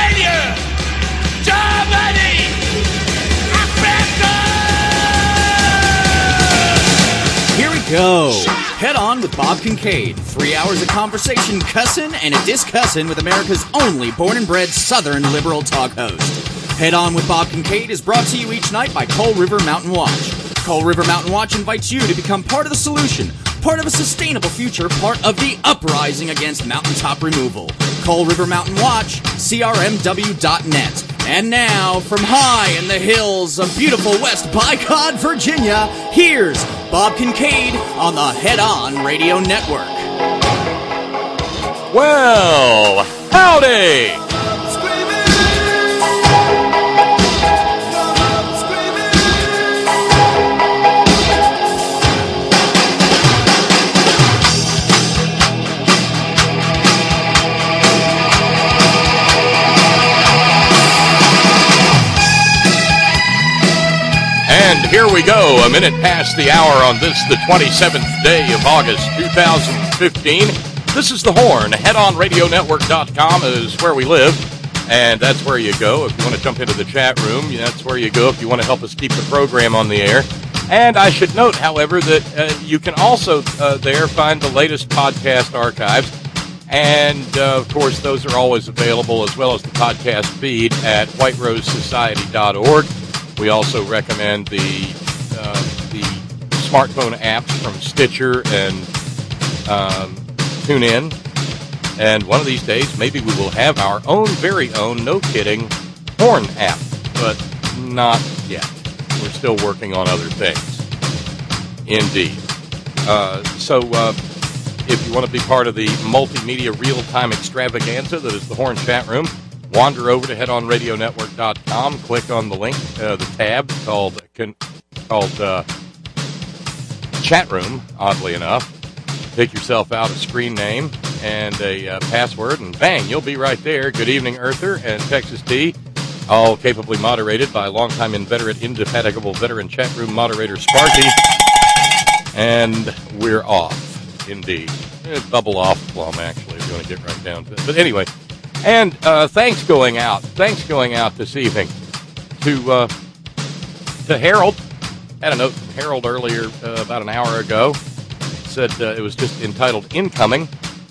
Australia, Germany, Africa! Here we go. Head On with Bob Kincaid. 3 hours of conversation, cussin' and a discussin' with America's only born and bred Southern liberal talk host. Head On with Bob Kincaid is brought to you each night by Coal River Mountain Watch. Coal River Mountain Watch invites you to become part of the solution, part of a sustainable future, part of the uprising against mountaintop removal. Coal River Mountain Watch, crmw.net. And now, from high in the hills of beautiful West Bicod, Virginia, here's Bob Kincaid on the Head On Radio Network. Well, howdy! And here we go, a minute past the hour on this, the 27th day of August, 2015. This is The Horn. HeadOnRadioNetwork.com is where we live, and that's where you go. If you want to jump into the chat room, that's where you go if you want to help us keep the program on the air. And I should note, however, that you can also there find the latest podcast archives. And, of course, those are always available, as well as the podcast feed at whiterosesociety.org. We also recommend the smartphone apps from Stitcher and TuneIn. And one of these days, maybe we will have our own very own, no kidding, Horn app. But not yet. We're still working on other things. Indeed. So if you want to be part of the multimedia real-time extravaganza that is the Horn chat room, wander over to headonradionetwork.com, click on the link, the tab called Chat Room, oddly enough. Pick yourself out a screen name and a password, and bang, you'll be right there. Good evening, Earther and Texas T, all capably moderated by longtime inveterate, indefatigable veteran chat room moderator Sparky. And we're off, indeed. Bubble off plum, actually, if you want to get right down to it. But anyway... And thanks going out this evening to Harold. Had a note from Harold earlier, about an hour ago. Said it was just entitled Incoming.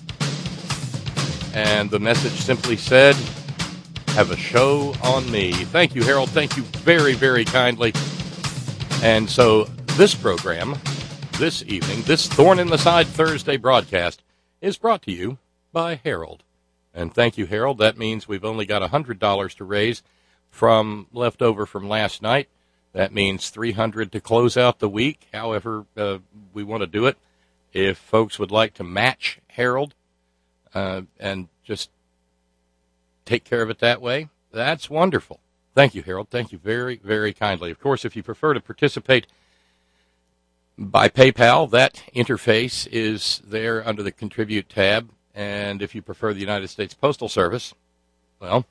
And the message simply said, have a show on me. Thank you, Harold. Thank you very, very kindly. And so this program, this evening, this Thorn in the Side Thursday broadcast is brought to you by Harold. And thank you, Harold. That means we've only got $100 to raise from leftover from last night. That means $300 to close out the week, however we want to do it. If folks would like to match Harold and just take care of it that way, that's wonderful. Thank you, Harold. Thank you very, very kindly. Of course, if you prefer to participate by PayPal, that interface is there under the Contribute tab. And if you prefer the United States Postal Service, well,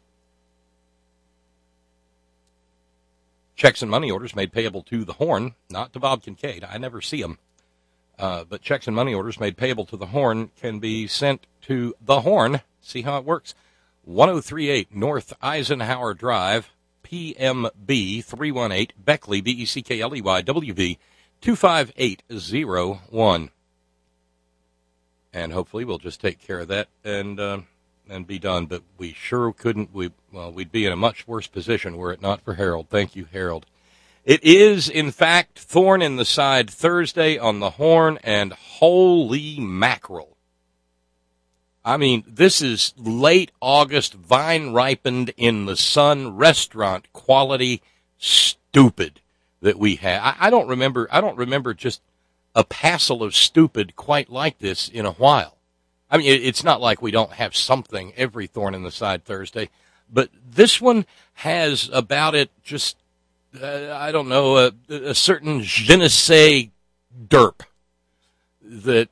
checks and money orders made payable to the Horn, not to Bob Kincaid. I never see them. But checks and money orders made payable to the Horn can be sent to the Horn. See how it works. 1038 North Eisenhower Drive, PMB 318, Beckley, Beckley, WV 25801. And hopefully we'll just take care of that and be done. But we sure couldn't. We'd be in a much worse position were it not for Harold. Thank you, Harold. It is, in fact, Thorn in the Side Thursday on the Horn, and holy mackerel. I mean, this is late August, vine-ripened in the sun, restaurant quality stupid that we have. I don't remember just a passel of stupid quite like this in a while. I mean, it's not like we don't have something every Thorn in the Side Thursday, but this one has about it just, I don't know, a certain je ne sais derp that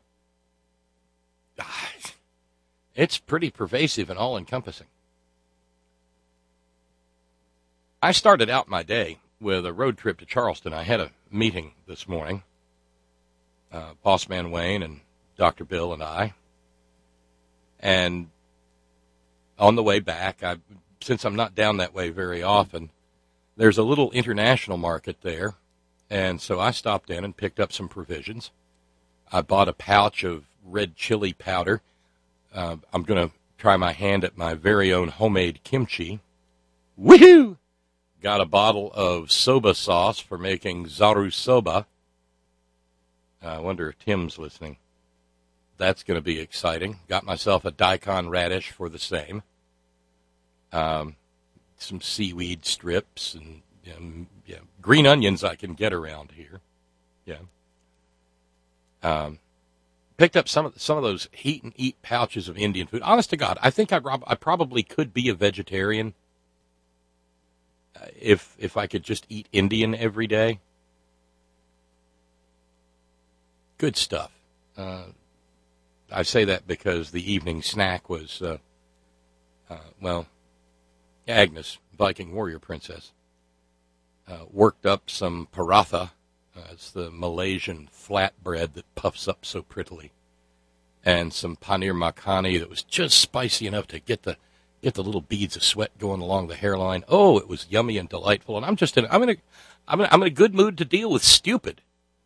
it's pretty pervasive and all-encompassing. I started out my day with a road trip to Charleston. I had a meeting this morning. Boss Man Wayne and Dr. Bill and I. And on the way back, I since I'm not down that way very often, there's a little international market there. And so I stopped in and picked up some provisions. I bought a pouch of red chili powder. I'm going to try my hand at my very own homemade kimchi. Woohoo! Got a bottle of soba sauce for making zaru soba. I wonder if Tim's listening. That's going to be exciting. Got myself a daikon radish for the same. Some seaweed strips and green onions I can get around here. Yeah. Picked up some of those heat and eat pouches of Indian food. Honest to God, I think I probably could be a vegetarian if I could just eat Indian every day. Good stuff. I say that because the evening snack was, Agnes, Viking warrior princess, worked up some paratha. It's the Malaysian flatbread that puffs up so prettily, and some paneer makhani that was just spicy enough to get the little beads of sweat going along the hairline. Oh, it was yummy and delightful, and I'm in a good mood to deal with stupid.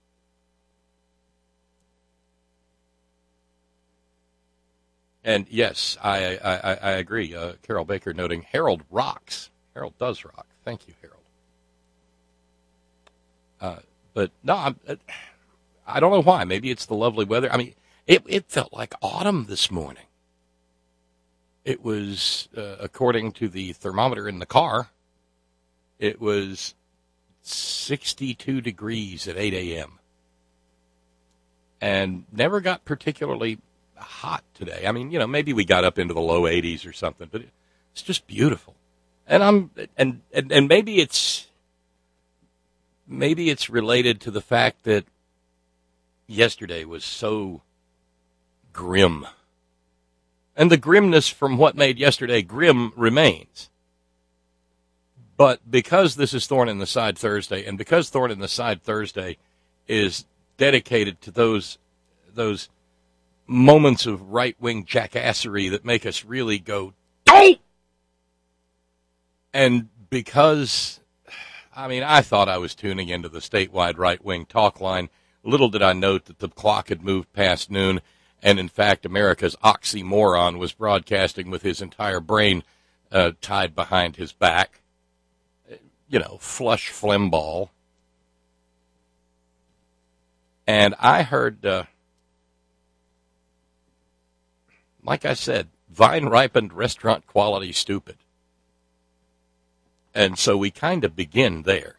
And yes, I agree. Carol Baker noting Harold rocks. Harold does rock. Thank you, Harold. But no, I don't know why. Maybe it's the lovely weather. I mean, it felt like autumn this morning. It was, according to the thermometer in the car, it was 62 degrees at 8 a.m. And never got particularly hot today. I mean, maybe we got up into the low 80s or something, but it's just beautiful. And maybe it's related to the fact that yesterday was so grim. And the grimness from what made yesterday grim remains. But because this is Thorn in the Side Thursday, and because Thorn in the Side Thursday is dedicated to those moments of right-wing jackassery that make us really go, don't! And because, I thought I was tuning into the statewide right-wing talk line. Little did I note that the clock had moved past noon, and in fact, America's oxymoron was broadcasting with his entire brain tied behind his back. Flush phlegmball. And I heard, like I said, vine-ripened restaurant quality stupid. And so we kind of begin there.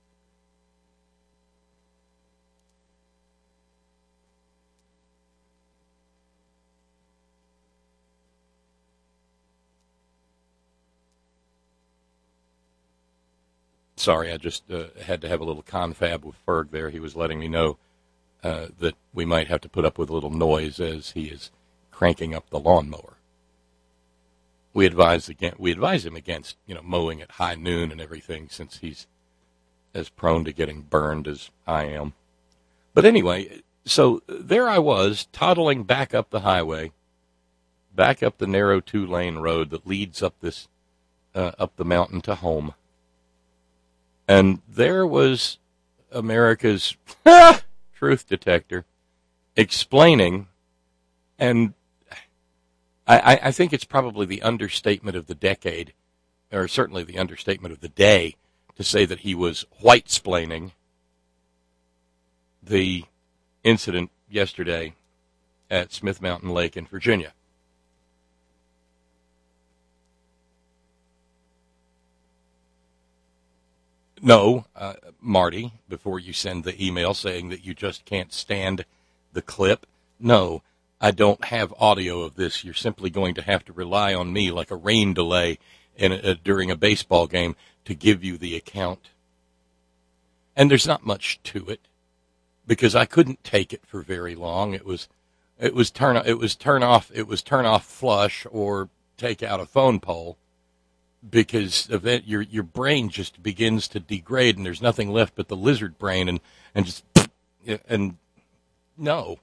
Sorry, I just had to have a little confab with Ferg there. He was letting me know that we might have to put up with a little noise as he is cranking up the lawnmower. We advise him against, mowing at high noon and everything, since he's as prone to getting burned as I am. But anyway, so there I was, toddling back up the highway, back up the narrow 2-lane road that leads up up the mountain to home. And there was America's truth detector explaining, and I think it's probably the understatement of the decade, or certainly the understatement of the day, to say that he was white-splaining the incident yesterday at Smith Mountain Lake in Virginia. No, Marty, before you send the email saying that you just can't stand the clip, no, I don't have audio of this. You're simply going to have to rely on me like a rain delay during a baseball game to give you the account. And there's not much to it, because I couldn't take it for very long. It was turn off flush or take out a phone pole, because of that your brain just begins to degrade and there's nothing left but the lizard brain and no.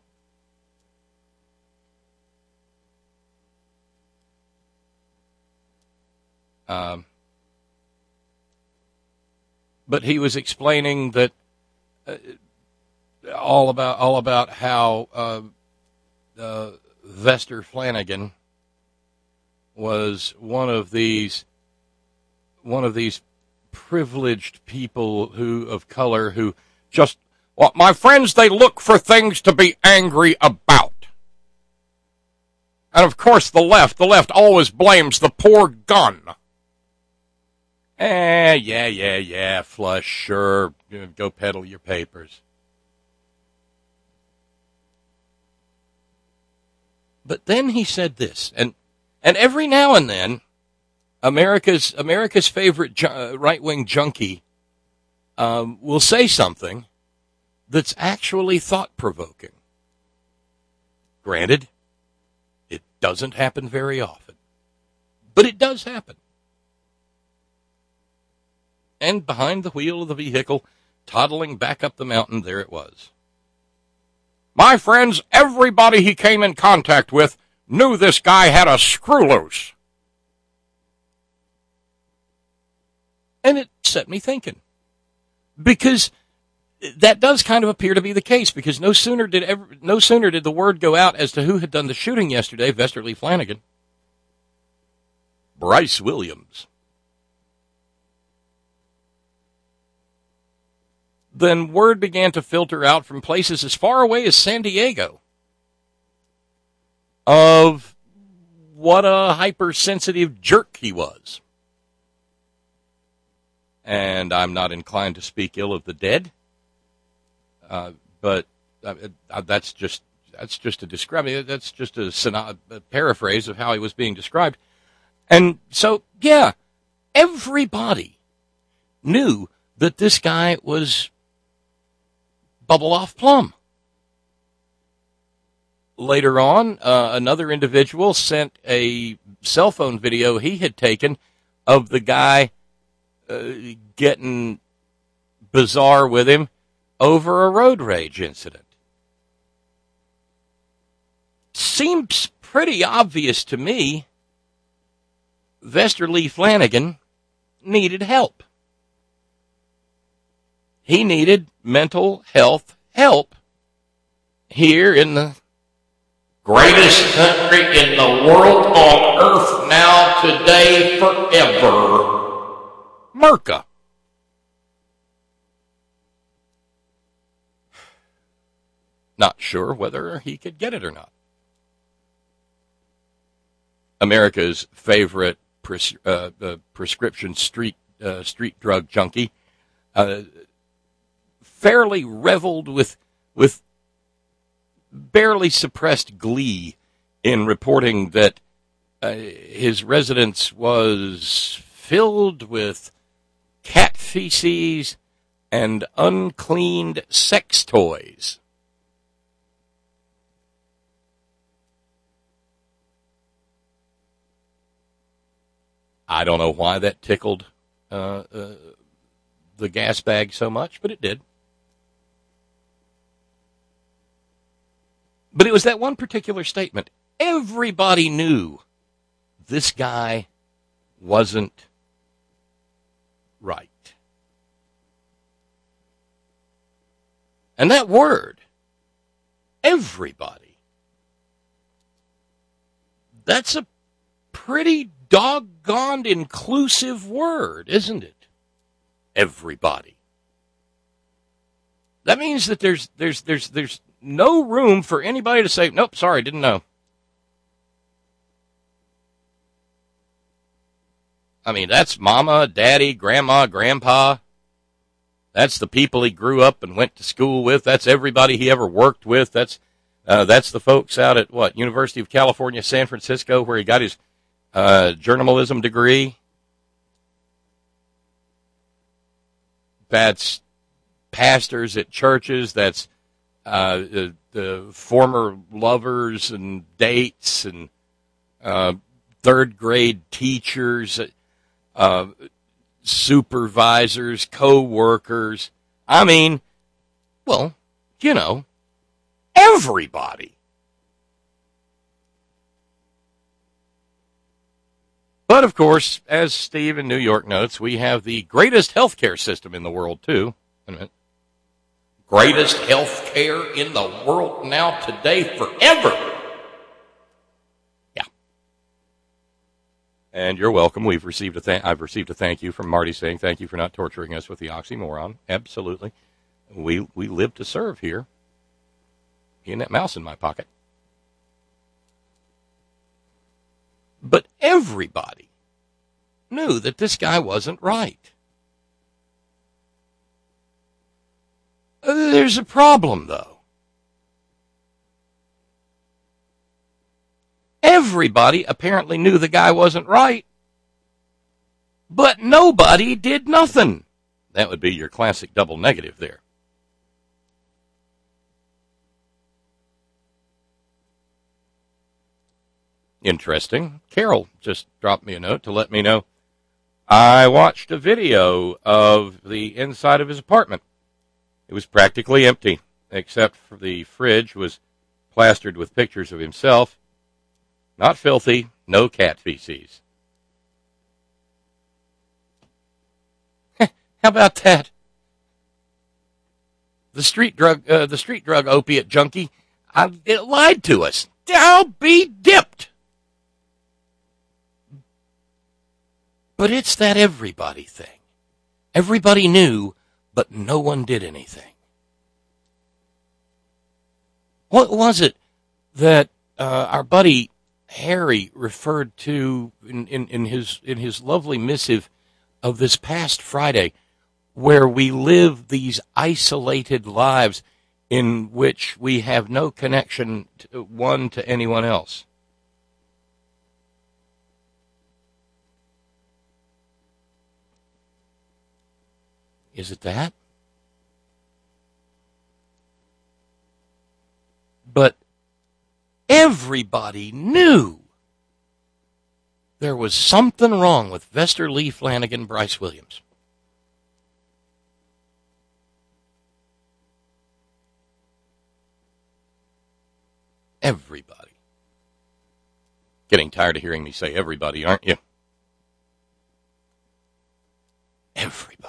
But he was explaining that all about how Vester Flanagan was one of these privileged people of color who just, well, my friends, they look for things to be angry about. And of course the left always blames the poor gun. Yeah, Flush, sure, go peddle your papers. But then he said this, and every now and then, America's favorite right-wing junkie will say something that's actually thought-provoking. Granted, it doesn't happen very often, but it does happen. And behind the wheel of the vehicle, toddling back up the mountain, there it was. My friends, everybody he came in contact with knew this guy had a screw loose. And it set me thinking. Because that does kind of appear to be the case, because no sooner did the word go out as to who had done the shooting yesterday, Vester Lee Flanagan, Bryce Williams. Then word began to filter out from places as far away as San Diego of what a hypersensitive jerk he was. And I'm not inclined to speak ill of the dead, but that's just a description. That's just a paraphrase of how he was being described. And so, yeah, everybody knew that this guy was Bubble Off Plum. Later on, another individual sent a cell phone video he had taken of the guy getting bizarre with him over a road rage incident. Seems pretty obvious to me Vester Lee Flanagan needed help. He needed mental health help here in the greatest country in the world on earth now, today, forever, Merca. Not sure whether he could get it or not. America's favorite prescription street drug junkie fairly reveled with barely suppressed glee in reporting that his residence was filled with cat feces and uncleaned sex toys. I don't know why that tickled the gas bag so much, but it did. But it was that one particular statement. Everybody knew this guy wasn't right. And that word, everybody, that's a pretty doggone inclusive word, isn't it? Everybody. That means that there's no room for anybody to say, nope, sorry, didn't know. I mean, that's mama, daddy, grandma, grandpa. That's the people he grew up and went to school with. That's everybody he ever worked with. That's the folks out at, University of California, San Francisco, where he got his journalism degree. That's pastors at churches. That's the former lovers and dates and third grade teachers, supervisors, co-workers. I mean, well, everybody. But, of course, as Steve in New York notes, we have the greatest healthcare system in the world, too. Wait a minute. Greatest healthcare in the world now, today, forever. Yeah. And you're welcome. I've received a thank you from Marty saying, thank you for not torturing us with the oxymoron. Absolutely. We live to serve here. Getting that mouse in my pocket. But everybody knew that this guy wasn't right. There's a problem, though. Everybody apparently knew the guy wasn't right, but nobody did nothing. That would be your classic double negative there. Interesting. Carol just dropped me a note to let me know. I watched a video of the inside of his apartment. It was practically empty, except for the fridge was plastered with pictures of himself. Not filthy, no cat feces. How about that? The street drug opiate junkie, it lied to us. I'll be dipped. But it's that everybody thing. Everybody knew, but no one did anything. What was it that our buddy Harry referred to in his lovely missive of this past Friday, where we live these isolated lives in which we have no connection to anyone else? Is it that? But everybody knew there was something wrong with Vester Lee Flanagan, Bryce Williams. Everybody. Getting tired of hearing me say everybody, aren't you? Everybody.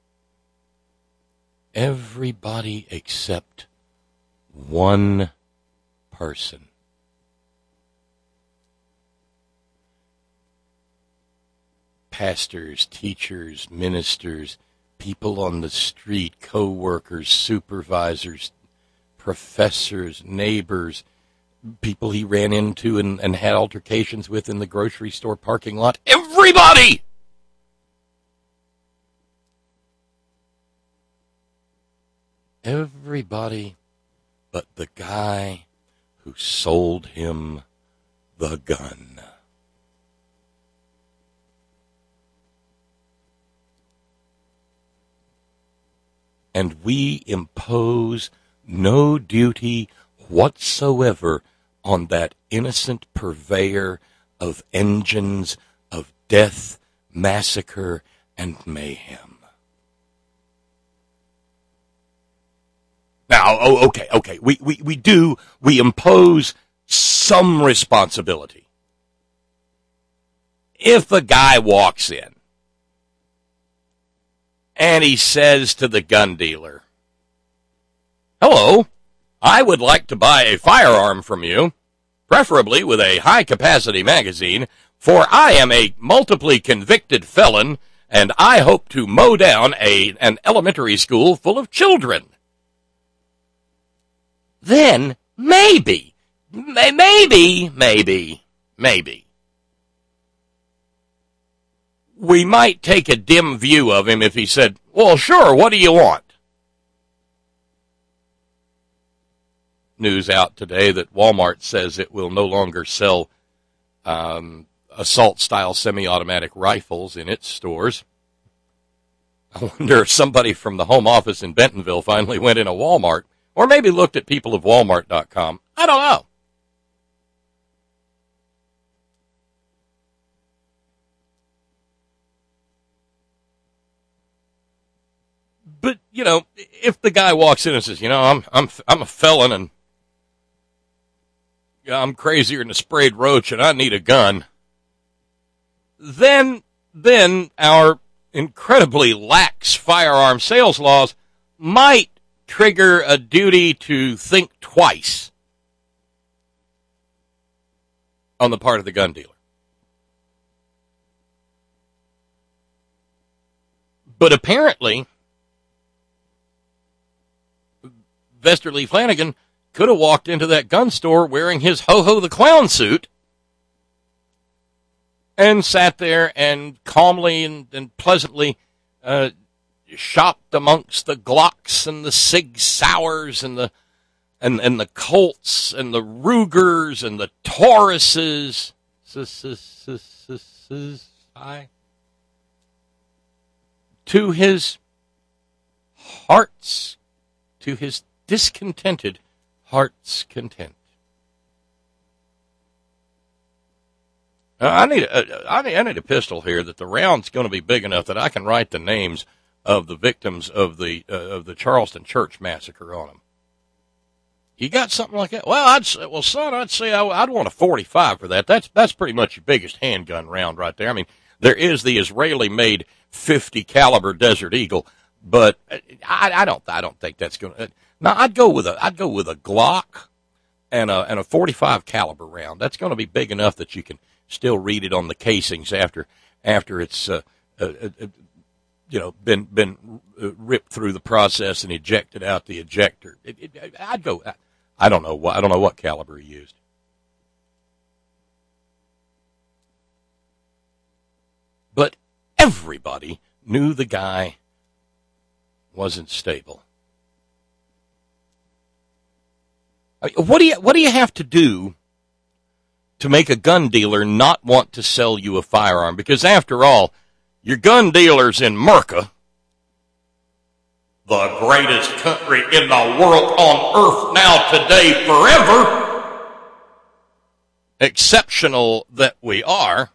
Everybody except one person. Pastors, teachers, ministers, people on the street, co-workers, supervisors, professors, neighbors, people he ran into and had altercations with in the grocery store parking lot. Everybody! Everybody but the guy who sold him the gun. And we impose no duty whatsoever on that innocent purveyor of engines of death, massacre, and mayhem. Now, okay. We impose some responsibility. If a guy walks in and he says to the gun dealer, "Hello, I would like to buy a firearm from you, preferably with a high-capacity magazine, for I am a multiply convicted felon, and I hope to mow down an elementary school full of children." Then maybe, we might take a dim view of him if he said, "Well, sure, what do you want?" News out today that Walmart says it will no longer sell assault-style semi-automatic rifles in its stores. I wonder if somebody from the home office in Bentonville finally went in a Walmart, or maybe looked at peopleofwalmart.com. I don't know. But, if the guy walks in and says, I'm a felon and I'm crazier than a sprayed roach and I need a gun. then our incredibly lax firearm sales laws might trigger a duty to think twice on the part of the gun dealer. But apparently, Vester Lee Flanagan could have walked into that gun store wearing his Ho-Ho the Clown suit and sat there and calmly and pleasantly shopped amongst the Glocks and the Sig Sauers and the Colts and the Rugers and the Tauruses. To his discontented heart's content. I need a pistol here that the round's going to be big enough that I can write the names of the victims of the Charleston church massacre on them. You got something like that? Well, son, I'd say I'd want a 45 for that. That's pretty much your biggest handgun round right there. I mean, there is the Israeli-made 50 caliber Desert Eagle, but I don't think that's going to. Now I'd go with a Glock and a 45 caliber round. That's going to be big enough that you can still read it on the casings after it's been ripped through the process and ejected out the ejector. I'd go. I don't know what caliber he used. But everybody knew the guy wasn't stable. I mean, what do you have to do to make a gun dealer not want to sell you a firearm? Because after all, your gun dealer's in Merca, the greatest country in the world on earth now, today, forever. Exceptional that we are.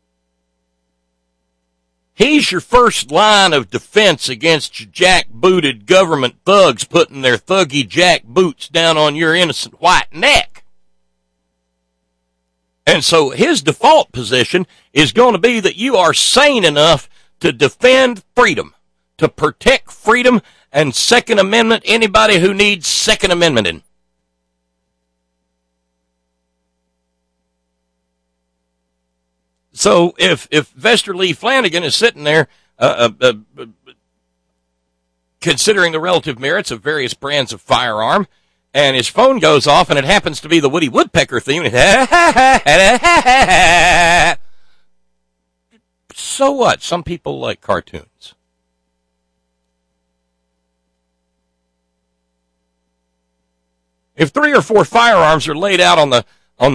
He's your first line of defense against your jack-booted government thugs putting their thuggy jack boots down on your innocent white neck. And so his default position is going to be that you are sane enough to defend freedom, to protect freedom and Second Amendment anybody who needs Second Amendment. So if Vester Lee Flanagan is sitting there considering the relative merits of various brands of firearm, and his phone goes off and it happens to be the Woody Woodpecker theme, so what? Some people like cartoons. If 3 or 4 firearms are laid out on the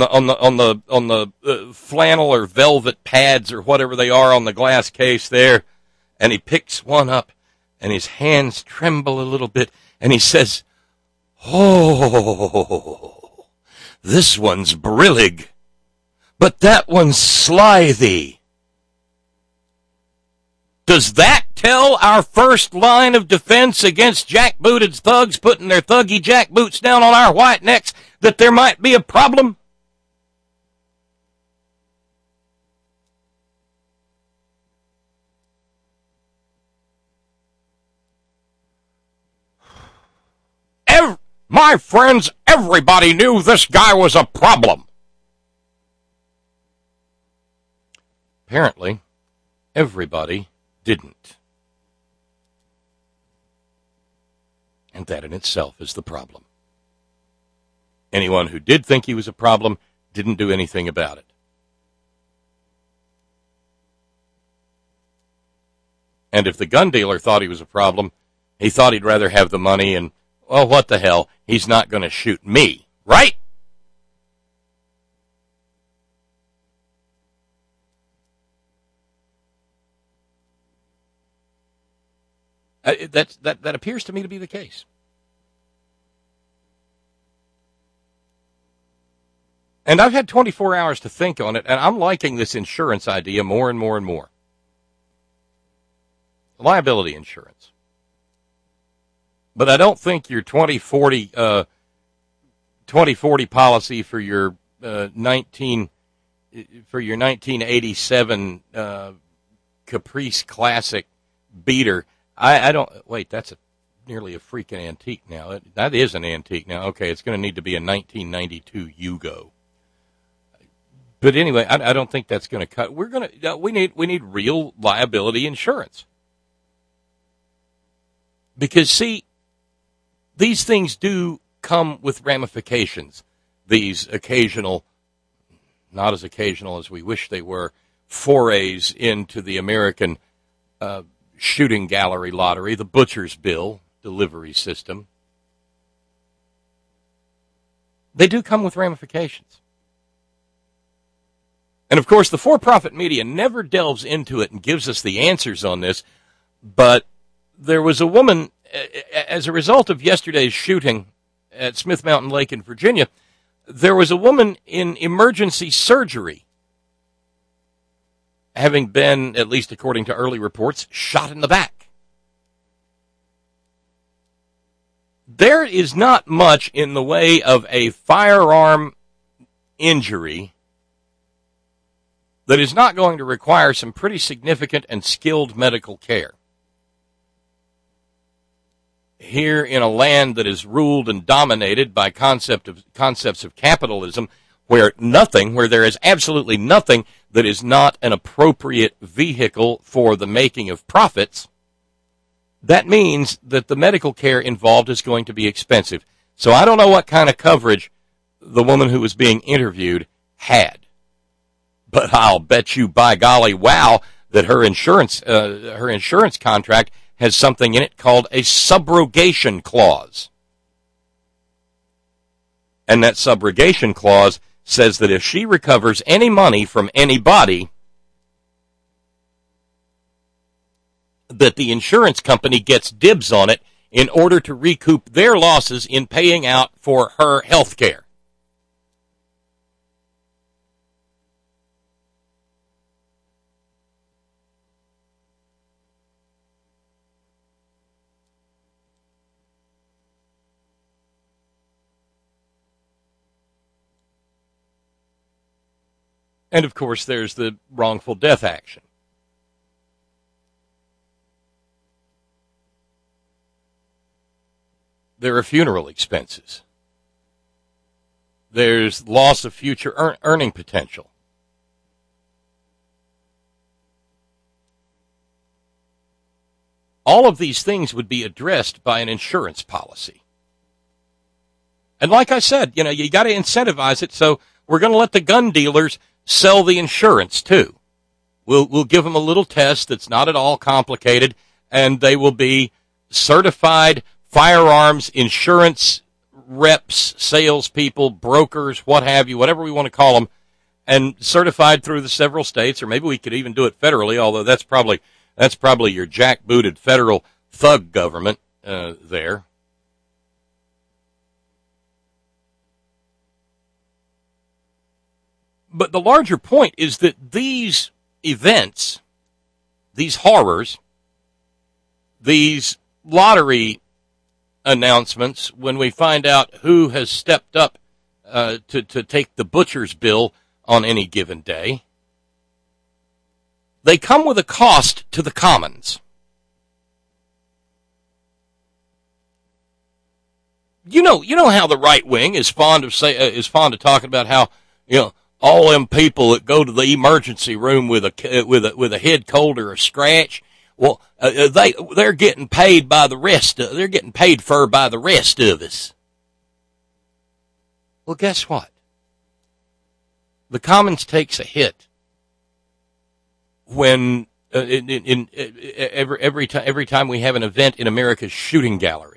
flannel or velvet pads or whatever they are on the glass case there, and he picks one up and his hands tremble a little bit and he says, "Oh, this one's brillig, but that one's slithy." Does that tell our first line of defense against jack-booted thugs putting their thuggy jack boots down on our white necks that there might be a problem? My friends, everybody knew this guy was a problem. Apparently, everybody didn't. And that in itself is the problem. Anyone who did think he was a problem didn't do anything about it. And if the gun dealer thought he was a problem, he thought he'd rather have the money and, well, what the hell, he's not going to shoot me, right? That appears to me to be the case. And I've had 24 hours to think on it, and I'm liking this insurance idea more and more and more. Liability insurance. But I don't think your 2040 policy for your 19 for your 1987 Caprice Classic beater. I don't wait. That's nearly a freaking antique now. That is an antique now. Okay, it's going to need to be a 1992 Yugo. But anyway, I don't think that's going to cut. We need real liability insurance, because see, these things do come with ramifications. These occasional, not as occasional as we wish they were, forays into the American shooting gallery lottery, the butcher's bill delivery system. They do come with ramifications. And, of course, the for-profit media never delves into it and gives us the answers on this, but there was a woman, as a result of yesterday's shooting at Smith Mountain Lake in Virginia, there was a woman in emergency surgery, having been, at least according to early reports, shot in the back. There is not much in the way of a firearm injury that is not going to require some pretty significant and skilled medical care. Here in a land that is ruled and dominated by concepts of capitalism, where there is absolutely nothing that is not an appropriate vehicle for the making of profits, that means that the medical care involved is going to be expensive. So I don't know what kind of coverage the woman who was being interviewed had. But I'll bet you, by golly, wow, that her insurance contract has something in it called a subrogation clause. And that subrogation clause says that if she recovers any money from anybody, that the insurance company gets dibs on it in order to recoup their losses in paying out for her health care. And, of course, there's the wrongful death action. There are funeral expenses. There's loss of future earning potential. All of these things would be addressed by an insurance policy. And like I said, you got to incentivize it, so we're going to let the gun dealers sell the insurance too. We'll give them a little test that's not at all complicated, and they will be certified firearms insurance reps, salespeople, brokers, what have you, whatever we want to call them, and certified through the several states, or maybe we could even do it federally, although that's probably your jackbooted federal thug government there. But the larger point is that these events, these horrors, these lottery announcements, when we find out who has stepped up to take the butcher's bill on any given day, they come with a cost to the commons. You know how the right wing is fond of talking about how all them people that go to the emergency room with a head cold or a scratch, well, they're getting paid by the rest. They're getting paid for by the rest of us. Well, guess what? The commons takes a hit when every time we have an event in America's shooting gallery.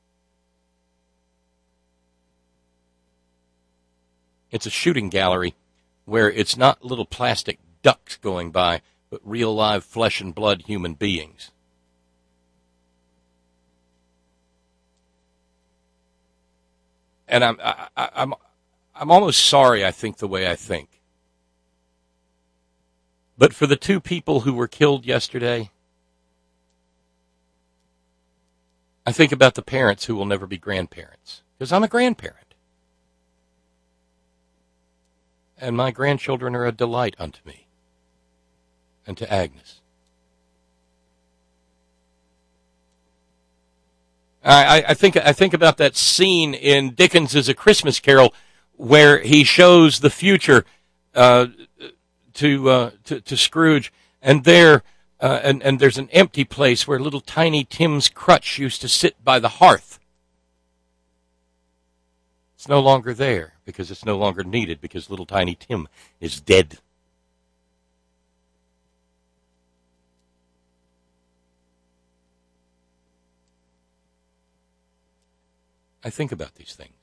It's a shooting gallery where it's not little plastic ducks going by, but real live flesh and blood human beings. And I'm almost sorry I think the way I think. But for the two people who were killed yesterday, I think about the parents who will never be grandparents, because I'm a grandparent. And my grandchildren are a delight unto me and to Agnes. I think about that scene in Dickens' A Christmas Carol where he shows the future to Scrooge, and there and there's an empty place where little tiny Tim's crutch used to sit by the hearth. It's no longer there because it's no longer needed because little tiny Tim is dead. I think about these things.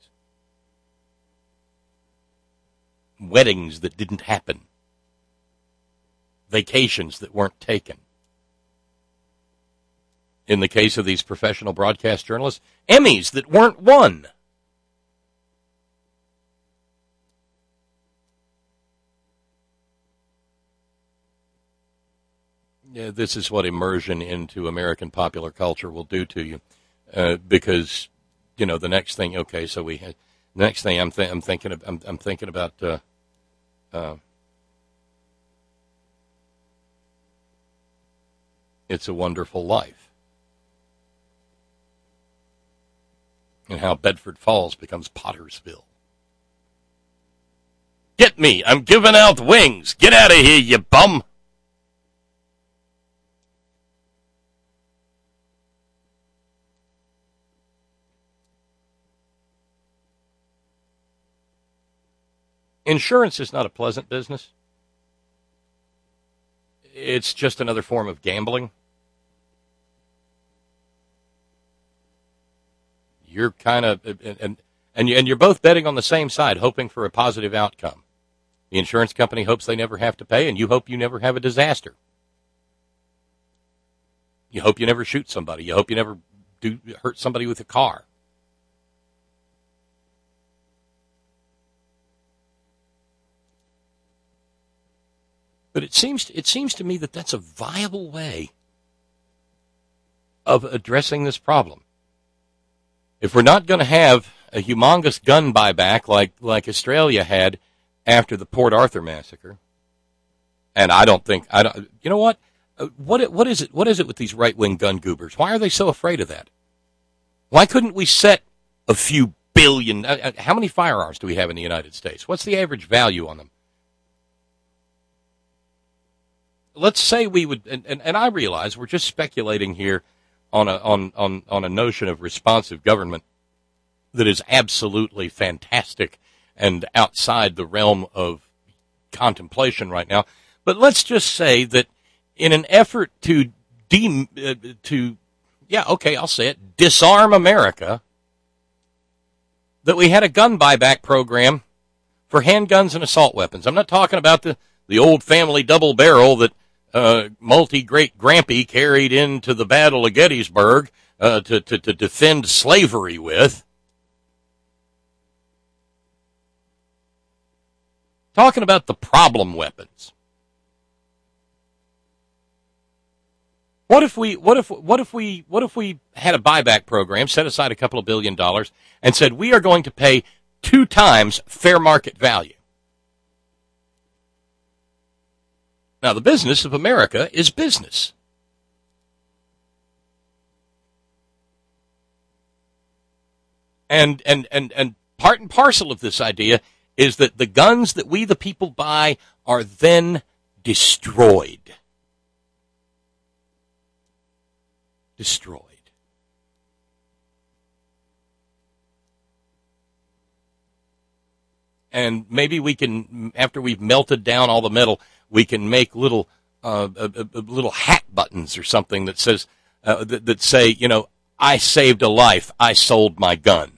Weddings that didn't happen. Vacations that weren't taken. In the case of these professional broadcast journalists, Emmys that weren't won. Yeah, this is what immersion into American popular culture will do to you, because you know the next thing. Okay, so we had the next thing I'm thinking about. It's a Wonderful Life, and how Bedford Falls becomes Pottersville. Get me! I'm giving out wings. Get out of here, you bum! Insurance is not a pleasant business. It's just another form of gambling. You're kind of, and you're both betting on the same side, hoping for a positive outcome. The insurance company hopes they never have to pay, and you hope you never have a disaster. You hope you never shoot somebody. You hope you never hurt somebody with a car. But it seems to me that that's a viable way of addressing this problem. If we're not going to have a humongous gun buyback like Australia had after the Port Arthur massacre, and you know what? What is it with these right-wing gun goobers? Why are they so afraid of that? Why couldn't we set a few billion? How many firearms do we have in the United States? What's the average value on them? Let's say we would, and I realize we're just speculating here on a notion of responsive government that is absolutely fantastic and outside the realm of contemplation right now. But let's just say that in an effort to disarm America, that we had a gun buyback program for handguns and assault weapons. I'm not talking about the old family double barrel that multi-great-grampy carried into the Battle of Gettysburg to defend slavery with. Talking about the problem weapons. What if we had a buyback program, set aside a couple of $1 billion, and said we are going to pay 2 times fair market value? Now, the business of America is business. And part and parcel of this idea is that the guns that we, the people, buy are then destroyed. Destroyed. And maybe we can, after we've melted down all the metal, we can make little hat buttons or something that says that say, you know, I saved a life, I sold my gun,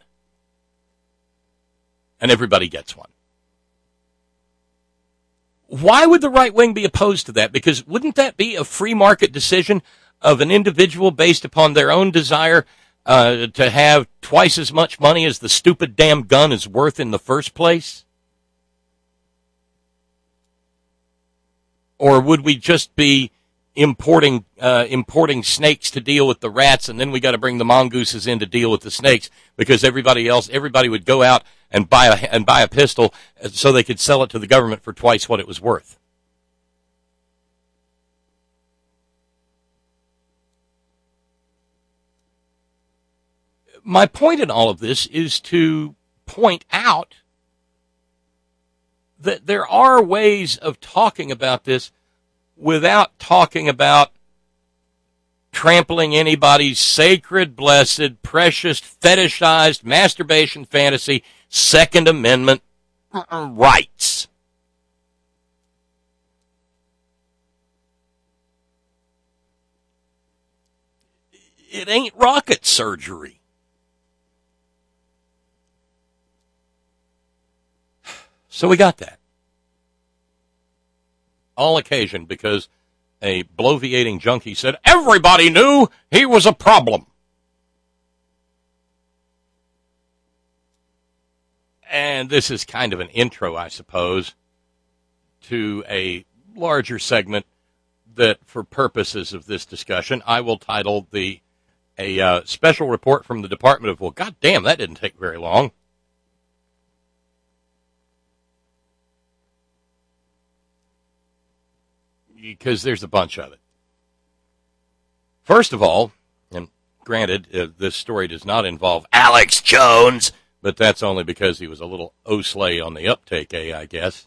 and everybody gets one. Why would the right wing be opposed to that? Because wouldn't that be a free market decision of an individual based upon their own desire to have twice as much money as the stupid damn gun is worth in the first place? Or would we just be importing snakes to deal with the rats, and then we got to bring the mongooses in to deal with the snakes because everybody would go out and buy a pistol so they could sell it to the government for twice what it was worth. My point in all of this is to point out that there are ways of talking about this without talking about trampling anybody's sacred, blessed, precious, fetishized masturbation fantasy, Second Amendment rights. It ain't rocket surgery. So we got that. All occasion because a bloviating junkie said everybody knew he was a problem. And this is kind of an intro, I suppose, to a larger segment that, for purposes of this discussion, I will title a special report from the Department of, well, goddamn, that didn't take very long. Because there's a bunch of it. First of all, and granted, this story does not involve Alex Jones, but that's only because he was a little Osley on the uptake, I guess.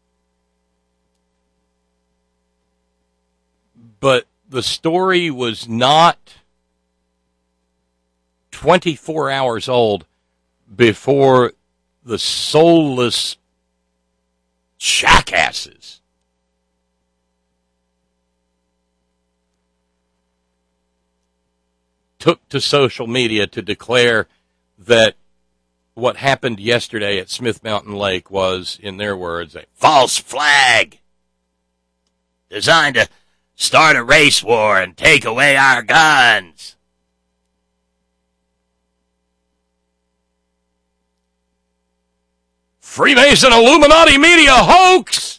But the story was not 24 hours old before the soulless jackasses took to social media to declare that what happened yesterday at Smith Mountain Lake was, in their words, a false flag designed to start a race war and take away our guns. Freemason Illuminati media hoax!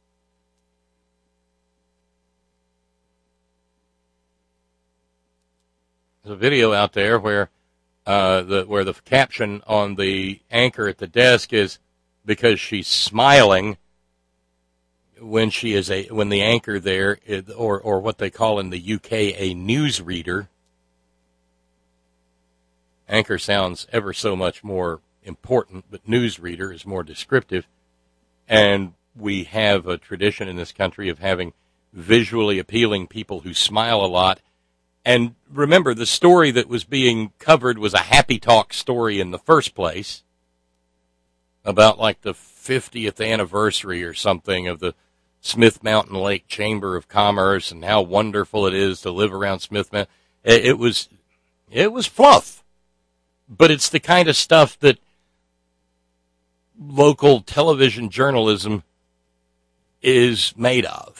There's a video out there where the caption on the anchor at the desk is because she's smiling when the anchor there is, or what they call in the UK a newsreader. Anchor sounds ever so much more important, but newsreader is more descriptive. And we have a tradition in this country of having visually appealing people who smile a lot. And remember, the story that was being covered was a happy talk story in the first place about like the 50th anniversary or something of the Smith Mountain Lake Chamber of Commerce and how wonderful it is to live around Smith Mountain. It was fluff, but it's the kind of stuff that local television journalism is made of.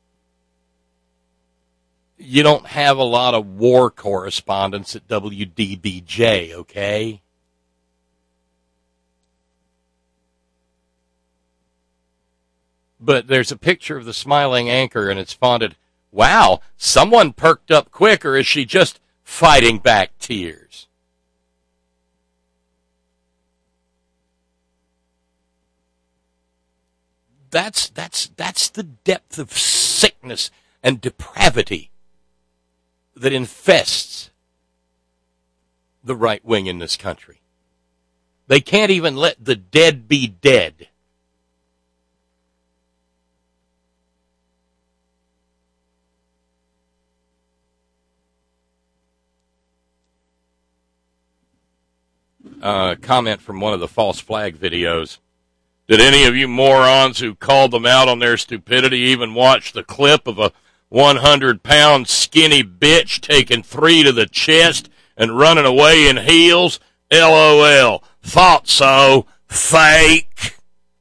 You don't have a lot of war correspondents at WDBJ, okay? But there's a picture of the smiling anchor, and it's fonted, wow, someone perked up quick, or is she just fighting back tears? That's the depth of sickness and depravity that infests the right wing in this country. They can't even let the dead be dead. Comment from one of the false flag videos. Did any of you morons who called them out on their stupidity even watch the clip of a 100-pound skinny bitch taking 3 to the chest and running away in heels? LOL. Thought so. Fake.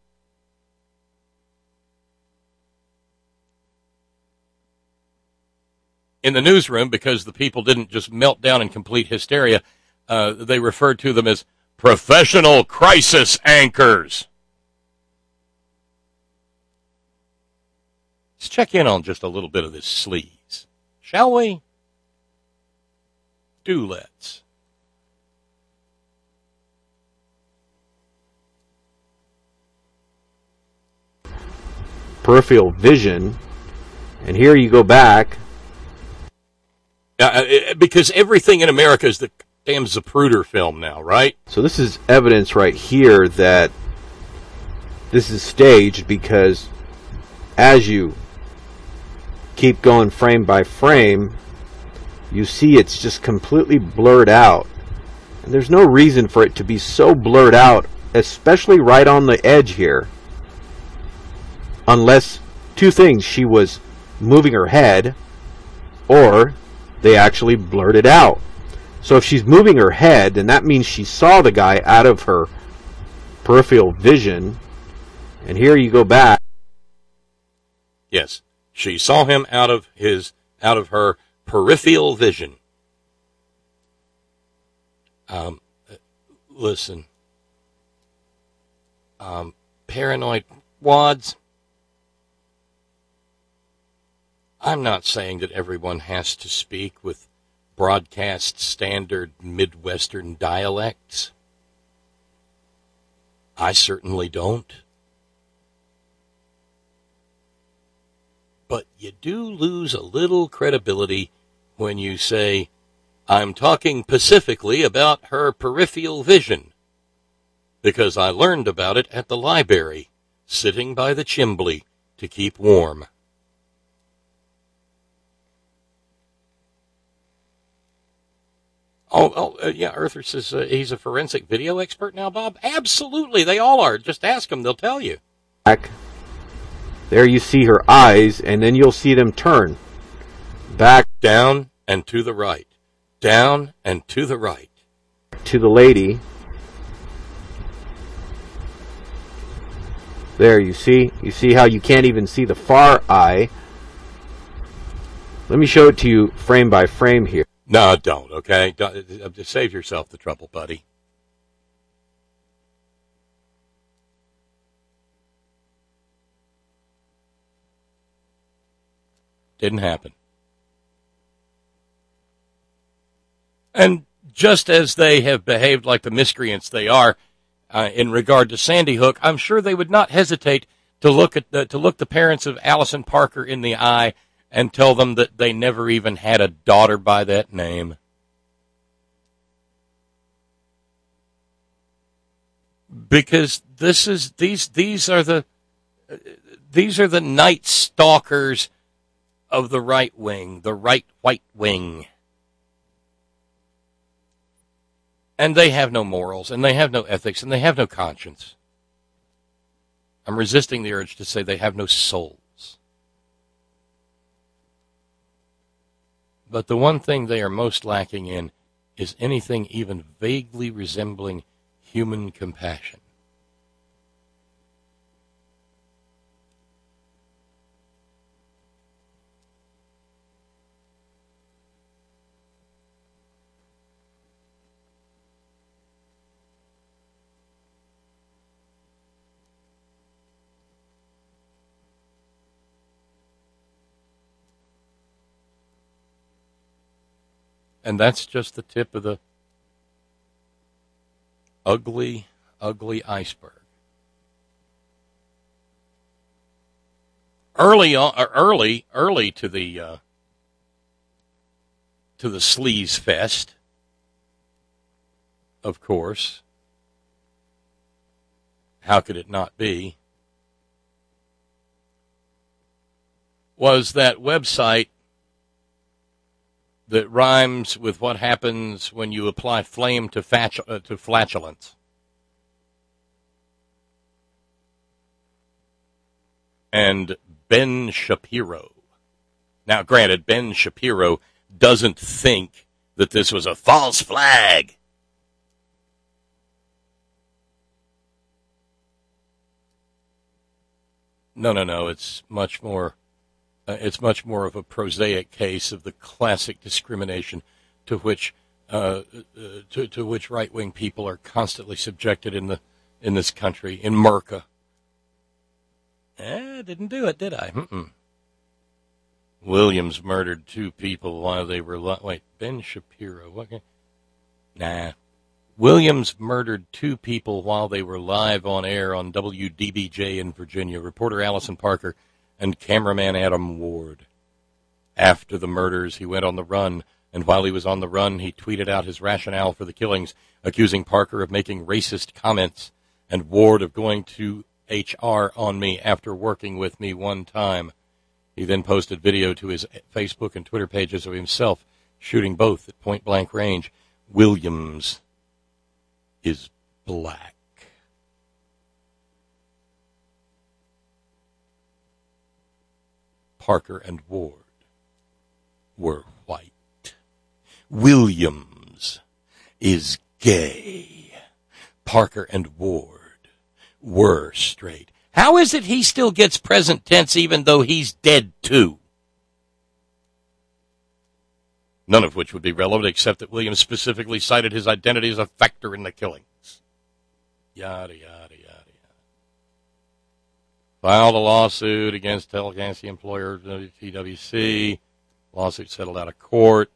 In the newsroom, because the people didn't just melt down in complete hysteria, they referred to them as professional crisis anchors. Let's check in on just a little bit of this sleaze, shall we? Do let's. peripheral vision. And here you go back. Because everything in America is the damn Zapruder film now, right? So this is evidence right here that this is staged, because as you keep going frame by frame, you see it's just completely blurred out. And there's no reason for it to be so blurred out, especially right on the edge here. Unless two things: she was moving her head, or they actually blurred it out. So if she's moving her head, then that means she saw the guy out of her peripheral vision. And here you go back. Yes, she saw him out of her peripheral vision. Listen, paranoid wads. I'm not saying that everyone has to speak with broadcast standard Midwestern dialects. I certainly don't. But you do lose a little credibility when you say, I'm talking specifically about her peripheral vision, because I learned about it at the library, sitting by the chimbley to keep warm. Yeah, Earther says he's a forensic video expert now, Bob. Absolutely, they all are. Just ask them, they'll tell you. There you see her eyes, and then you'll see them turn back down and to the right. Down and to the right. To the lady. There, you see how you can't even see the far eye. Let me show it to you frame by frame here. No, don't, okay? Just save yourself the trouble, buddy. Didn't happen. And just as they have behaved like the miscreants they are in regard to Sandy Hook, I'm sure they would not hesitate to look the parents of Allison Parker in the eye and tell them that they never even had a daughter by that name. Because these are the night stalkers of the right wing, the right white wing. And they have no morals, and they have no ethics, and they have no conscience. I'm resisting the urge to say they have no souls. But the one thing they are most lacking in is anything even vaguely resembling human compassion. And that's just the tip of the ugly, ugly iceberg. Early to the sleaze fest, of course. How could it not be? Was that website that rhymes with what happens when you apply flame to flatulence. And Ben Shapiro. Now, granted, Ben Shapiro doesn't think that this was a false flag. No. It's much more of a prosaic case of the classic discrimination to which right-wing people are constantly subjected in this country, in Merca. Didn't do it, did I? Williams murdered 2 people while they were wait, Ben Shapiro. Okay. Nah. Williams murdered 2 people while they were live on air on WDBJ in Virginia. Reporter Allison Parker and cameraman Adam Ward. After the murders, he went on the run, and while he was on the run, he tweeted out his rationale for the killings, accusing Parker of making racist comments and Ward of going to HR on me after working with me one time. He then posted video to his Facebook and Twitter pages of himself shooting both at point-blank range. Williams is black. Parker and Ward were white. Williams is gay. Parker and Ward were straight. How is it he still gets present tense even though he's dead too? None of which would be relevant except that Williams specifically cited his identity as a factor in the killings. Yada, yada, yada, yada. Filed a lawsuit against Tallahassee employer TWC. Lawsuit settled out of court.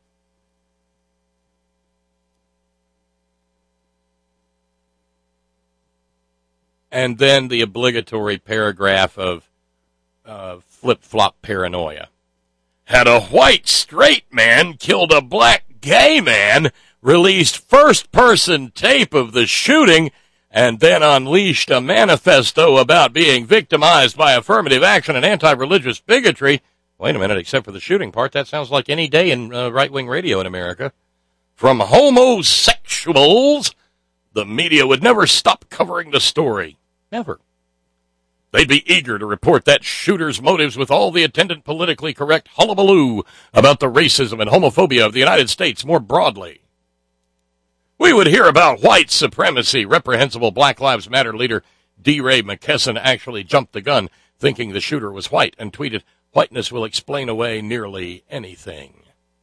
And then the obligatory paragraph of flip-flop paranoia. Had a white straight man killed a black gay man, released first-person tape of the shooting, and then unleashed a manifesto about being victimized by affirmative action and anti-religious bigotry. Wait a minute, except for the shooting part, that sounds like any day in right-wing radio in America. From homosexuals, the media would never stop covering the story. Never. They'd be eager to report that shooter's motives with all the attendant politically correct hullabaloo about the racism and homophobia of the United States more broadly. We would hear about white supremacy. Reprehensible Black Lives Matter leader D. Ray McKesson actually jumped the gun, thinking the shooter was white, and tweeted, "Whiteness will explain away nearly anything."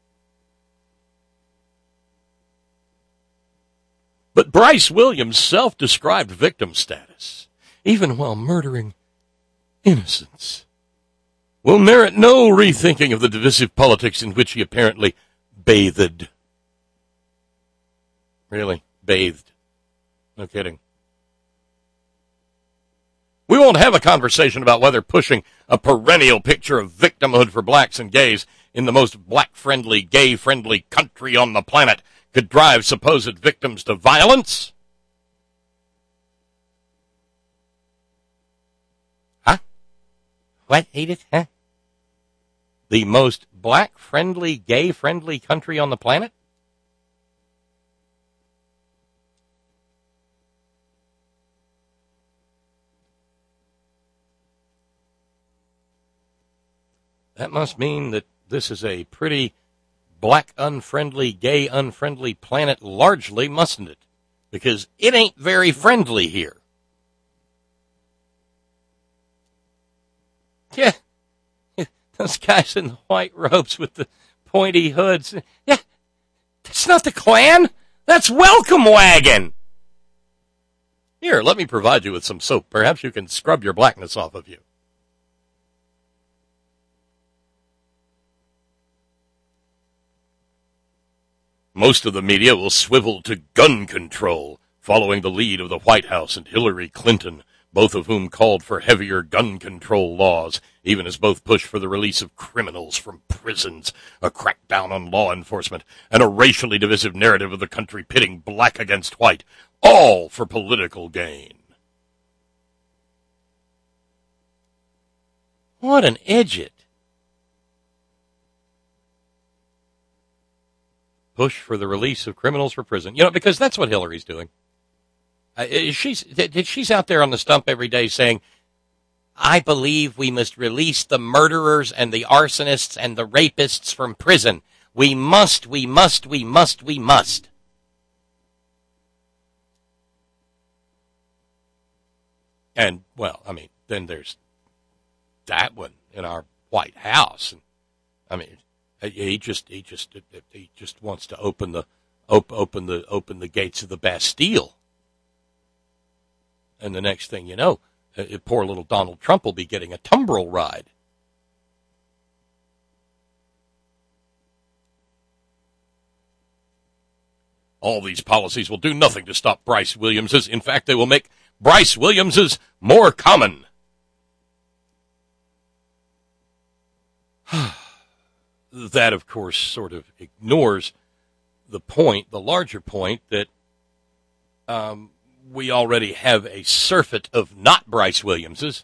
But Bryce Williams' self-described victim status, even while murdering innocents, will merit no rethinking of the divisive politics in which he apparently bathed. Really, bathed. No kidding. We won't have a conversation about whether pushing a perennial picture of victimhood for blacks and gays in the most black-friendly, gay-friendly country on the planet could drive supposed victims to violence. What, Edith? Huh? The most black-friendly, gay-friendly country on the planet? That must mean that this is a pretty black-unfriendly, gay-unfriendly planet largely, mustn't it? Because it ain't very friendly here. Yeah, those guys in the white robes with the pointy hoods. Yeah, that's not the Klan. That's Welcome Wagon. Here, let me provide you with some soap. Perhaps you can scrub your blackness off of you. Most of the media will swivel to gun control, following the lead of the White House and Hillary Clinton, both of whom called for heavier gun control laws, even as both pushed for the release of criminals from prisons, a crackdown on law enforcement, and a racially divisive narrative of the country pitting black against white, all for political gain. What an idiot. Push for the release of criminals from prison. You know, because that's what Hillary's doing. She's out there on the stump every day saying, I believe we must release the murderers and the arsonists and the rapists from prison. We must. And, well, I mean, then there's that one in our White House. And, I mean, he just wants to open the gates of the Bastille. And the next thing you know, poor little Donald Trump will be getting a tumbril ride. All these policies will do nothing to stop Bryce Williams's. In fact, they will make Bryce Williams's more common. That, of course, sort of ignores the point, the larger point, that we already have a surfeit of not Bryce Williamses.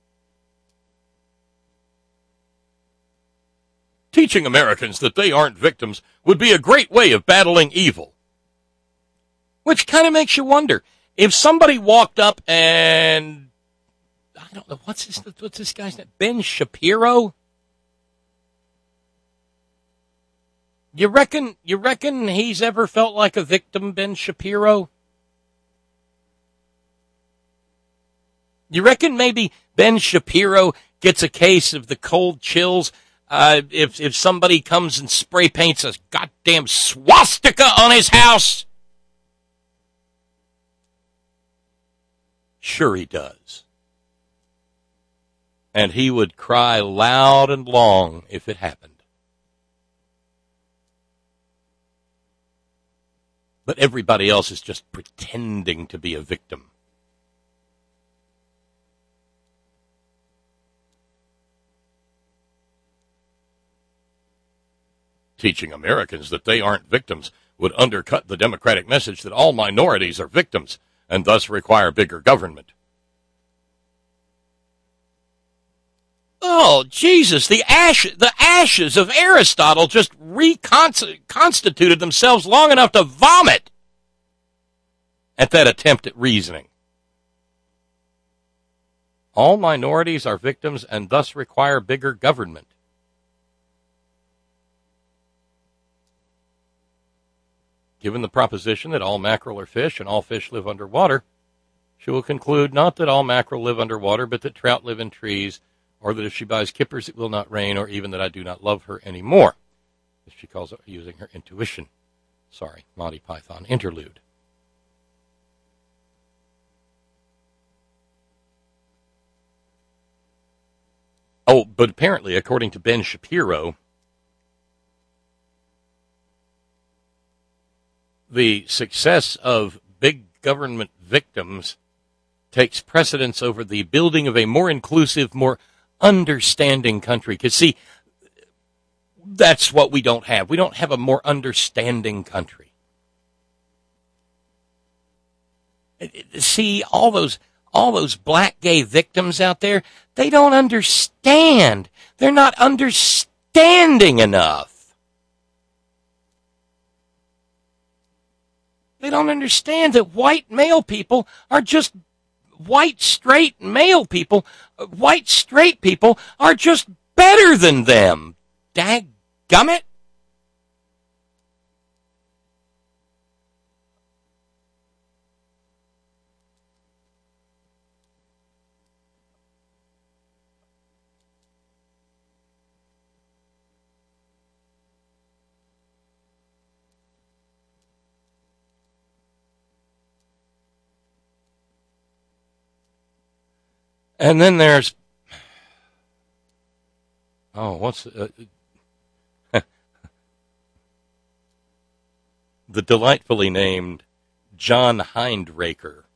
Teaching Americans that they aren't victims would be a great way of battling evil. Which kind of makes you wonder, if somebody walked up and, I don't know, what's this guy's name? Ben Shapiro? You reckon he's ever felt like a victim, Ben Shapiro? You reckon maybe Ben Shapiro gets a case of the cold chills if somebody comes and spray paints a goddamn swastika on his house? Sure he does. And he would cry loud and long if it happened. But everybody else is just pretending to be a victim. Teaching Americans that they aren't victims would undercut the Democratic message that all minorities are victims and thus require bigger government. Oh, Jesus, the ashes of Aristotle just reconstituted themselves long enough to vomit at that attempt at reasoning. All minorities are victims and thus require bigger government. Given the proposition that all mackerel are fish and all fish live underwater, she will conclude not that all mackerel live underwater, but that trout live in trees, or that if she buys kippers it will not rain, or even that I do not love her anymore. If she calls it using her intuition. Sorry, Monty Python interlude. Oh, but apparently, according to Ben Shapiro, the success of big government victims takes precedence over the building of a more inclusive, more understanding country. Because, see, that's what we don't have. We don't have a more understanding country. See, all those black gay victims out there, they don't understand. They're not understanding enough. They don't understand that white male people are just white straight male people. White straight people are just better than them. Dadgummit. And then there's, the delightfully named John Hindraker.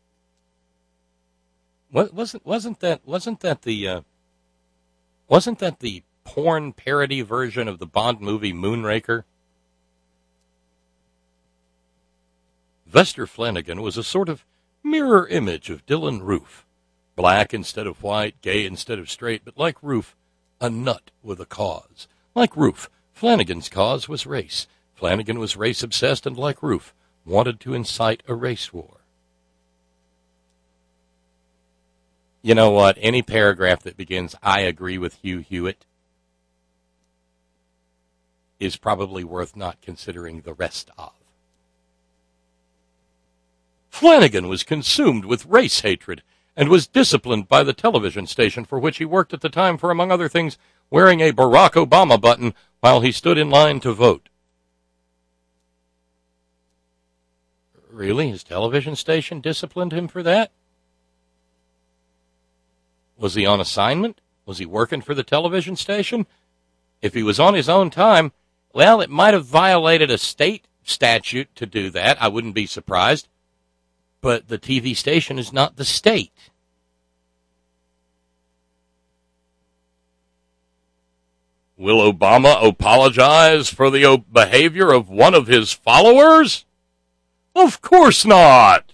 Wasn't that the porn parody version of the Bond movie Moonraker? Vester Flanagan was a sort of mirror image of Dylan Roof. Black instead of white, gay instead of straight, but like Roof, a nut with a cause. Like Roof, Flanagan's cause was race. Flanagan was race-obsessed and, like Roof, wanted to incite a race war. You know what? Any paragraph that begins, I agree with Hugh Hewitt, is probably worth not considering the rest of. Flanagan was consumed with race hatred and was disciplined by the television station for which he worked at the time for, among other things, wearing a Barack Obama button while he stood in line to vote. Really? His television station disciplined him for that? Was he on assignment? Was he working for the television station? If he was on his own time, well, it might have violated a state statute to do that. I wouldn't be surprised. But the TV station is not the state. Will Obama apologize for the behavior of one of his followers? Of course not.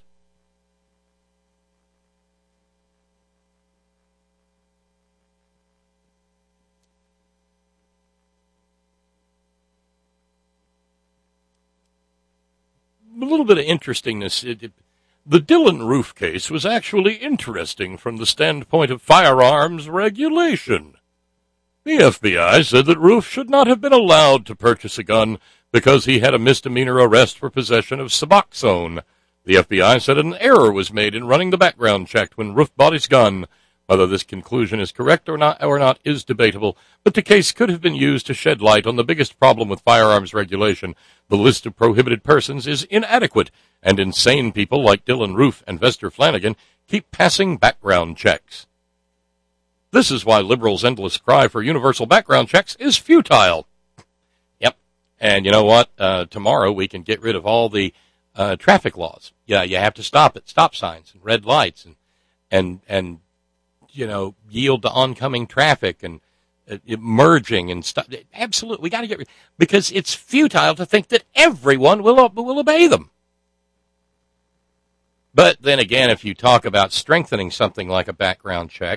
A little bit of interestingness. The Dylann Roof case was actually interesting from the standpoint of firearms regulation. The FBI said that Roof should not have been allowed to purchase a gun because he had a misdemeanor arrest for possession of Suboxone. The FBI said an error was made in running the background check when Roof bought his gun. Whether this conclusion is correct or not is debatable, but the case could have been used to shed light on the biggest problem with firearms regulation. The list of prohibited persons is inadequate, and insane people like Dylann Roof and Vester Flanagan keep passing background checks. This is why liberals' endless cry for universal background checks is futile. Yep. And you know what? Tomorrow we can get rid of all the traffic laws. Yeah, you have to stop at stop signs and red lights and you know, yield to oncoming traffic and merging and stuff. Absolutely, we got to get rid, because it's futile to think that everyone will obey them. But then again, if you talk about strengthening something like a background check,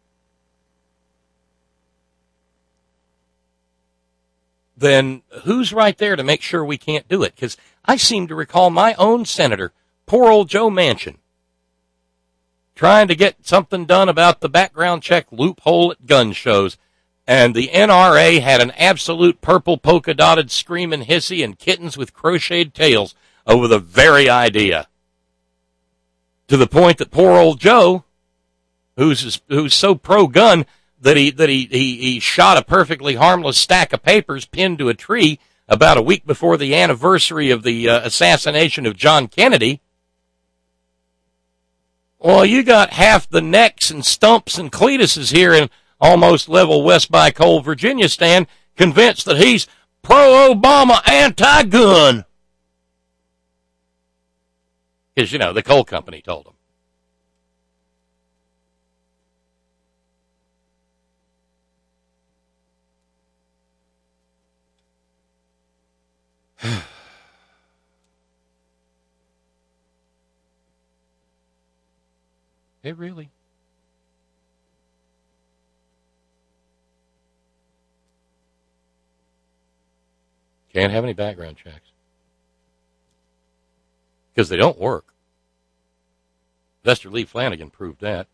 then who's right there to make sure we can't do it? Because I seem to recall my own senator, poor old Joe Manchin, trying to get something done about the background check loophole at gun shows, and the NRA had an absolute purple polka-dotted screaming hissy and kittens with crocheted tails over the very idea. To the point that poor old Joe, who's so pro-gun that he shot a perfectly harmless stack of papers pinned to a tree about a week before the anniversary of the assassination of John Kennedy. Well, you got half the necks and stumps and Cletuses here in almost level West by Coal, Virginia stand, convinced that he's pro-Obama, anti-gun. Because, you know, the coal company told him. Hey, really? Can't have any background checks. Because they don't work. Vester Lee Flanagan proved that.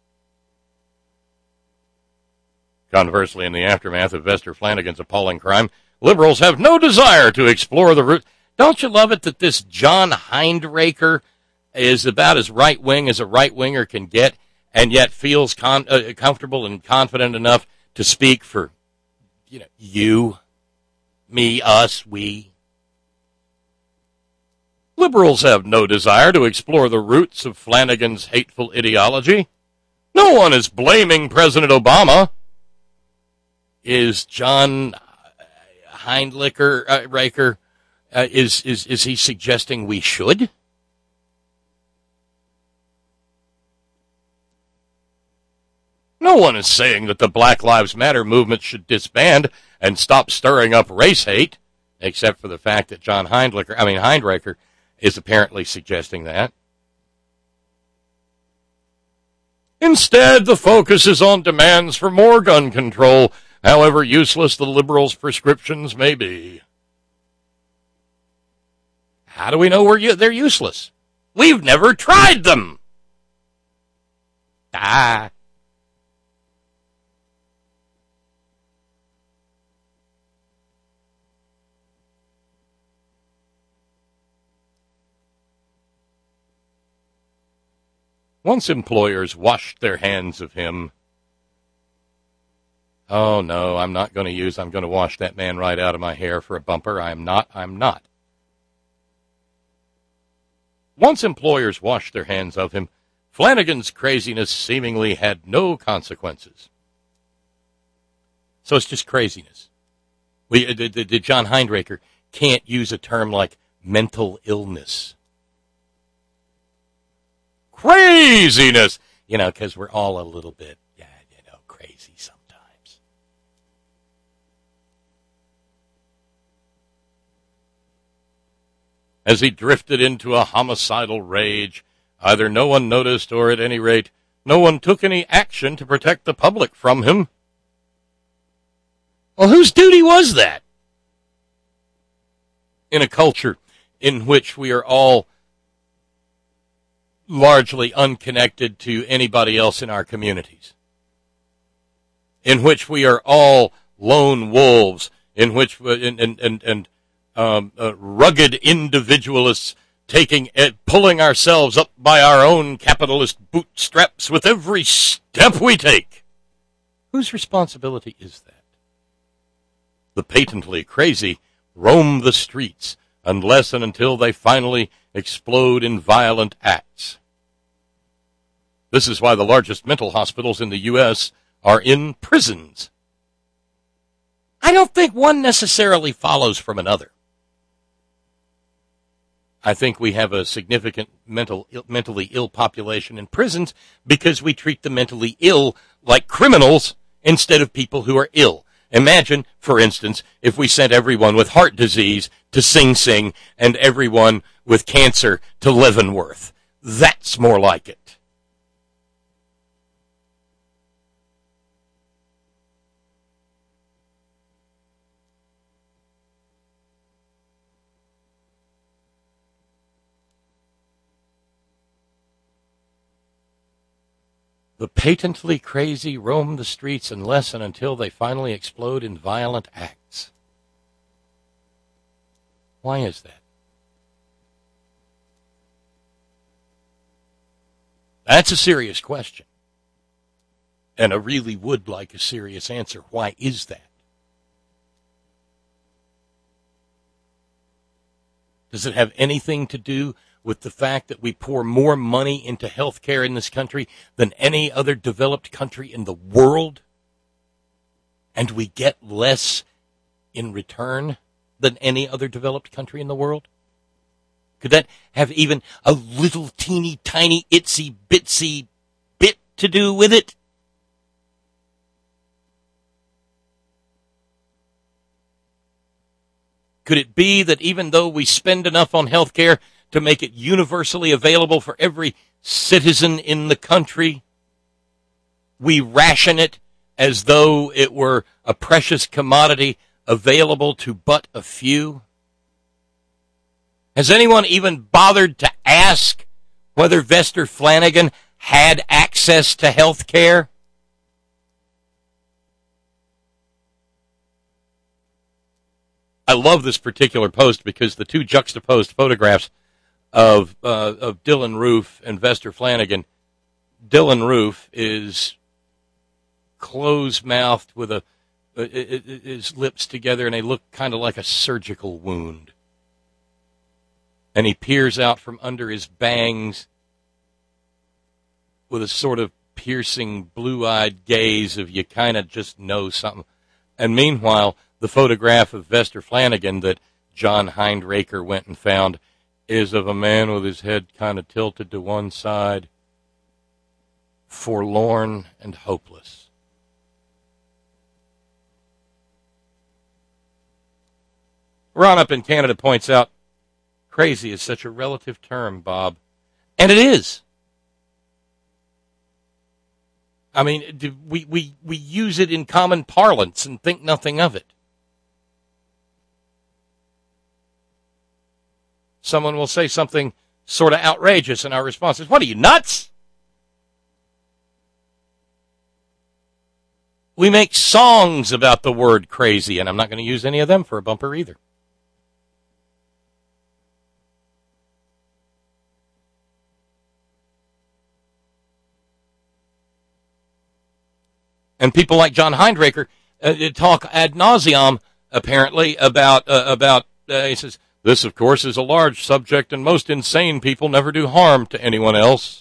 Conversely, in the aftermath of Vester Flanagan's appalling crime, liberals have no desire to explore the root. Don't you love it that this John Heindraker is about as right-wing as a right-winger can get, and yet feels comfortable and confident enough to speak for, you know, you, me, us, we. Liberals have no desire to explore the roots of Flanagan's hateful ideology. No one is blaming President Obama. Is John Heindraker, is he suggesting we should? No one is saying that the Black Lives Matter movement should disband and stop stirring up race hate, except for the fact that John Heindraker is apparently suggesting that. Instead, the focus is on demands for more gun control, however useless the liberals' prescriptions may be. How do we know they're useless? We've never tried them. Once employers washed their hands of him. Oh, no, I'm going to wash that man right out of my hair for a bumper. I'm not. Once employers washed their hands of him, Flanagan's craziness seemingly had no consequences. So it's just craziness. The John Heindraker can't use a term like mental illness. Craziness! You know, because we're all a little bit, crazy sometimes. as he drifted into a homicidal rage. Either no one noticed, or at any rate, no one took any action to protect the public from him. Well, whose duty was that? In a culture in which we are all largely unconnected to anybody else in our communities, in which we are all lone wolves, in which rugged individualists pulling ourselves up by our own capitalist bootstraps with every step we take. Whose responsibility is that? The patently crazy roam the streets unless and until they finally explode in violent acts. This is why the largest mental hospitals in the U.S. are in prisons. I don't think one necessarily follows from another. I think we have a significant mentally ill population in prisons because we treat the mentally ill like criminals instead of people who are ill. Imagine, for instance, if we sent everyone with heart disease to Sing Sing and everyone with cancer to Leavenworth. That's more like it. The patently crazy roam the streets unless and until they finally explode in violent acts. Why is that? That's a serious question. And I really would like a serious answer. Why is that? Does it have anything to do with the fact that we pour more money into health care in this country than any other developed country in the world? And we get less in return than any other developed country in the world? Could that have even a little teeny tiny itsy bitsy bit to do with it? Could it be that even though we spend enough on health care to make it universally available for every citizen in the country, we ration it as though it were a precious commodity available to but a few? Has anyone even bothered to ask whether Vester Flanagan had access to health care? I love this particular post because the two juxtaposed photographs of Dylan Roof and Vester Flanagan. Dylan Roof is close-mouthed with his lips together, and they look kind of like a surgical wound. And he peers out from under his bangs with a sort of piercing, blue-eyed gaze of you kind of just know something. And meanwhile, the photograph of Vester Flanagan that John Heindraker went and found is of a man with his head kind of tilted to one side, forlorn and hopeless. Ron up in Canada points out, crazy is such a relative term, Bob. And it is. I mean, we use it in common parlance and think nothing of it. Someone will say something sort of outrageous, and our response is, what are you, nuts? We make songs about the word crazy, and I'm not going to use any of them for a bumper either. And people like John Heindraker talk ad nauseum, apparently, about he says, this, of course, is a large subject, and most insane people never do harm to anyone else.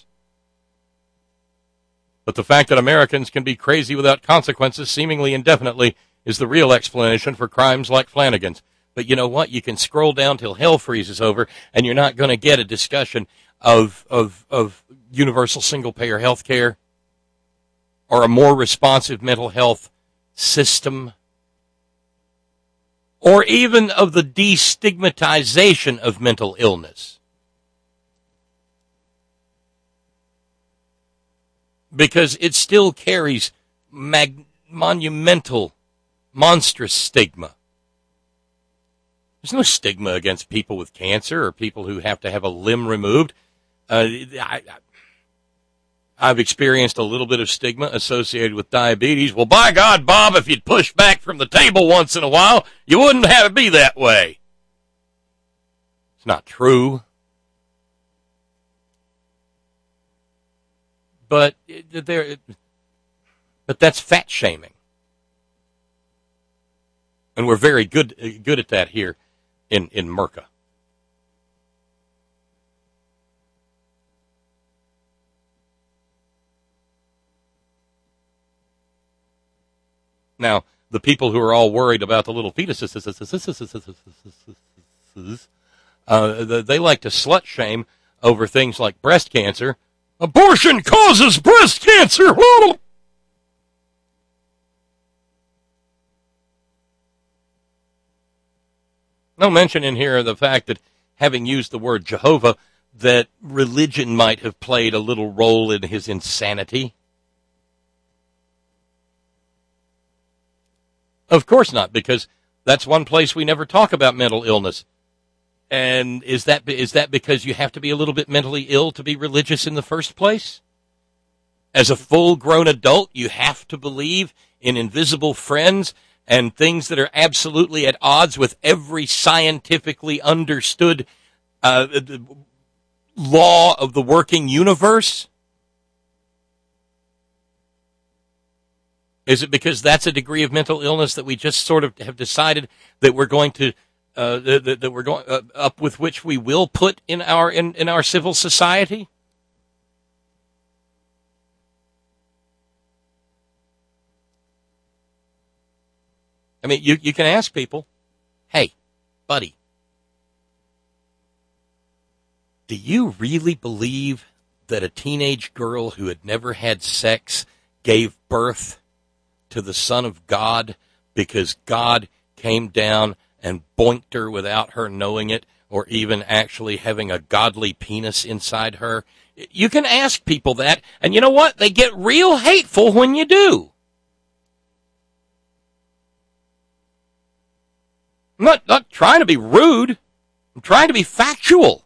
But the fact that Americans can be crazy without consequences seemingly indefinitely is the real explanation for crimes like Flanagan's. But you know what? You can scroll down till hell freezes over, and you're not going to get a discussion of universal single-payer health care or a more responsive mental health system or even of the destigmatization of mental illness. Because it still carries monumental, monstrous stigma. There's no stigma against people with cancer or people who have to have a limb removed. I've experienced a little bit of stigma associated with diabetes. Well, by God, Bob, if you'd push back from the table once in a while, you wouldn't have to be that way. It's not true. But that's fat shaming. And we're very good at that here in Merca. Now, the people who are all worried about the little fetuses, they like to slut shame over things like breast cancer. Abortion causes breast cancer! No mention in here of the fact that, having used the word Jehovah, that religion might have played a little role in his insanity. Of course not, because that's one place we never talk about mental illness. And is that because you have to be a little bit mentally ill to be religious in the first place? As a full-grown adult, you have to believe in invisible friends and things that are absolutely at odds with every scientifically understood law of the working universe? Is it because that's a degree of mental illness that we just sort of have decided that we're going to that we're going up with which we will put in our civil society? I mean, you can ask people, hey, buddy, do you really believe that a teenage girl who had never had sex gave birth to the Son of God because God came down and boinked her without her knowing it, or even actually having a godly penis inside her? You can ask people that, and you know what? They get real hateful when you do. I'm not trying to be rude. I'm trying to be factual.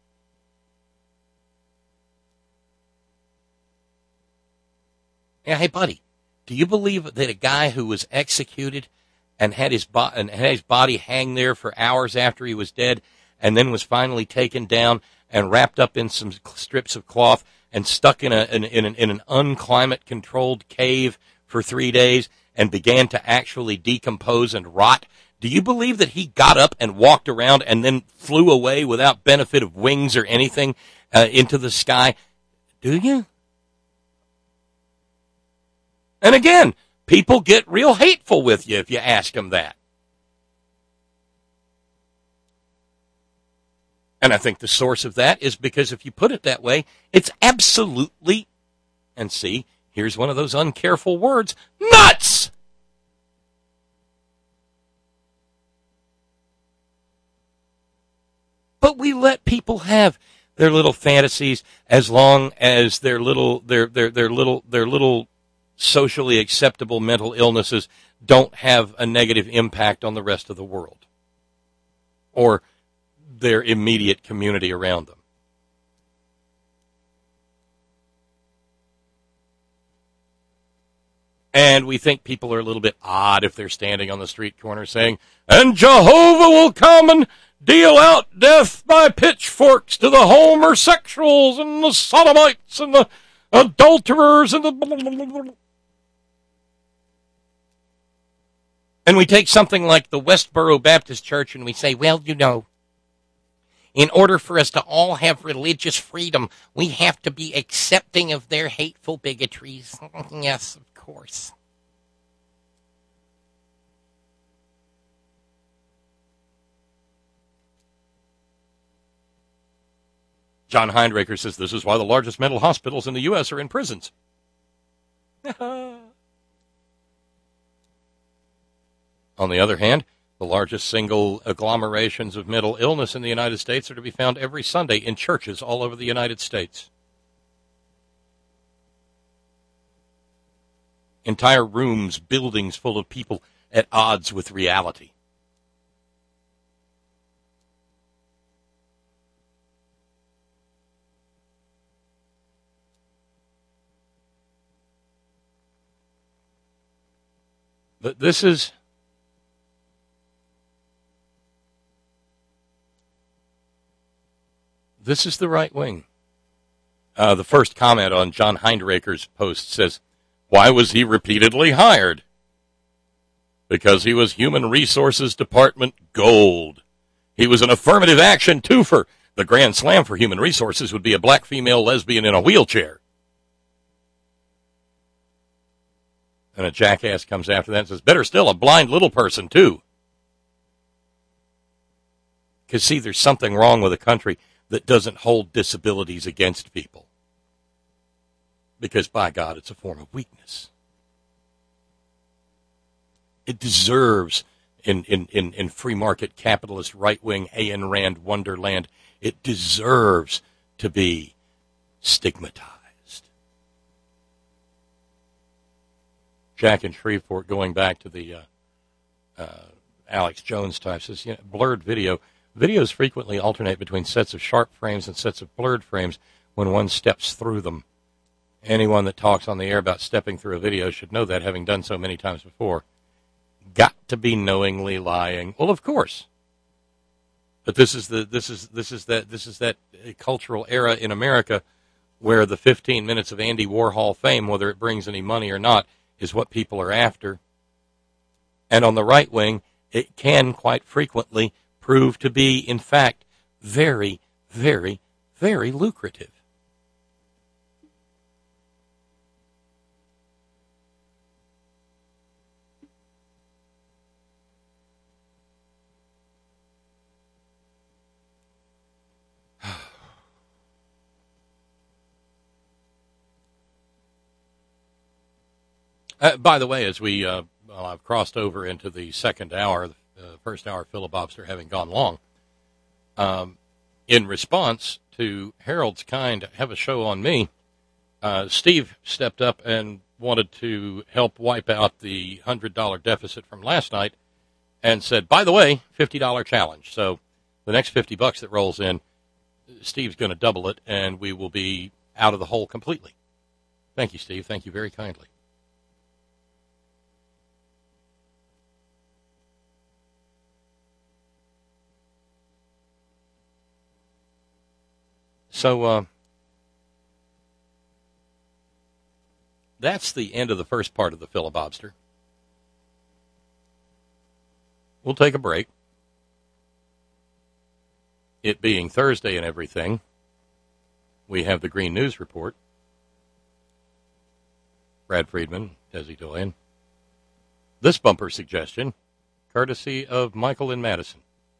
Yeah, hey, buddy, do you believe that a guy who was executed and had his body hang there for hours after he was dead, and then was finally taken down and wrapped up in some strips of cloth and stuck in an unclimate-controlled cave for 3 days and began to actually decompose and rot? Do you believe that he got up and walked around and then flew away without benefit of wings or anything into the sky? Do you? And again, people get real hateful with you if you ask them that. And I think the source of that is because if you put it that way, it's absolutely, and see, here's one of those uncareful words, nuts! But we let people have their little fantasies as long as their little socially acceptable mental illnesses don't have a negative impact on the rest of the world or their immediate community around them. And we think people are a little bit odd if they're standing on the street corner saying, and Jehovah will come and deal out death by pitchforks to the homosexuals and the sodomites and the adulterers and the... And we take something like the Westboro Baptist Church and we say, well, you know, in order for us to all have religious freedom, we have to be accepting of their hateful bigotries. Yes, of course. John Heindraker says this is why the largest mental hospitals in the U.S. are in prisons. On the other hand, The largest single agglomerations of mental illness in the United States are to be found every Sunday in churches all over the United States. Entire rooms, buildings full of people at odds with reality. But this is the right wing. The first comment on John Heindraker's post says, "Why was he repeatedly hired?" Because he was Human Resources Department gold. He was an affirmative action twofer. The grand slam for Human Resources would be a black female lesbian in a wheelchair. And a jackass comes after that and says, better still, a blind little person, too. Because, see, there's something wrong with a country that doesn't hold disabilities against people. Because, by God, it's a form of weakness. It deserves, in free market capitalist right-wing Ayn Rand wonderland, it deserves to be stigmatized. Jack in Shreveport, going back to the Alex Jones type, says, blurred video. Videos frequently alternate between sets of sharp frames and sets of blurred frames when one steps through them. Anyone that talks on the air about stepping through a video should know that, having done so many times before. Got to be knowingly lying. Well, of course. But this is that cultural era in America where the 15 minutes of Andy Warhol fame, whether it brings any money or not, is what people are after. And on the right wing, it can quite frequently prove to be, in fact, very, very, very lucrative. By the way, as I've crossed over into the second hour, the first hour filibuster having gone long, in response to Harold's kind have a show on me, Steve stepped up and wanted to help wipe out the $100 deficit from last night and said, by the way, $50 challenge. So the next $50 that rolls in, Steve's going to double it, and we will be out of the hole completely. Thank you, Steve. Thank you very kindly. So that's the end of the first part of the filibuster. We'll take a break. It being Thursday and everything, we have the Green News Report. Brad Friedman, Desi Doyen. This bumper suggestion, courtesy of Michael in Madison,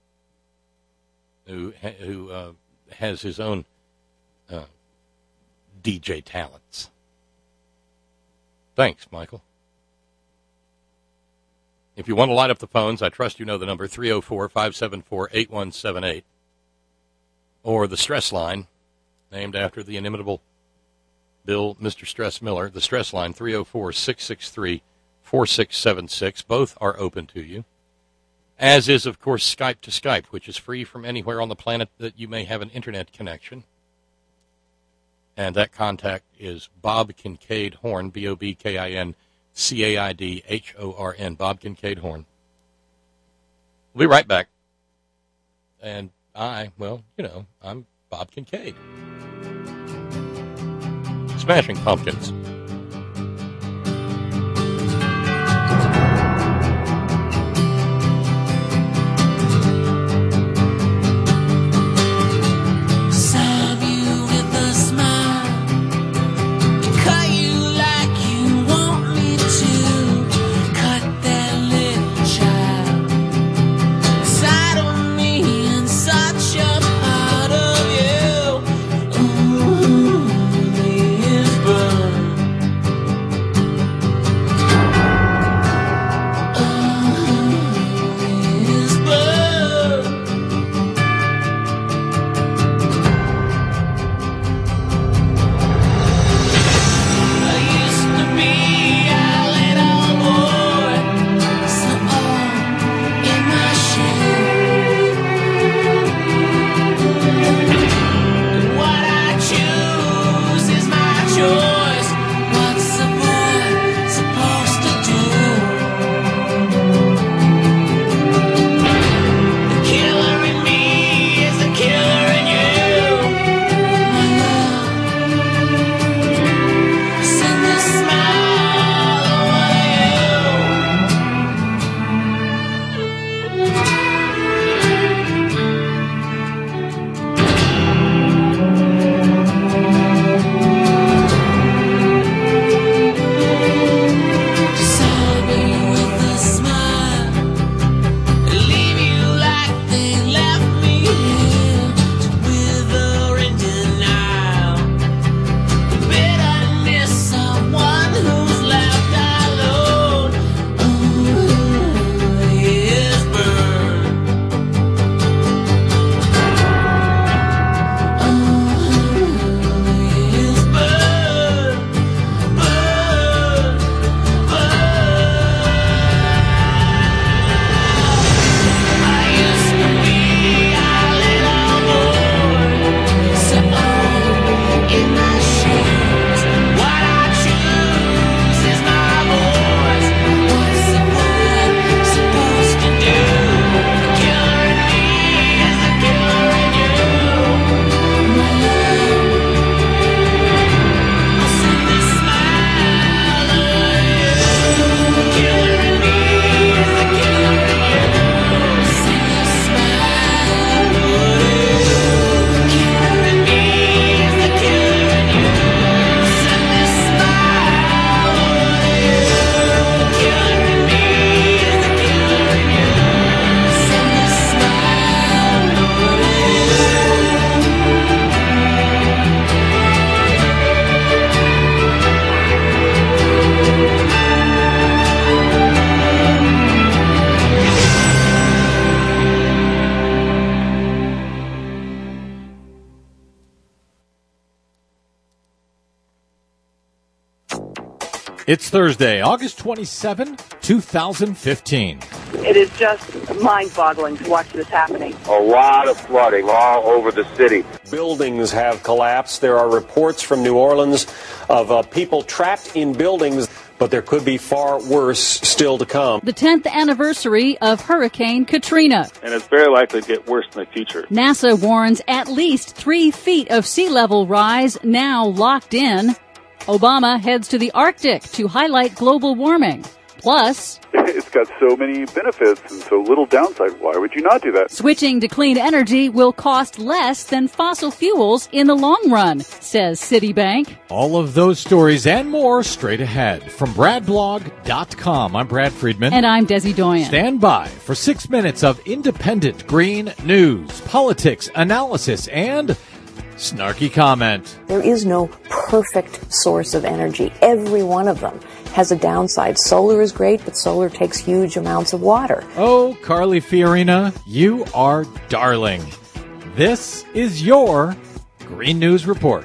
who has his own DJ talents. Thanks, Michael. If you want to light up the phones, I trust you know the number, 304-574-8178. Or the stress line, named after the inimitable Mr. Stress Miller. The stress line, 304-663-4676. Both are open to you. As is, of course, Skype to Skype, which is free from anywhere on the planet that you may have an internet connection. And that contact is Bob Kincaid Horn, BOBKINCAIDHORN, Bob Kincaid Horn. We'll be right back. And I'm Bob Kincaid. Smashing Pumpkins. It's Thursday, August 27, 2015. It is just mind-boggling to watch this happening. A lot of flooding all over the city. Buildings have collapsed. There are reports from New Orleans of people trapped in buildings, but there could be far worse still to come. The 10th anniversary of Hurricane Katrina. And it's very likely to get worse in the future. NASA warns at least 3 feet of sea level rise now locked in. Obama heads to the Arctic to highlight global warming. Plus, it's got so many benefits and so little downside. Why would you not do that? Switching to clean energy will cost less than fossil fuels in the long run, says Citibank. All of those stories and more straight ahead. From BradBlog.com, I'm Brad Friedman. And I'm Desi Doyen. Stand by for 6 minutes of independent green news, politics, analysis, and snarky comment. There is no perfect source of energy. Every one of them has a downside. Solar is great, but solar takes huge amounts of water. Oh, Carly Fiorina, you are darling. This is your Green News Report.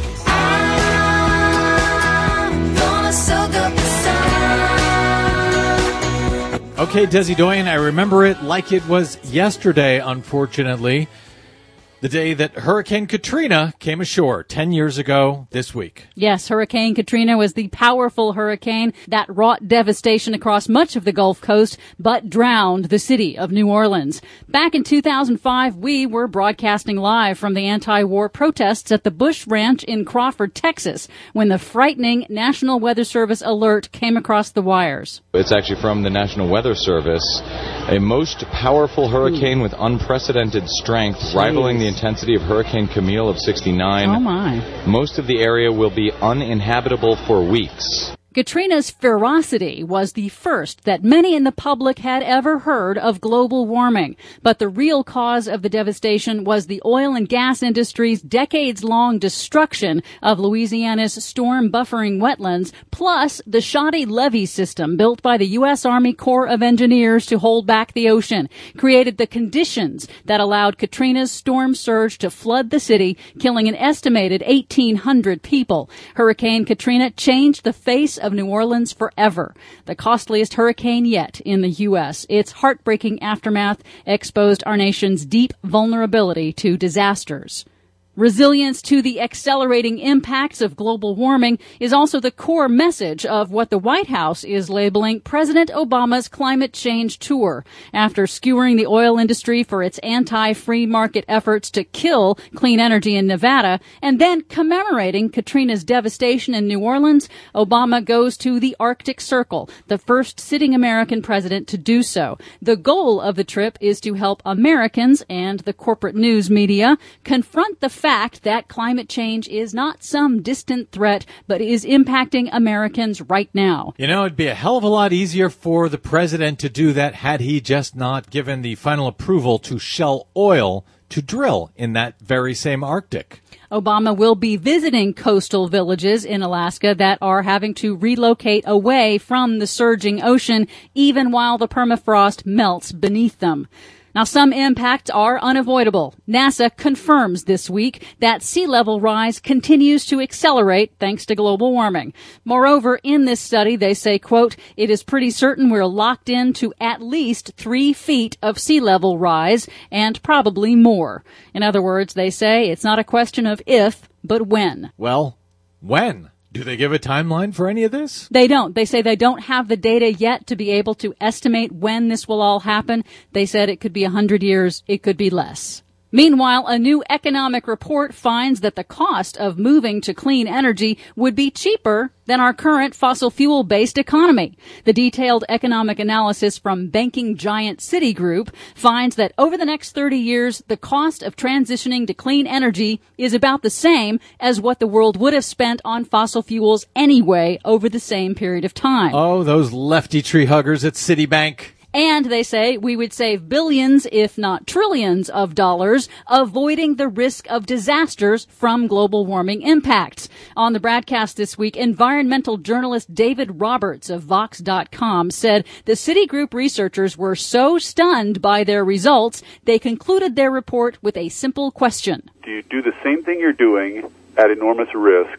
Okay, Desi Doyen, I remember it like it was yesterday, unfortunately. The day that Hurricane Katrina came ashore 10 years ago this week. Yes, Hurricane Katrina was the powerful hurricane that wrought devastation across much of the Gulf Coast, but drowned the city of New Orleans. Back in 2005, we were broadcasting live from the anti-war protests at the Bush Ranch in Crawford, Texas, when the frightening National Weather Service alert came across the wires. It's actually from the National Weather Service, a most powerful hurricane with unprecedented strength, rivaling the intensity of Hurricane Camille of 69. Oh, my. Most of the area will be uninhabitable for weeks. Katrina's ferocity was the first that many in the public had ever heard of global warming. But the real cause of the devastation was the oil and gas industry's decades-long destruction of Louisiana's storm buffering wetlands, plus the shoddy levee system built by the U.S. Army Corps of Engineers to hold back the ocean, created the conditions that allowed Katrina's storm surge to flood the city, killing an estimated 1,800 people. Hurricane Katrina changed the face of New Orleans forever. The costliest hurricane yet in the U.S. Its heartbreaking aftermath exposed our nation's deep vulnerability to disasters. Resilience to the accelerating impacts of global warming is also the core message of what the White House is labeling President Obama's climate change tour. After skewering the oil industry for its anti-free market efforts to kill clean energy in Nevada, and then commemorating Katrina's devastation in New Orleans, Obama goes to the Arctic Circle, the first sitting American president to do so. The goal of the trip is to help Americans and the corporate news media confront the fact that climate change is not some distant threat, but is impacting Americans right now. You know, it'd be a hell of a lot easier for the president to do that had he just not given the final approval to Shell Oil to drill in that very same Arctic. Obama will be visiting coastal villages in Alaska that are having to relocate away from the surging ocean, even while the permafrost melts beneath them. Now, some impacts are unavoidable. NASA confirms this week that sea level rise continues to accelerate thanks to global warming. Moreover, in this study, they say, quote, it is pretty certain we're locked into at least 3 feet of sea level rise and probably more. In other words, they say it's not a question of if, but when. Well, when? Do they give a timeline for any of this? They don't. They say they don't have the data yet to be able to estimate when this will all happen. They said it could be 100 years. It could be less. Meanwhile, a new economic report finds that the cost of moving to clean energy would be cheaper than our current fossil fuel-based economy. The detailed economic analysis from banking giant Citigroup finds that over the next 30 years, the cost of transitioning to clean energy is about the same as what the world would have spent on fossil fuels anyway over the same period of time. Oh, those lefty tree huggers at Citibank. And they say we would save billions, if not trillions of dollars, avoiding the risk of disasters from global warming impacts. On the broadcast this week, environmental journalist David Roberts of Vox.com said the Citigroup researchers were so stunned by their results, they concluded their report with a simple question. Do you do the same thing you're doing at enormous risk, or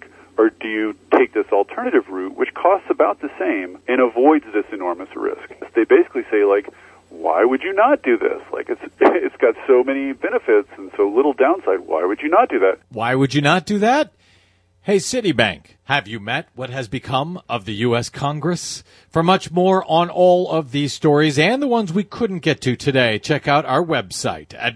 Or do you take this alternative route, which costs about the same and avoids this enormous risk? They basically say, like, why would you not do this? Like, it's got so many benefits and so little downside. Why would you not do that? Why would you not do that? Hey, Citibank, have you met what has become of the U.S. Congress? For much more on all of these stories and the ones we couldn't get to today, check out our website at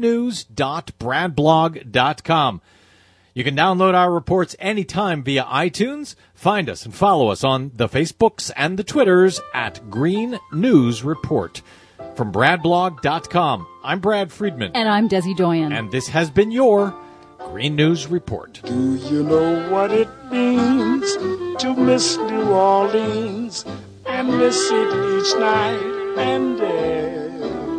greennews.bradblog.com. You can download our reports anytime via iTunes. Find us and follow us on the Facebooks and the Twitters at Green News Report. From bradblog.com, I'm Brad Friedman. And I'm Desi Doyen. And this has been your Green News Report. Do you know what it means to miss New Orleans and miss it each night and day?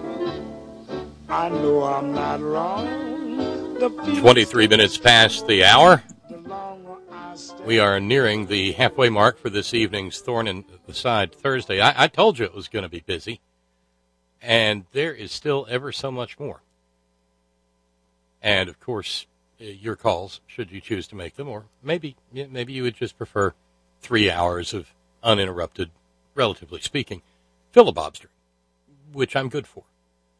I know I'm not wrong. 23 minutes past the hour. We are nearing the halfway mark for this evening's Thorn in the Side Thursday. I told you it was going to be busy, and there is still ever so much more. And, of course, your calls, should you choose to make them, or maybe you would just prefer 3 hours of uninterrupted, relatively speaking, filibobster, which I'm good for.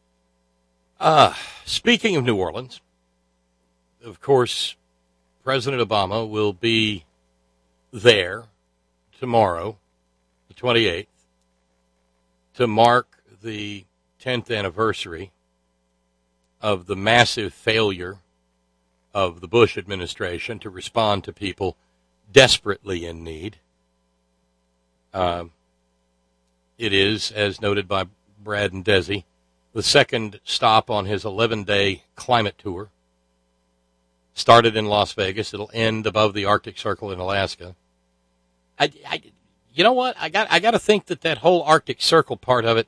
Speaking of New Orleans, of course, President Obama will be there tomorrow, the 28th, to mark the 10th anniversary of the massive failure of the Bush administration to respond to people desperately in need. It is, as noted by Brad and Desi, the second stop on his 11-day climate tour. Started in Las Vegas. It'll end above the Arctic Circle in Alaska. You know what? I got to think that whole Arctic Circle part of it,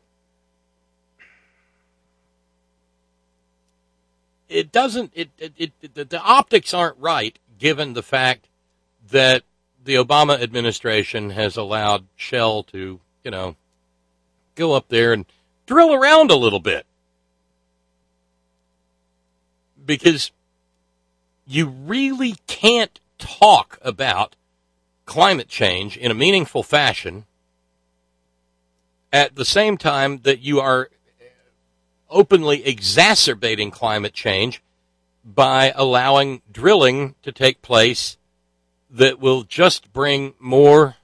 it doesn't. The optics aren't right, given the fact that the Obama administration has allowed Shell to, go up there and drill around a little bit, because you really can't talk about climate change in a meaningful fashion at the same time that you are openly exacerbating climate change by allowing drilling to take place that will just bring more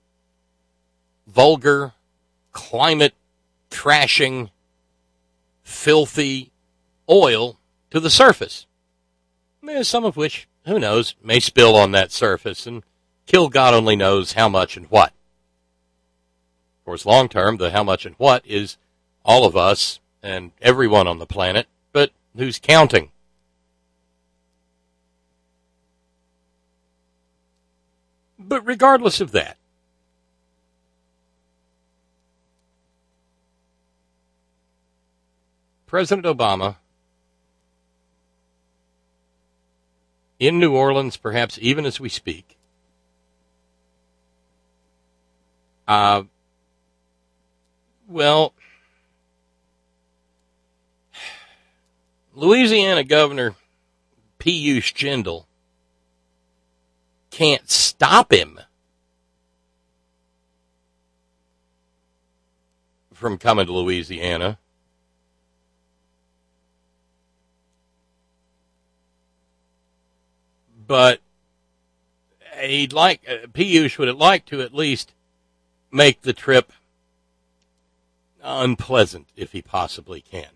vulgar, climate-trashing, filthy oil to the surface. Some of which, who knows, may spill on that surface and kill God only knows how much and what. Of course, long term, the how much and what is all of us and everyone on the planet, but who's counting? But regardless of that, President Obama, in New Orleans, perhaps even as we speak, Louisiana Governor Piyush Jindal can't stop him from coming to Louisiana. But Piyush would like to at least make the trip unpleasant if he possibly can.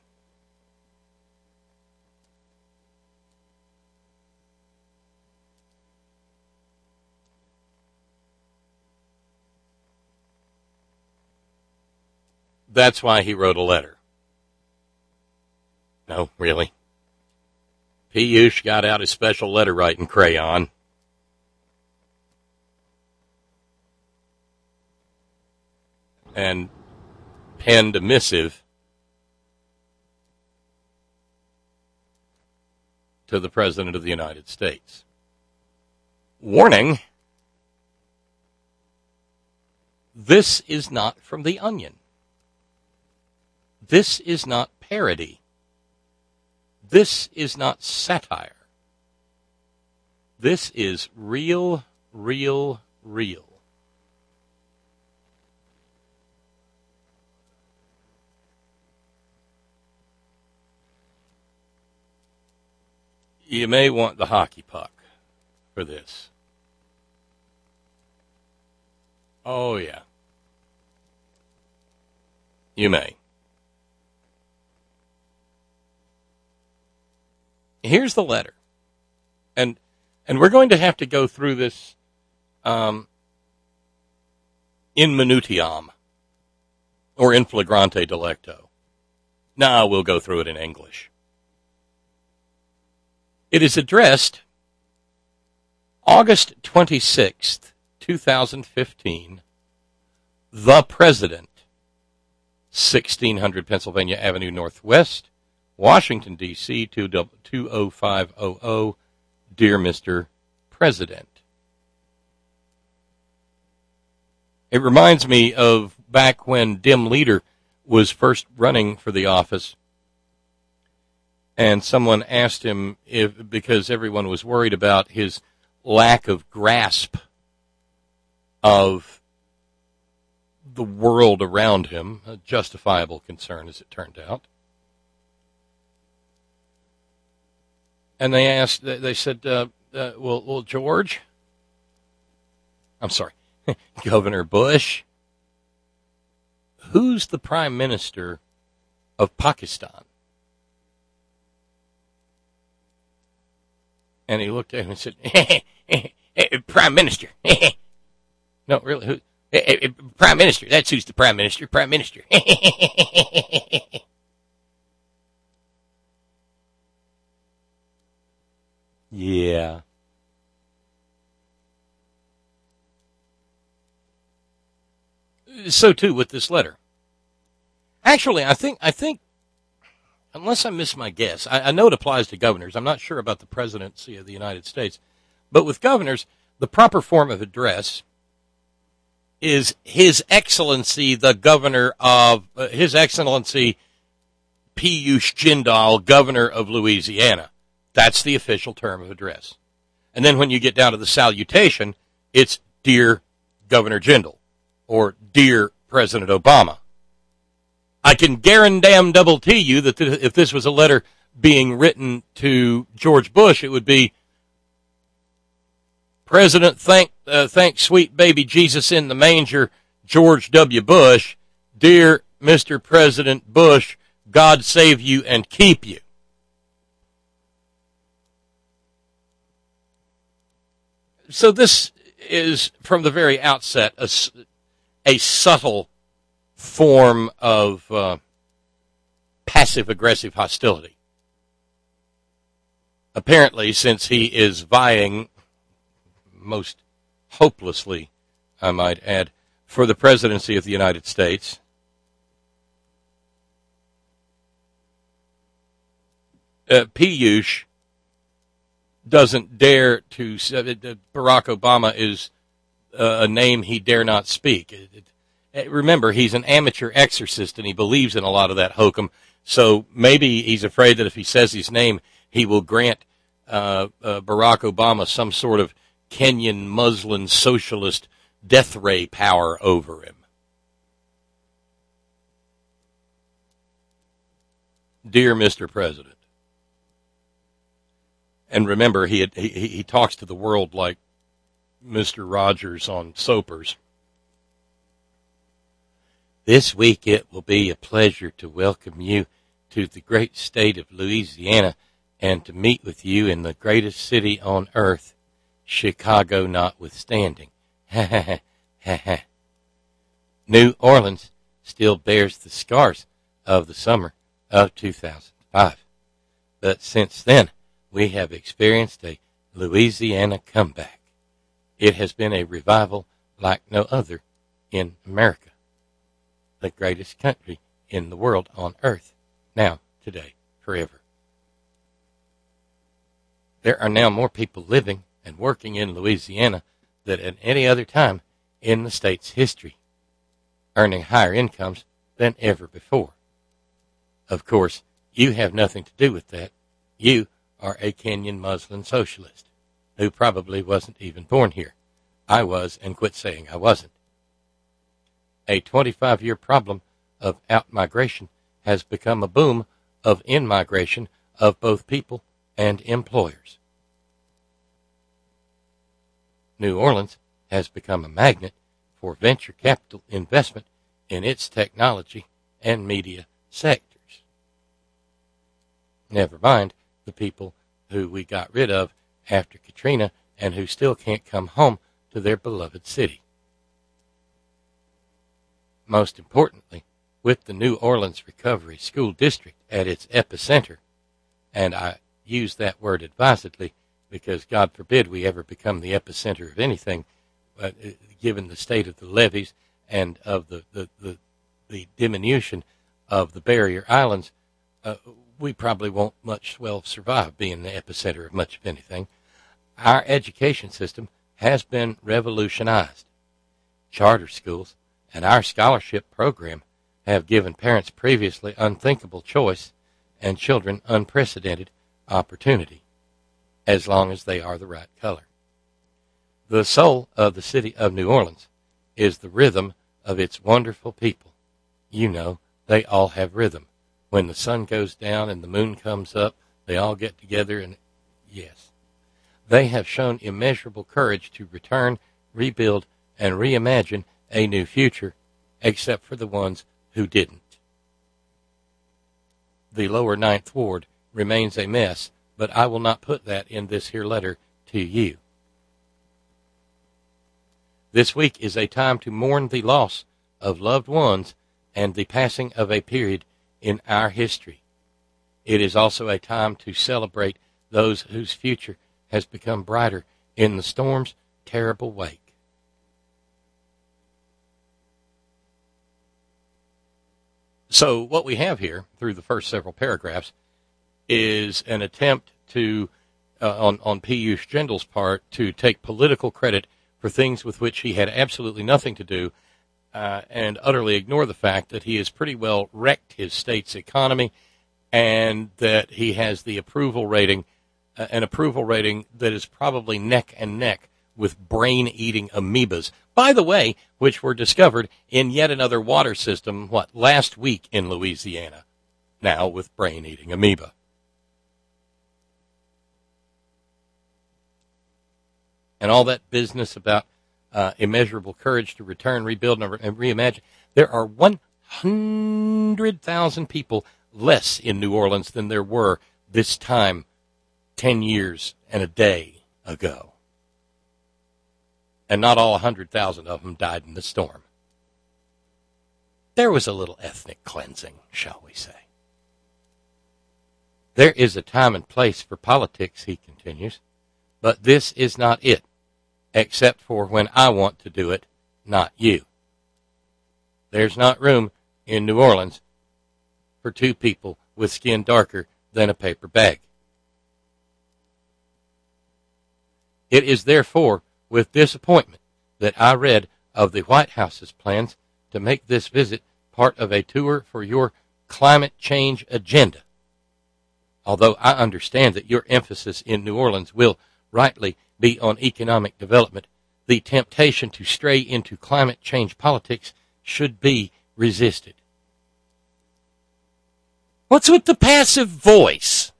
That's why he wrote a letter. No, really. Piyush got out his special letter writing crayon. And penned a missive to the President of the United States. Warning, this is not from The Onion. This is not parody. This is not satire. This is real real. You may want the hockey puck for this. Oh, yeah. You may. Here's the letter. And we're going to have to go through this in minutiam or in flagrante delicto. No, we'll go through it in English. It is addressed August 26th, 2015, The President, 1600 Pennsylvania Avenue Northwest, Washington, D.C., 20500, Dear Mr. President. It reminds me of back when Dim Leader was first running for the office, and someone asked him because everyone was worried about his lack of grasp of the world around him, a justifiable concern as it turned out. And they said, well, George, I'm sorry, Governor Bush, who's the Prime Minister of Pakistan? And he looked at him and said, Prime Minister. No, really, who? Prime Minister. That's who's the Prime Minister. Prime Minister. Yeah. So, too, with this letter. Actually, I think, unless I miss my guess, I know it applies to governors. I'm not sure about the presidency of the United States. But with governors, the proper form of address is His Excellency, the Governor of, His Excellency Piyush Jindal, Governor of Louisiana. That's the official term of address. And then when you get down to the salutation, it's Dear Governor Jindal or Dear President Obama. I can guarantee you that if this was a letter being written to George Bush, it would be, President, thank sweet baby Jesus in the manger, George W. Bush. Dear Mr. President Bush, God save you and keep you. So this is, from the very outset, a subtle form of passive-aggressive hostility. Apparently, since he is vying, most hopelessly, I might add, for the presidency of the United States, Piyush doesn't dare to, Barack Obama is a name he dare not speak. Remember, he's an amateur exorcist, and he believes in a lot of that hokum, so maybe he's afraid that if he says his name, he will grant Barack Obama some sort of Kenyan Muslim socialist death ray power over him. Dear Mr. President. And remember, he talks to the world like Mr. Rogers on Soapers. This week it will be a pleasure to welcome you to the great state of Louisiana and to meet with you in the greatest city on earth, Chicago notwithstanding. New Orleans still bears the scars of the summer of 2005. But since then, we have experienced a Louisiana comeback. It has been a revival like no other in America, the greatest country in the world on earth, now, today, forever. There are now more people living and working in Louisiana than at any other time in the state's history, earning higher incomes than ever before. Of course, you have nothing to do with that. You are a Kenyan Muslim socialist who probably wasn't even born here. I was and quit saying I wasn't. A 25-year problem of out-migration has become a boom of in-migration of both people and employers. New Orleans has become a magnet for venture capital investment in its technology and media sectors. Never mind the people who we got rid of after Katrina and who still can't come home to their beloved city. Most importantly, with the New Orleans Recovery School District at its epicenter, and I use that word advisedly because God forbid we ever become the epicenter of anything, but given the state of the levees and of the diminution of the barrier islands, we probably won't much well survive being the epicenter of much of anything. Our education system has been revolutionized. Charter schools and our scholarship program have given parents previously unthinkable choice and children unprecedented opportunity, as long as they are the right color. The soul of the city of New Orleans is the rhythm of its wonderful people. You know, they all have rhythm. When the sun goes down and the moon comes up, they all get together and, yes. They have shown immeasurable courage to return, rebuild, and reimagine a new future, except for the ones who didn't. The lower Ninth Ward remains a mess, but I will not put that in this here letter to you. This week is a time to mourn the loss of loved ones and the passing of a period in our history. It is also a time to celebrate those whose future has become brighter in the storm's terrible wake. So what we have here through the first several paragraphs is an attempt to, on Piyush Jindal's part, to take political credit for things with which he had absolutely nothing to do, and utterly ignore the fact that he has pretty well wrecked his state's economy and that he has the approval rating, an approval rating that is probably neck and neck with brain-eating amoebas, by the way, which were discovered in yet another water system, last week in Louisiana, now with brain-eating amoeba. And all that business about immeasurable courage to return, rebuild, and reimagine. There are 100,000 people less in New Orleans than there were this time 10 years and a day ago. And not all 100,000 of them died in the storm. There was a little ethnic cleansing, shall we say. There is a time and place for politics, he continues, but this is not it, except for when I want to do it, not you. There's not room in New Orleans for two people with skin darker than a paper bag. It is therefore with disappointment that I read of the White House's plans to make this visit part of a tour for your climate change agenda. Although I understand that your emphasis in New Orleans will rightly be on economic development, the temptation to stray into climate change politics should be resisted. What's with the passive voice?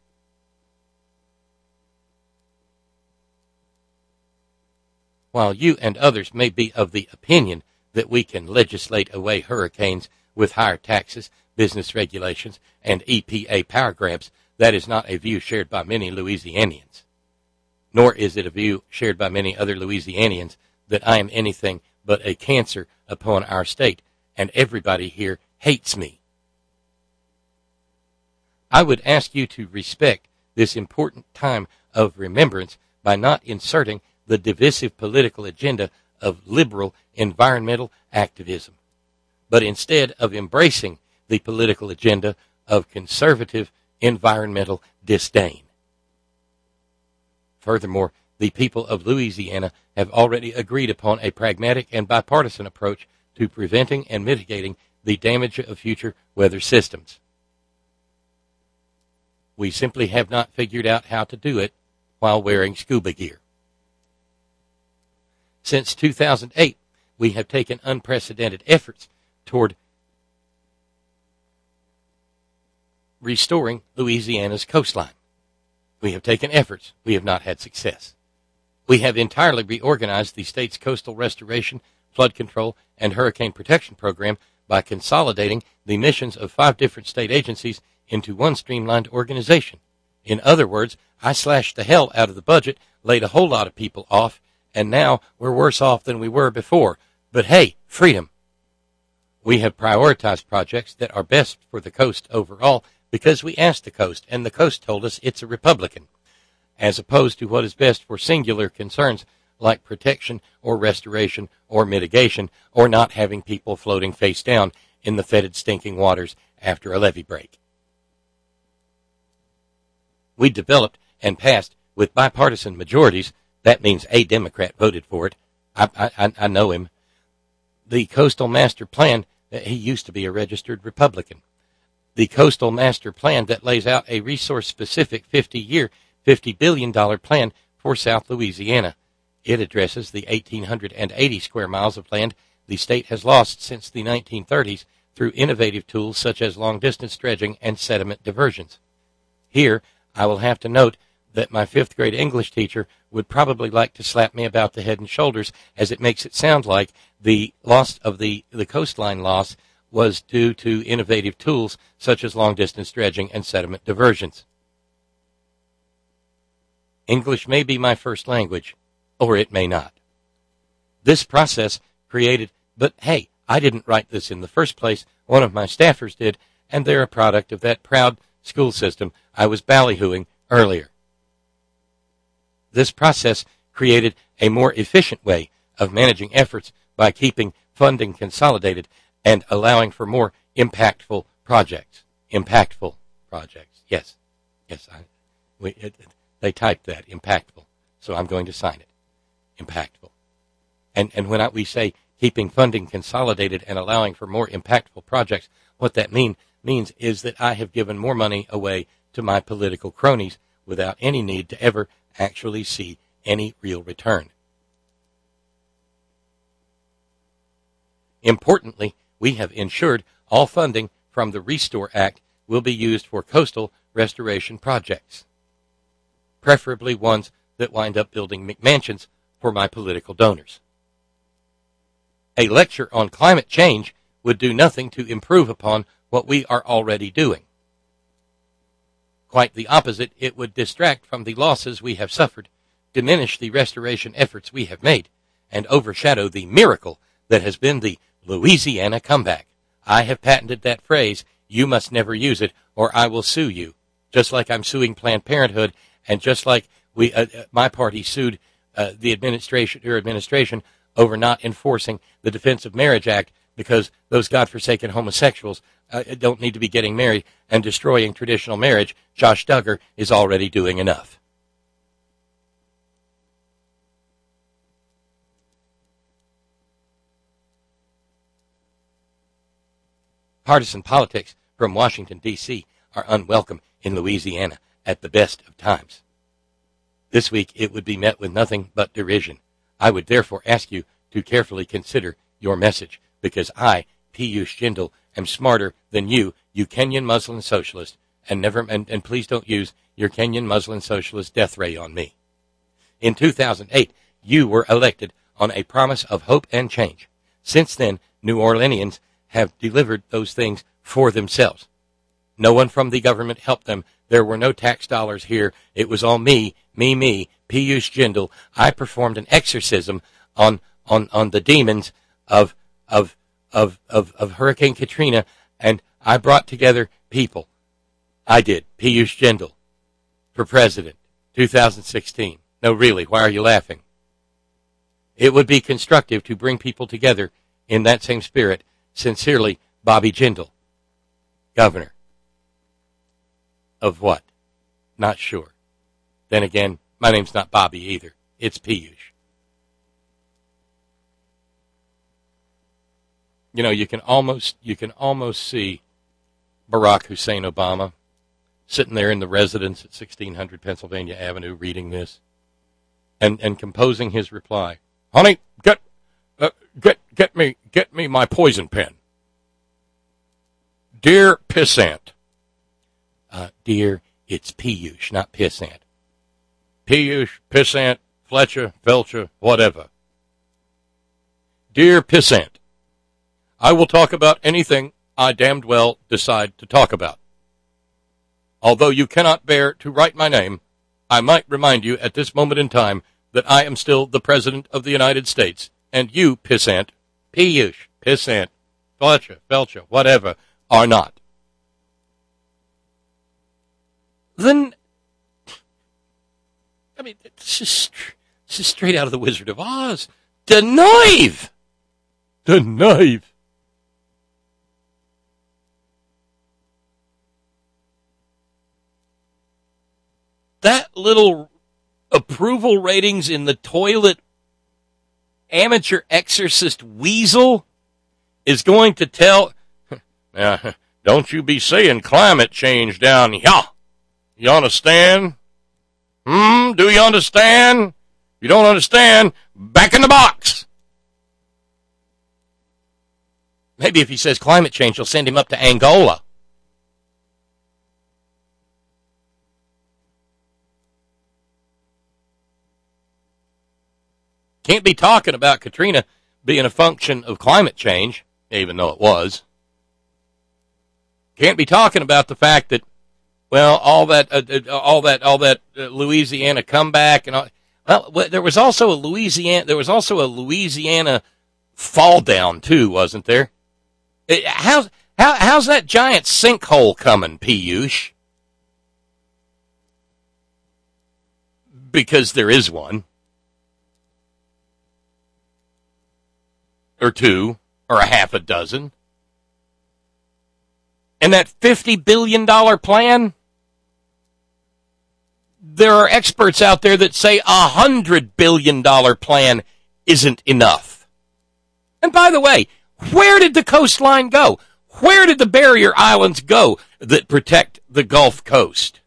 While you and others may be of the opinion that we can legislate away hurricanes with higher taxes, business regulations, and EPA power grabs, that is not a view shared by many Louisianians. Nor is it a view shared by many other Louisianians that I am anything but a cancer upon our state, and everybody here hates me. I would ask you to respect this important time of remembrance by not inserting the divisive political agenda of liberal environmental activism, but instead of embracing the political agenda of conservative environmental disdain. Furthermore, the people of Louisiana have already agreed upon a pragmatic and bipartisan approach to preventing and mitigating the damage of future weather systems. We simply have not figured out how to do it while wearing scuba gear. Since 2008, we have taken unprecedented efforts toward restoring Louisiana's coastline. We have taken efforts. We have not had success. We have entirely reorganized the state's coastal restoration, flood control, and hurricane protection program by consolidating the missions of 5 different state agencies into one streamlined organization. In other words, I slashed the hell out of the budget, laid a whole lot of people off, and now we're worse off than we were before. But hey, freedom. We have prioritized projects that are best for the coast overall because we asked the coast, and the coast told us it's a Republican, as opposed to what is best for singular concerns like protection or restoration or mitigation or not having people floating face down in the fetid, stinking waters after a levee break. We developed and passed with bipartisan majorities. That means a Democrat voted for it. I know him. The Coastal Master Plan, he used to be a registered Republican. The Coastal Master Plan that lays out a resource-specific 50-year, $50 billion plan for South Louisiana. It addresses the 1,880 square miles of land the state has lost since the 1930s through innovative tools such as long-distance dredging and sediment diversions. Here, I will have to note that my 5th grade English teacher would probably like to slap me about the head and shoulders, as it makes it sound like the loss of the coastline loss was due to innovative tools such as long-distance dredging and sediment diversions. English may be my first language, or it may not. This process created, but hey, I didn't write this in the first place. One of my staffers did, and they're a product of that proud school system I was ballyhooing earlier. This process created a more efficient way of managing efforts by keeping funding consolidated and allowing for more impactful projects. Impactful projects. Yes. They typed that, impactful. So I'm going to sign it. Impactful. And when we say keeping funding consolidated and allowing for more impactful projects, what that means is that I have given more money away to my political cronies without any need to ever actually see any real return. Importantly, we have ensured all funding from the Restore Act will be used for coastal restoration projects, preferably ones that wind up building McMansions for my political donors. A lecture on climate change would do nothing to improve upon what we are already doing. Quite the opposite, it would distract from the losses we have suffered, diminish the restoration efforts we have made, and overshadow the miracle that has been the Louisiana comeback. I have patented that phrase. You must never use it, or I will sue you. Just like I'm suing Planned Parenthood, and just like my party sued the administration over not enforcing the Defense of Marriage Act because those godforsaken homosexuals don't need to be getting married and destroying traditional marriage. Josh Duggar is already doing enough. Partisan politics from Washington, D.C. are unwelcome in Louisiana at the best of times. This week it would be met with nothing but derision. I would therefore ask you to carefully consider your message, because I, Piyush Jindal, am smarter than you Kenyan Muslim socialist, and please don't use your Kenyan Muslim socialist death ray on me. In 2008, you were elected on a promise of hope and change. Since then, New Orleanians have delivered those things for themselves. No one from the government helped them. There were no tax dollars here. It was all me, Piyush Jindal. I performed an exorcism on the demons of Hurricane Katrina, and I brought together people. I did. Piyush Jindal for president, 2016. No, really, why are you laughing? It would be constructive to bring people together in that same spirit. Sincerely, Bobby Jindal, governor. Of what? Not sure. Then again, my name's not Bobby either. It's Piyush. You know, you can almost see Barack Hussein Obama sitting there in the residence at 1600 Pennsylvania Avenue reading this and composing his reply. Honey, get me my poison pen. Dear Pissant. Dear, it's Piyush, not Pissant. Piyush, Pissant, Fletcher, Felcher, whatever. Dear Pissant, I will talk about anything I damned well decide to talk about. Although you cannot bear to write my name, I might remind you at this moment in time that I am still the President of the United States, and you, Pissant, Piyush, Pissant, Fletcher, Felcher, whatever, are not. Then, I mean, this is straight out of The Wizard of Oz. The knife! The knife! That little approval ratings in the toilet amateur exorcist weasel is going to tell, don't you be saying climate change down here. You understand? Do you understand? You don't understand? Back in the box. Maybe if he says climate change, you'll send him up to Angola. Can't be talking about Katrina being a function of climate change, even though it was. Can't be talking about the fact that, well, all that Louisiana comeback and all. Well, there was also a Louisiana fall down too, wasn't there? How's that giant sinkhole coming, Piyush? Because there is one. Or two, or a half a dozen. And that $50 billion plan, there are experts out there that say $100 billion plan isn't enough. And by the way, where did the coastline go? Where did the barrier islands go that protect the Gulf Coast?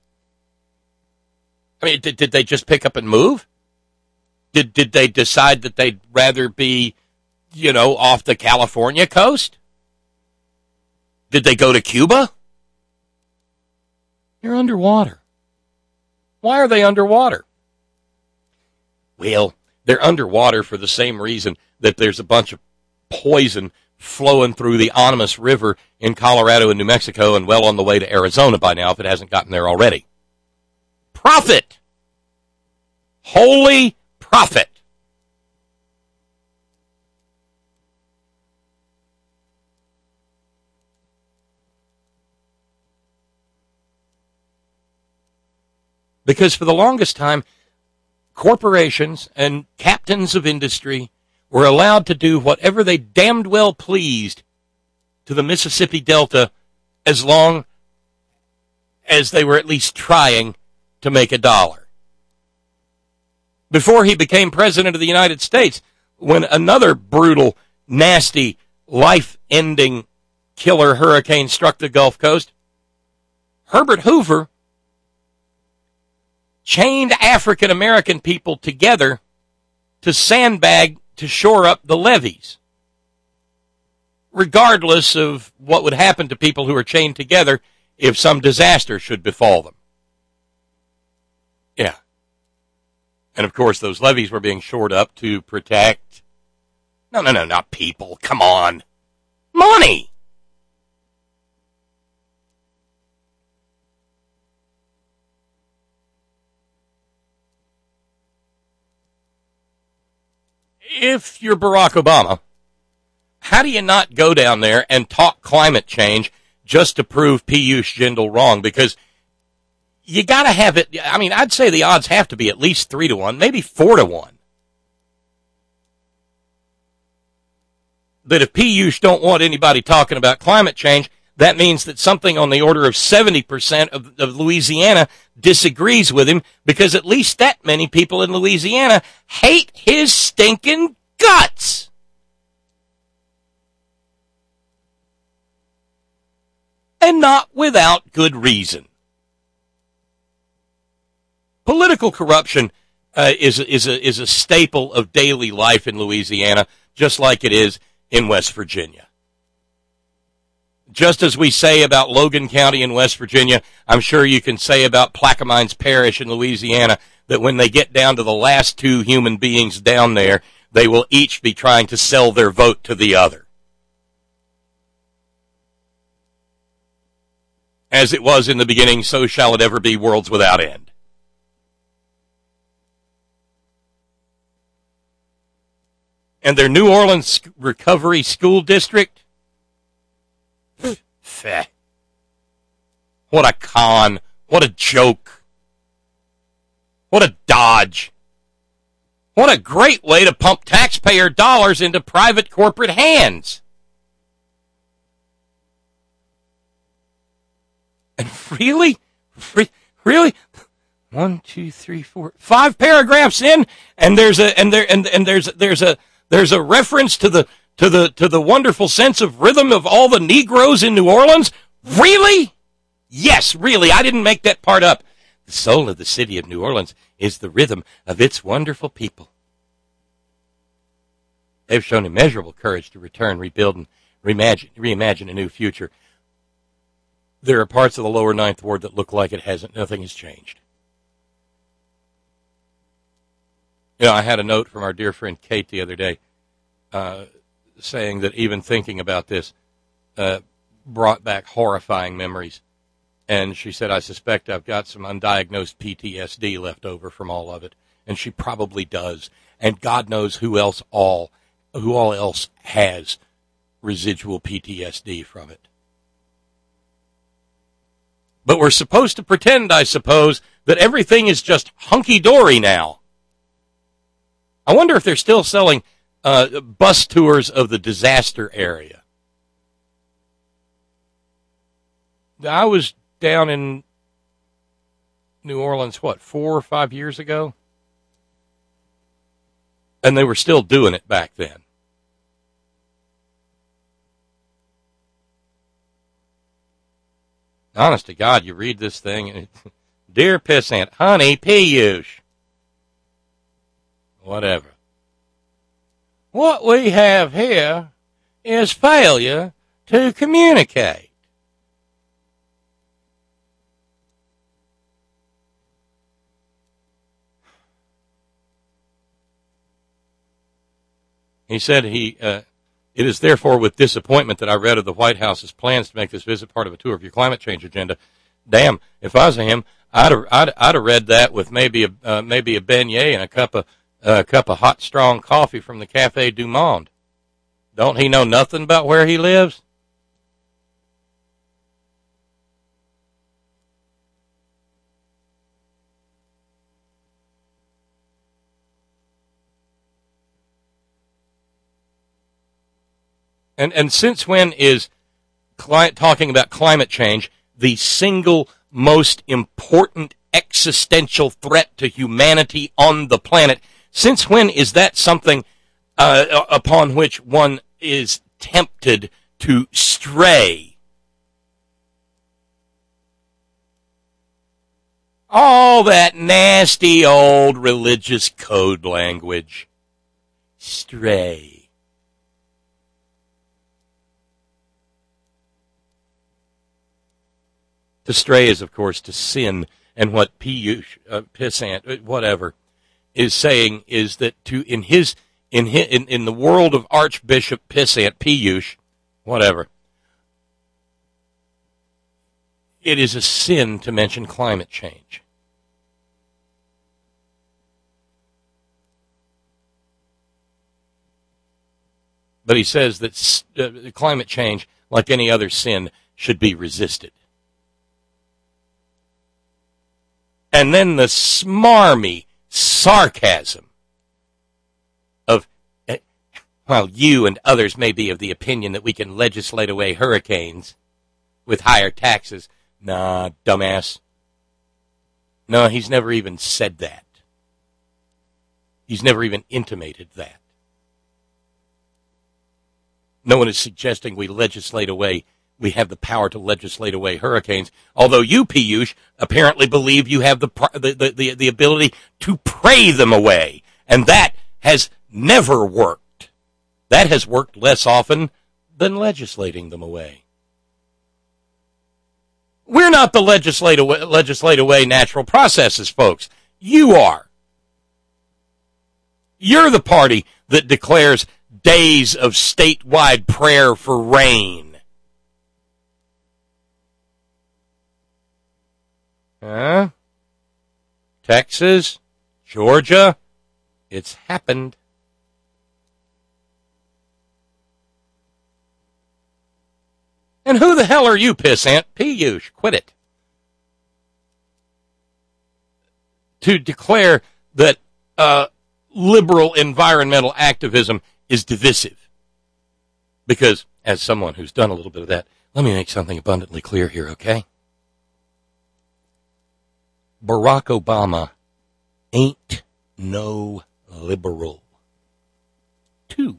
I mean, did they just pick up and move? Did they decide that they'd rather be, off the California coast? Did they go to Cuba? They're underwater. Why are they underwater? Well, they're underwater for the same reason that there's a bunch of poison flowing through the Animas River in Colorado and New Mexico and well on the way to Arizona by now if it hasn't gotten there already. Profit! Holy profit! Because for the longest time, corporations and captains of industry were allowed to do whatever they damned well pleased to the Mississippi Delta as long as they were at least trying to make a dollar. Before he became president of the United States, when another brutal, nasty, life-ending killer hurricane struck the Gulf Coast, Herbert Hoover chained African-American people together to sandbag to shore up the levees, regardless of what would happen to people who are chained together if some disaster should befall them. Yeah. And, of course, those levees were being shored up to protect... No, not people. Come on. Money! If you're Barack Obama, how do you not go down there and talk climate change just to prove Piyush Jindal wrong? Because you got to have it. I mean, I'd say the odds have to be at least 3-1, maybe 4-1. That if Piyush don't want anybody talking about climate change, that means that something on the order of 70% of Louisiana disagrees with him, because at least that many people in Louisiana hate his stinking guts. And not without good reason. Political corruption is a staple of daily life in Louisiana, just like it is in West Virginia. Just as we say about Logan County in West Virginia, I'm sure you can say about Plaquemines Parish in Louisiana that when they get down to the last two human beings down there, they will each be trying to sell their vote to the other. As it was in the beginning, so shall it ever be, worlds without end. And their New Orleans Recovery School District, what a con. What a joke. What a dodge. What a great way to pump taxpayer dollars into private corporate hands. And really? Really? 1, 2, 3, 4, 5 paragraphs in, and there's a reference to the wonderful sense of rhythm of all the Negroes in New Orleans? Really? Yes, really. I didn't make that part up. The soul of the city of New Orleans is the rhythm of its wonderful people. They've shown immeasurable courage to return, rebuild, and reimagine a new future. There are parts of the lower Ninth Ward that look like nothing has changed. You know, I had a note from our dear friend Kate the other day saying that even thinking about this brought back horrifying memories. And she said, I suspect I've got some undiagnosed PTSD left over from all of it. And she probably does. And God knows who all else has residual PTSD from it. But we're supposed to pretend, I suppose, that everything is just hunky-dory now. I wonder if they're still selling bus tours of the disaster area. I was down in New Orleans, 4 or 5 years ago? And they were still doing it back then. Honest to God, you read this thing, and dear pissant, honey, Piyush. Whatever. What we have here is failure to communicate. He said it is therefore with disappointment that I read of the White House's plans to make this visit part of a tour of your climate change agenda. Damn, if I was him, I'd have read that with maybe a beignet and a cup of hot, strong coffee from the Café du Monde. Don't he know nothing about where he lives? And since when is talking about climate change the single most important existential threat to humanity on the planet? Since when is that something upon which one is tempted to stray? All that nasty old religious code language. Stray. To stray is, of course, to sin, and what Piyush, pissant, whatever, is saying is that in the world of Archbishop Pissant Piyush, whatever, it is a sin to mention climate change. But he says that climate change, like any other sin, should be resisted. And then the smarmy sarcasm of, while you and others may be of the opinion that we can legislate away hurricanes with higher taxes. Nah, dumbass. No, he's never even said that. He's never even intimated that. No one is suggesting we legislate away we have the power to legislate away hurricanes. Although you, Piyush, apparently believe you have the ability to pray them away. And that has never worked. That has worked less often than legislating them away. We're not the legislate away natural processes, folks. You are. You're the party that declares days of statewide prayer for rain. Huh? Texas, Georgia, it's happened. And who the hell are you, pissant? Piyush, quit it. To declare that liberal environmental activism is divisive. Because, as someone who's done a little bit of that, let me make something abundantly clear here, okay? Barack Obama ain't no liberal. 2.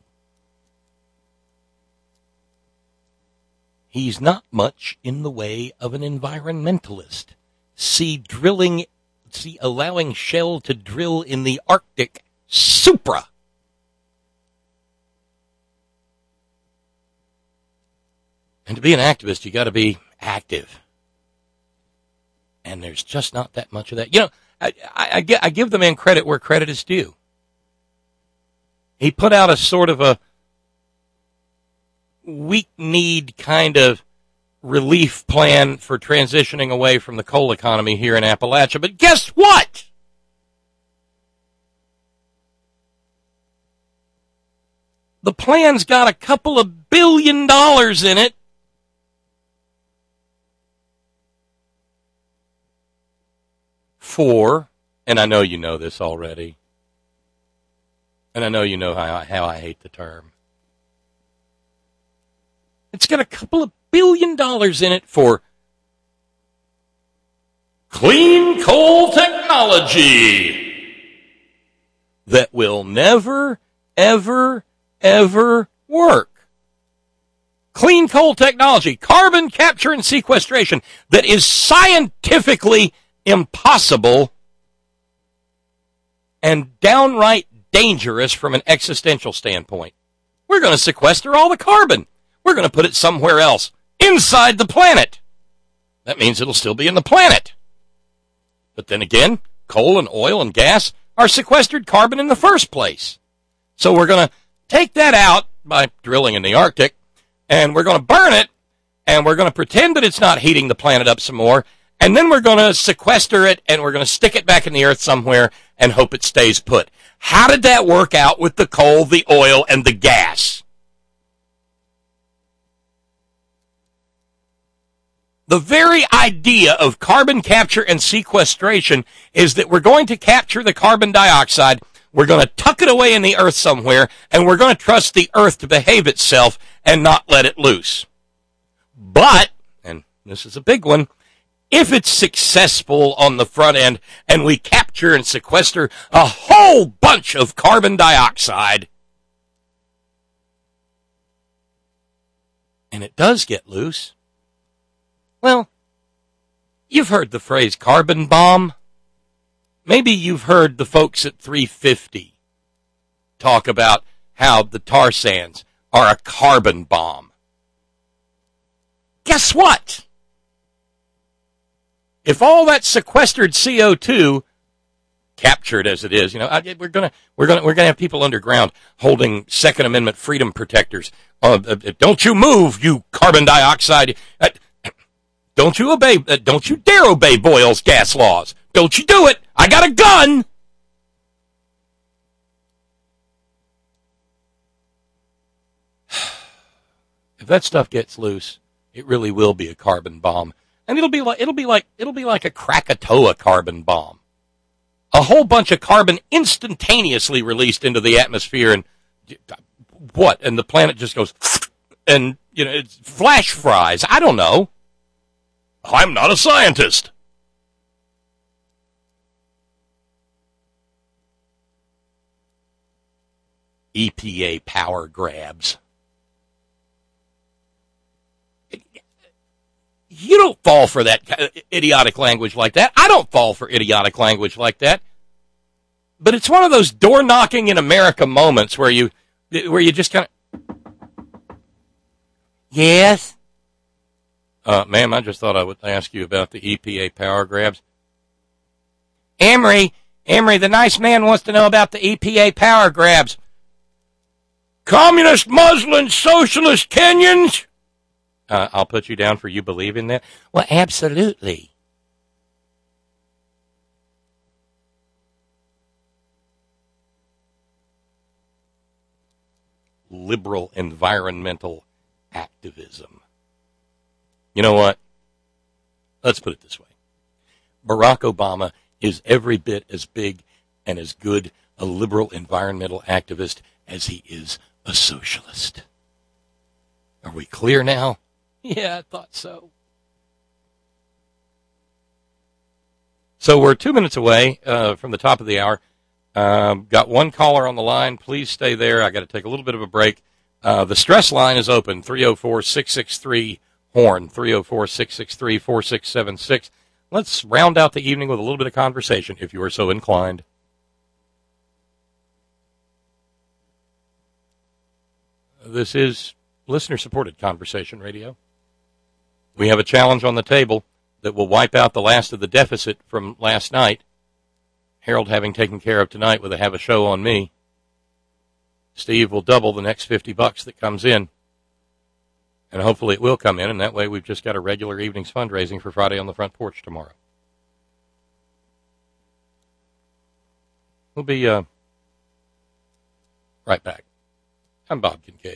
He's not much in the way of an environmentalist. See allowing Shell to drill in the Arctic, supra. And to be an activist, you got to be active. And there's just not that much of that. You know, I give the man credit where credit is due. He put out a sort of a weak-kneed kind of relief plan for transitioning away from the coal economy here in Appalachia. But guess what? The plan's got a couple of $2 billion in it. For, and I know you know this already, and I know you know how I hate the term. It's got a couple of $2 billion in it for clean coal technology that will never, ever, ever work. Clean coal technology, carbon capture and sequestration that is scientifically impossible and downright dangerous from an existential standpoint. We're going to sequester all the carbon. We're going to put it somewhere else, inside the planet. That means it'll still be in the planet. But then again, coal and oil and gas are sequestered carbon in the first place. So we're going to take that out by drilling in the Arctic, and we're going to burn it, and we're going to pretend that it's not heating the planet up some more, and then we're going to sequester it, and we're going to stick it back in the earth somewhere and hope it stays put. How did that work out with the coal, the oil, and the gas? The very idea of carbon capture and sequestration is that we're going to capture the carbon dioxide, we're going to tuck it away in the earth somewhere, and we're going to trust the earth to behave itself and not let it loose. But, and this is a big one, if it's successful on the front end and we capture and sequester a whole bunch of carbon dioxide, and it does get loose, well, you've heard the phrase carbon bomb. Maybe you've heard the folks at 350 talk about how the tar sands are a carbon bomb. Guess what? If all that sequestered CO2, captured as it is, we're gonna have people underground holding Second Amendment freedom protectors. Don't you move, you carbon dioxide! Don't you obey? Don't you dare obey Boyle's gas laws! Don't you do it! I got a gun! If that stuff gets loose, it really will be a carbon bomb. And it'll be like a Krakatoa carbon bomb. A whole bunch of carbon instantaneously released into the atmosphere, and what? And the planet just goes, and it's flash fries. I don't know. I'm not a scientist. EPA power grabs. You don't fall for that idiotic language like that. I don't fall for idiotic language like that. But it's one of those door knocking in America moments where you just kind of, yes. Ma'am, I just thought I would ask you about the EPA power grabs. Emery, the nice man wants to know about the EPA power grabs. Communist, Muslim, socialist Kenyans? I'll put you down for you believe in that. Well, absolutely. Liberal environmental activism. You know what? Let's put it this way. Barack Obama is every bit as big and as good a liberal environmental activist as he is a socialist. Are we clear now? Yeah, I thought so. So we're 2 minutes away from the top of the hour. Got one caller on the line. Please stay there. I got to take a little bit of a break. The stress line is open, 304-663-HORN, 304-663-4676. Let's round out the evening with a little bit of conversation, if you are so inclined. This is listener-supported conversation radio. We have a challenge on the table that will wipe out the last of the deficit from last night. Harold having taken care of tonight with a have a show on me. Steve will double the next $50 that comes in. And hopefully it will come in, and that way we've just got a regular evening's fundraising for Friday on the Front Porch tomorrow. We'll be right back. I'm Bob Kincaid.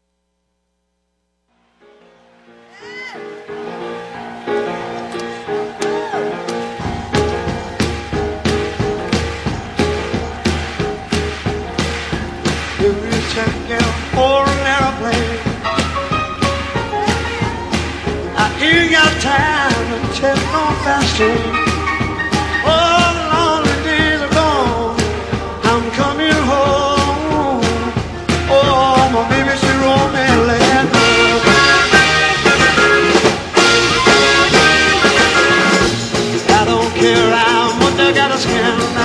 For an airplane, I ain't got time to take no fasting. Oh, the lonely days are gone. I'm coming home. Oh, my baby, she wrote me a letter. I don't care how much I gotta scam now.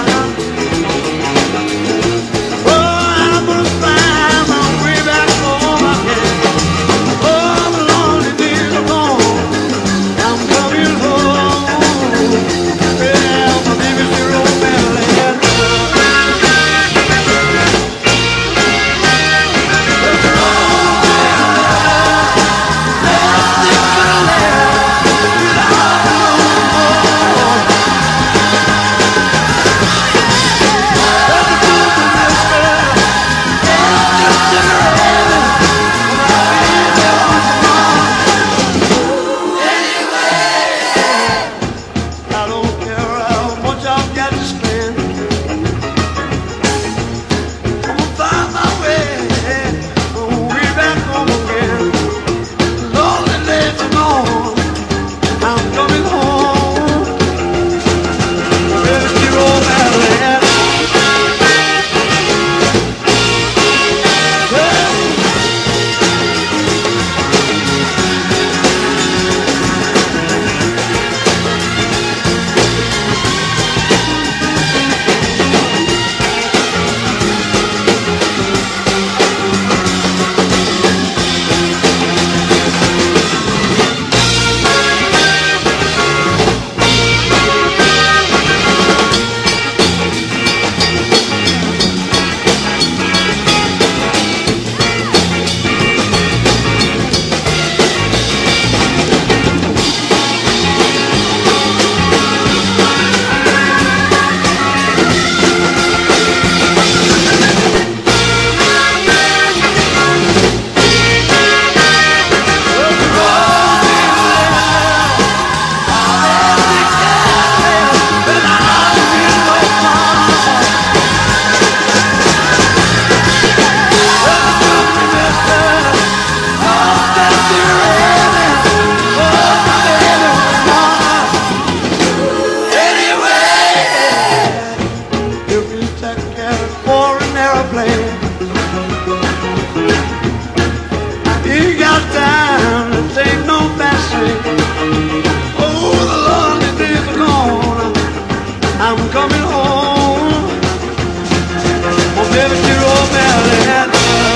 home. Oh, baby, she wrote me a letter.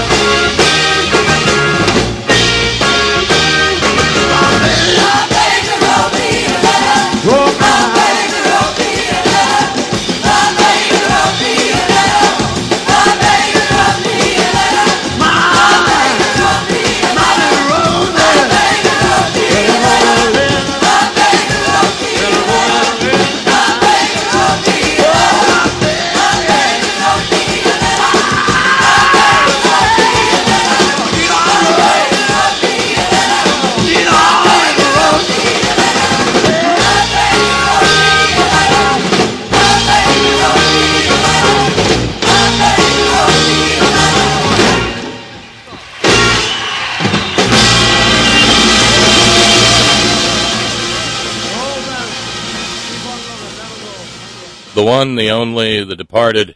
The one, the only, the departed,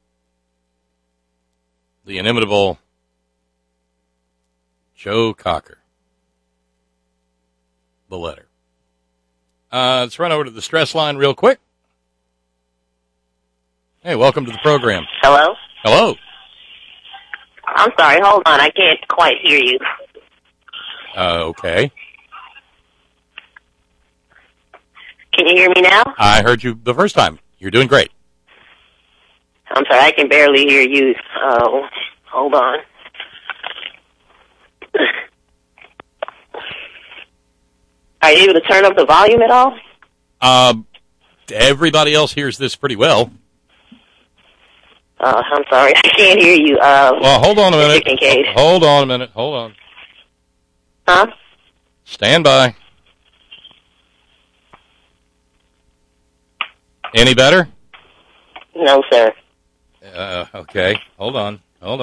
the inimitable Joe Cocker. The letter. Let's run over to the stress line real quick. Hey, welcome to the program. Hello? Hello. I'm sorry, hold on. I can't quite hear you. Okay. Can you hear me now? I heard you the first time. You're doing great. I'm sorry, I can barely hear you. Hold on. Are you able to turn up the volume at all? Everybody else hears this pretty well. I'm sorry, I can't hear you. Well, hold on a minute. Kincaid. Hold on a minute. Hold on. Huh? Stand by. Any better? No, sir. Okay. Hold on.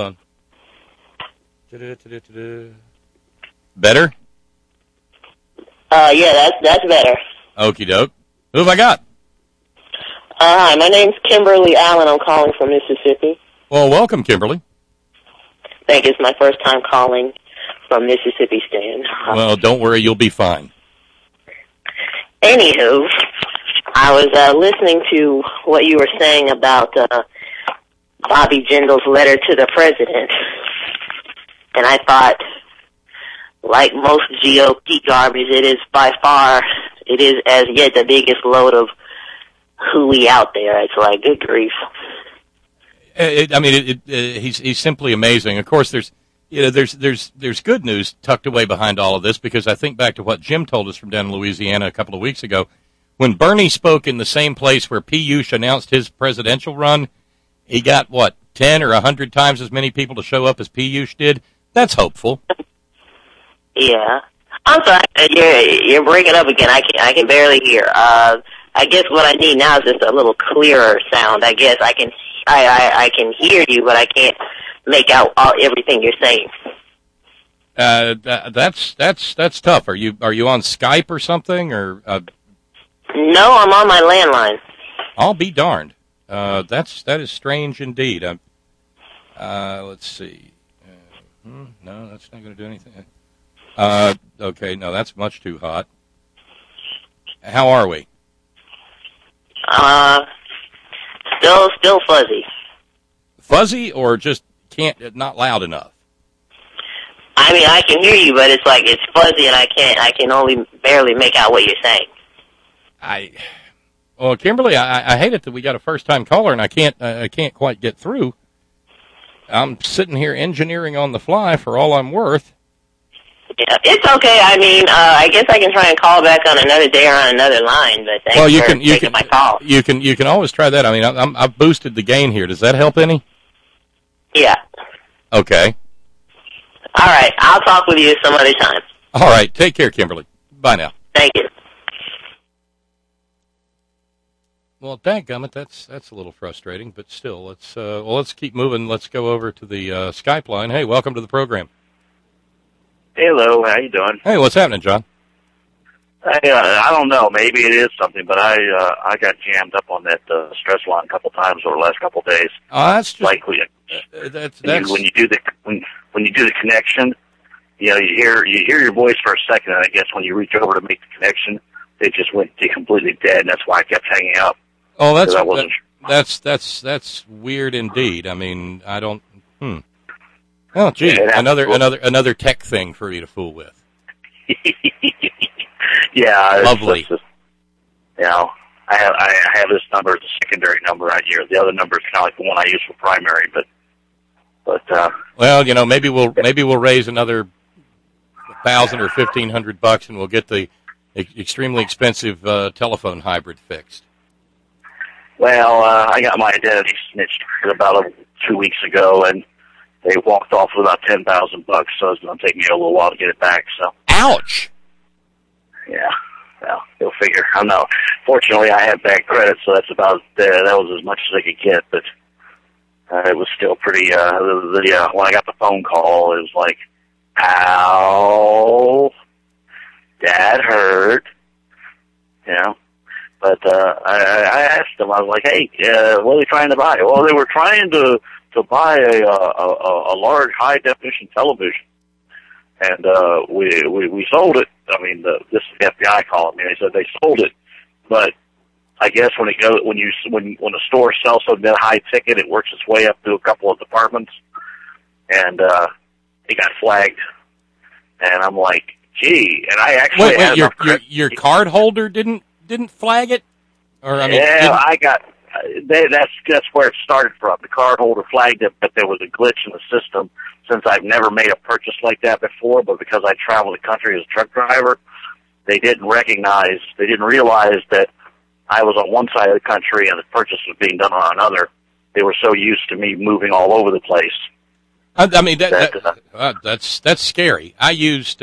Better? Yeah, that's better. Okie doke. Who have I got? Hi, my name's Kimberly Allen. I'm calling from Mississippi. Well, welcome, Kimberly. Thank you. It's my first time calling from Mississippi, Stan. Well, don't worry. You'll be fine. Anywho, I was listening to what you were saying about Bobby Jindal's letter to the president, and I thought, like most GOP garbage, it is as yet the biggest load of hooey out there. It's like, good grief. He's simply amazing. Of course, there's good news tucked away behind all of this, because I think back to what Jim told us from down in Louisiana a couple of weeks ago. When Bernie spoke in the same place where Piyush announced his presidential run, he got, 10 or 100 times as many people to show up as Piyush did? That's hopeful. Yeah. I'm sorry, you're breaking up again. I can barely hear. I guess what I need now is just a little clearer sound. I guess I can hear you, but I can't make out everything you're saying. That's tough. Are you on Skype or something, or? No, I'm on my landline. I'll be darned. That is strange indeed. Let's see. No, that's not going to do anything. Okay, no, that's much too hot. How are we? Still fuzzy. Fuzzy, or just not loud enough? I mean, I can hear you, but it's like it's fuzzy, and I can only barely make out what you're saying. Well, Kimberly, I hate it that we got a first-time caller, and I can't quite get through. I'm sitting here engineering on the fly for all I'm worth. Yeah, it's okay. I mean, I guess I can try and call back on another day or on another line, but thanks for taking my call. You can always try that. I mean, I've boosted the gain here. Does that help any? Yeah. Okay. All right. I'll talk with you some other time. All right. Take care, Kimberly. Bye now. Thank you. Well, dadgummit, that's a little frustrating, but still, let's keep moving. Let's go over to the Skype line. Hey, welcome to the program. Hello, how you doing? Hey, what's happening, John? I don't know. Maybe it is something, but I got jammed up on that stress line a couple times over the last couple of days. That's just likely. When you do the connection, you hear your voice for a second, and I guess when you reach over to make the connection, it just went completely dead, and that's why I kept hanging up. Oh, That's weird indeed. I mean, I don't. Oh, gee, another tech thing for you to fool with. Yeah, lovely. It's just, I have this number as a secondary number right here. The other number is kind of like the one I use for primary, but well, maybe we'll raise another $1,000 or $1,500, and we'll get the extremely expensive telephone hybrid fixed. Well, I got my identity snitched about 2 weeks ago, and they walked off with about $10,000, so it's going to take me a little while to get it back. So, ouch. Yeah, well, you'll figure. I know. Fortunately, I have bad credit, so that's about that was as much as I could get. But it was still pretty. When I got the phone call, it was like, "Ow, Dad hurt," But I asked them. I was like, "Hey, what are they trying to buy?" Well, they were trying to buy a large high definition television, and we sold it. I mean, this is the FBI calling me. They said they sold it, but I guess when a store sells something that high ticket, it works its way up to a couple of departments, and it got flagged. And I'm like, gee, and I actually wait, your card holder didn't flag it, or I mean, I got. That's where it started from. The card holder flagged it, but there was a glitch in the system. Since I've never made a purchase like that before, but because I travel the country as a truck driver, they didn't realize that I was on one side of the country and the purchase was being done on another. They were so used to me moving all over the place. I mean, that's scary. I used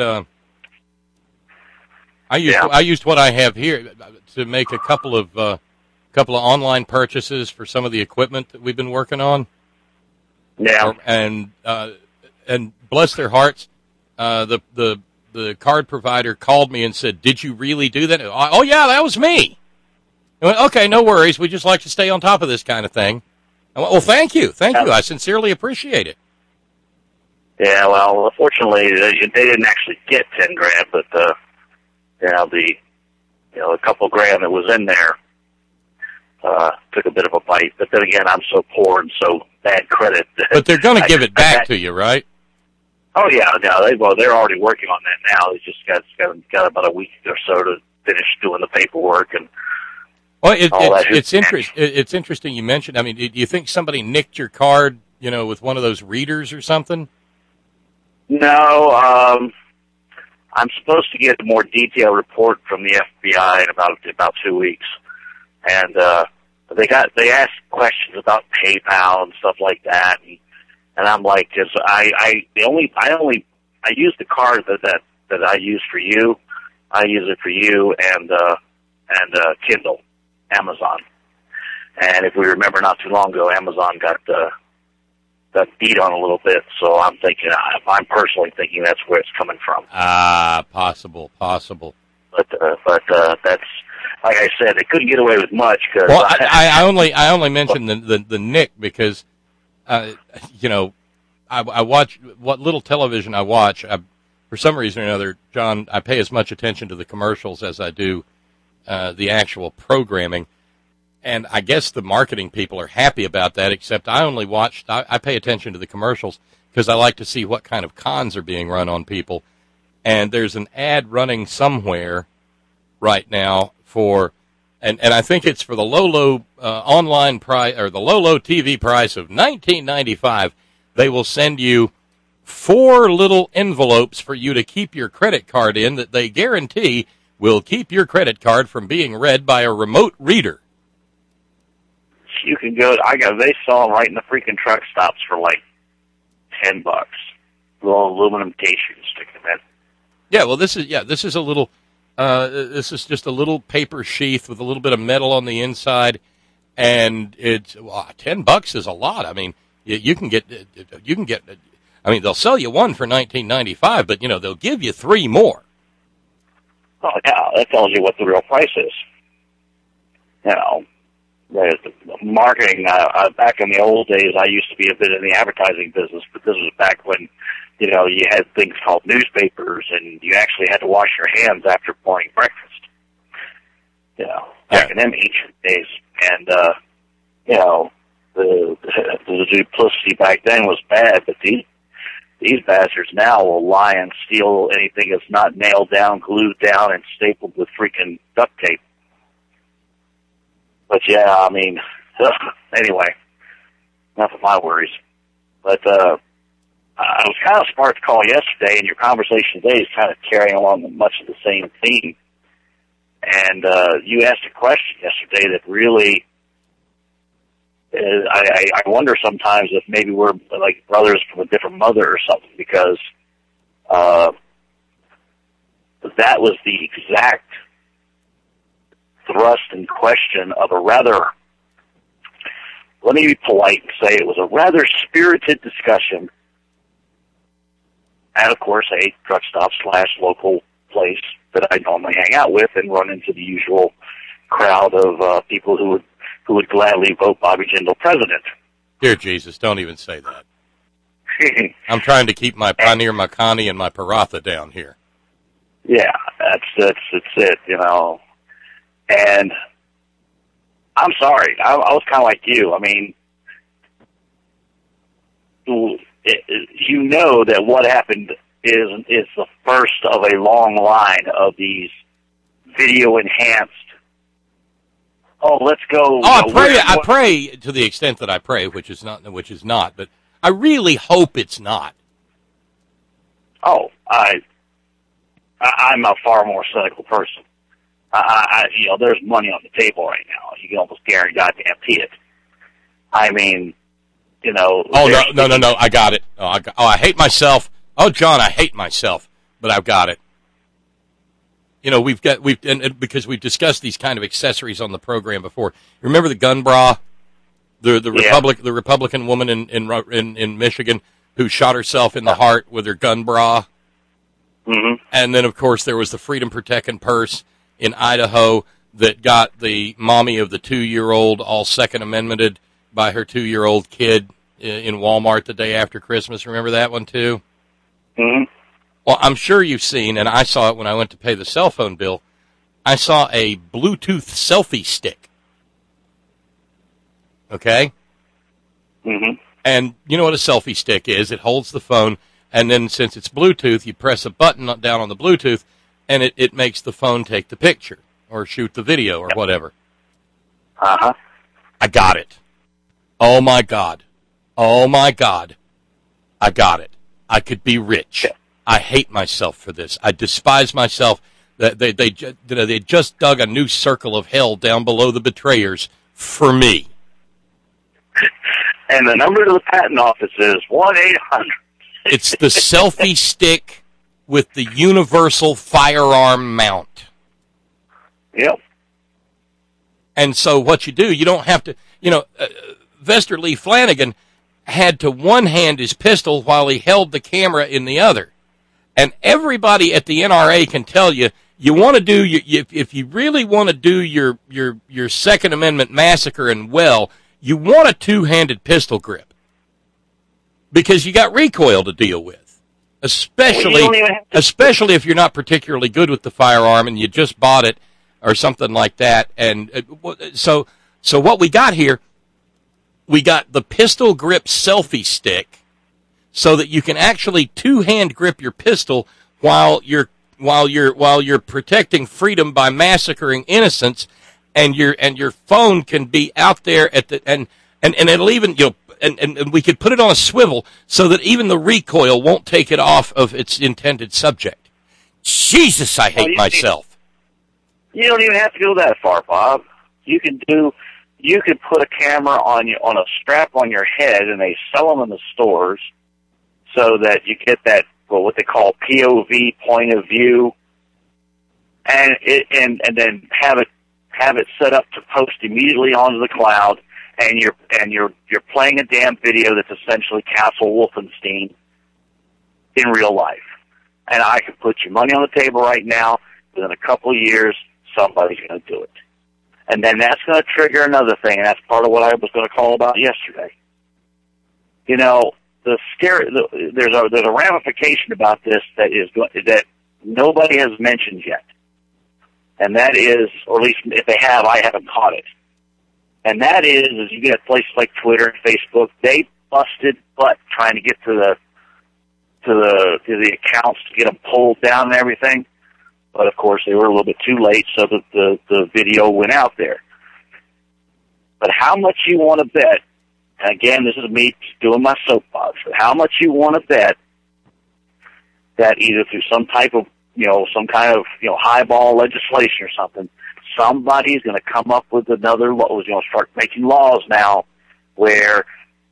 what I have here to make a couple of online purchases for some of the equipment that we've been working on. Yeah, and bless their hearts, the card provider called me and said, "Did you really do that?" Oh yeah, that was me. I went, okay, no worries. We just like to stay on top of this kind of thing. I went, well, thank you. I sincerely appreciate it. Yeah, well, unfortunately, they didn't actually get $10,000, but a couple grand that was in there took a bit of a bite. But then again, I'm so poor and so bad credit. But they're going to give it back to you, right? Oh yeah, no, they're already working on that now. They just got about a week or so to finish doing the paperwork and. Well, it's interesting you mentioned. I mean, do you think somebody nicked your card, with one of those readers or something? No, I'm supposed to get a more detailed report from the FBI in about 2 weeks, and they asked questions about PayPal and stuff like that, and I'm like, cause I use the card that I use for you. I use it for you and Kindle, Amazon. And if we remember not too long ago, Amazon got beat on a little bit. So I'm personally thinking that's where it's coming from. Possible. But that's, like I said, they couldn't get away with much. Cause well, I only mentioned the nick because, I watch what little television I watch. For some reason or another, John, I pay as much attention to the commercials as I do the actual programming. And I guess the marketing people are happy about that, except I pay attention to the commercials because I like to see what kind of cons are being run on people. And there's an ad running somewhere right now and I think it's for the low online price, or the low TV price of $19.95. They will send you 4 little envelopes for you to keep your credit card in that they guarantee will keep your credit card from being read by a remote reader. You can go. They sell them right in the freaking truck stops for like $10. Little aluminum case you can stick them in. Yeah, well, this is a little. This is just a little paper sheath with a little bit of metal on the inside, and it's $10 is a lot. I mean, you can get. I mean, they'll sell you one for $19.95, but they'll give you 3 more. Oh yeah, that tells you what the real price is. The marketing, back in the old days, I used to be a bit in the advertising business, but this was back when, you had things called newspapers, and you actually had to wash your hands after pouring breakfast. Back in them ancient days. And, you know, the duplicity back then was bad, but these bastards now will lie and steal anything that's not nailed down, glued down, and stapled with freaking duct tape. But yeah, I mean, anyway, enough of my worries. But I was kind of smart to call yesterday, and your conversation today is kind of carrying along much of the same theme. And you asked a question yesterday that really, I wonder sometimes if maybe we're like brothers from a different mother or something, because that was the exact thrust and question of a rather, let me be polite and say it was a rather spirited discussion at, of course, a truck stop / local place that I normally hang out with and run into the usual crowd of people who would gladly vote Bobby Jindal president. Dear Jesus, don't even say that. I'm trying to keep my Paneer Makhani and my paratha down here. Yeah, that's it, you know. And I'm sorry, I was kind of like you. I mean, you know that what happened is the first of a long line of these video enhanced. Oh, let's go. Oh, I pray to the extent that I pray, which is not, but I really hope it's not. Oh, I'm a far more cynical person. You know, there's money on the table right now. You can almost guarantee it. I mean, you know. Oh, no, I got it. I hate myself. Oh, John, I hate myself, but I've got it. You know, because we've discussed these kind of accessories on the program before. Remember the gun bra? The Republican woman in Michigan who shot herself in the heart with her gun bra. Mm-hmm. And then, of course, there was the Freedom Protecting purse in Idaho that got the mommy of the 2-year-old all Second Amendmented by her 2-year-old kid in Walmart the day after Christmas. Remember that one, too? Mm-hmm. Well, I'm sure you've seen, and I saw it when I went to pay the cell phone bill, I saw a Bluetooth selfie stick. Okay? Mm-hmm. And you know what a selfie stick is? It holds the phone, and then since it's Bluetooth, you press a button down on the Bluetooth, and it makes the phone take the picture or shoot the video or whatever. Uh-huh. I got it. Oh, my God. Oh, my God. I got it. I could be rich. Yeah. I hate myself for this. I despise myself. They just dug a new circle of hell down below the betrayers for me. And the number to the patent office is 1-800. It's the selfie stick with the universal firearm mount. Yep. And so what you do, you don't have to, Vester Lee Flanagan had to one-hand his pistol while he held the camera in the other. And everybody at the NRA can tell you, you want to do, if you really want to do your Second Amendment massacre and well, you want a two-handed pistol grip. Because you got recoil to deal with. Especially if you're not particularly good with the firearm and you just bought it or something like that. And so what we got here, we got the pistol grip selfie stick so that you can actually two-hand grip your pistol while you're protecting freedom by massacring innocents, and your phone can be out there at the and it'll even and we could put it on a swivel so that even the recoil won't take it off of its intended subject. Jesus, I hate myself. You don't even have to go that far, Bob. You can put a camera on a strap on your head, and they sell them in the stores so that you get that what they call POV, point of view, and then have it set up to post immediately onto the cloud. And you're playing a damn video that's essentially Castle Wolfenstein in real life. And I can put your money on the table right now. Within a couple of years, somebody's going to do it. And then that's going to trigger another thing, and that's part of what I was going to call about yesterday. You know, there's a ramification about this that nobody has mentioned yet, and that is, or at least if they have, I haven't caught it. And that is you get places like Twitter and Facebook, they busted butt trying to get to the accounts to get them pulled down and everything. But of course they were a little bit too late, so that the video went out there. But how much you want to bet, and again, this is me doing my soapbox, but how much you want to bet that either through some type of, some kind of, highball legislation or something, somebody's going to come up with another law, start making laws now where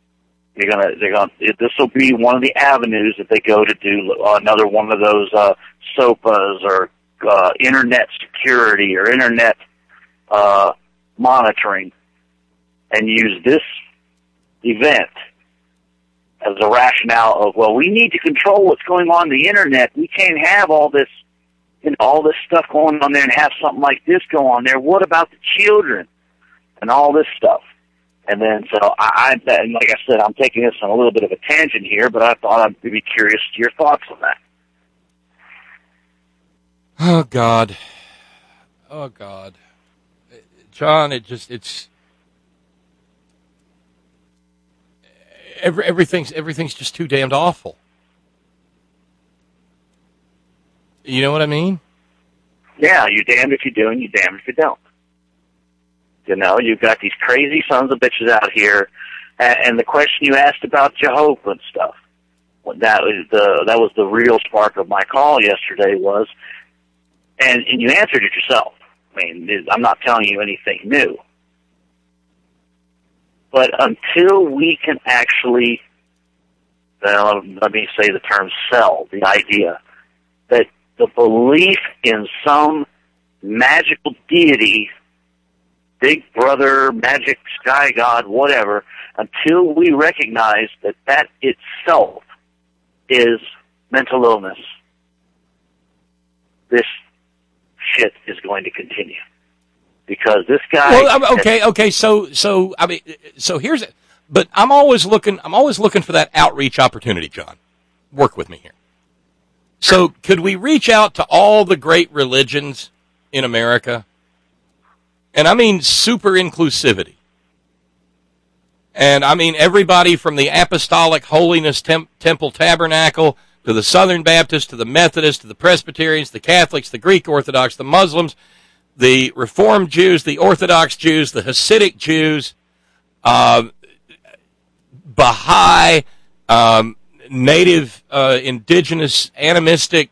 this will be one of the avenues that they go to do another one of those SOPAs or internet security or internet monitoring, and use this event as a rationale of, well, we need to control what's going on the internet. We can't have all this, all this stuff going on there and have something like this go on there. What about the children and all this stuff? And then, so and like I said, I'm taking this on a little bit of a tangent here, but I thought I'd be curious to your thoughts on that. Oh, God. John, it's everything's just too damned awful. You know what I mean? Yeah, you're damned if you do and you're damned if you don't. You've got these crazy sons of bitches out here, and the question you asked about Jehovah and stuff, that was the real spark of my call yesterday was, and you answered it yourself. I mean, I'm not telling you anything new. But until we can actually, let me say the term sell, the idea that the belief in some magical deity, big brother, magic sky god, whatever, until we recognize that itself is mental illness, this shit is going to continue. Because this guy. Well, okay. So I mean, so here's it. But I'm always looking for that outreach opportunity, John. Work with me here. So could we reach out to all the great religions in America? And I mean super inclusivity. And I mean everybody from the Apostolic Holiness Temple Tabernacle to the Southern Baptists to the Methodists to the Presbyterians, the Catholics, the Greek Orthodox, the Muslims, the Reformed Jews, the Orthodox Jews, the Hasidic Jews, Baha'i, native, indigenous, animistic,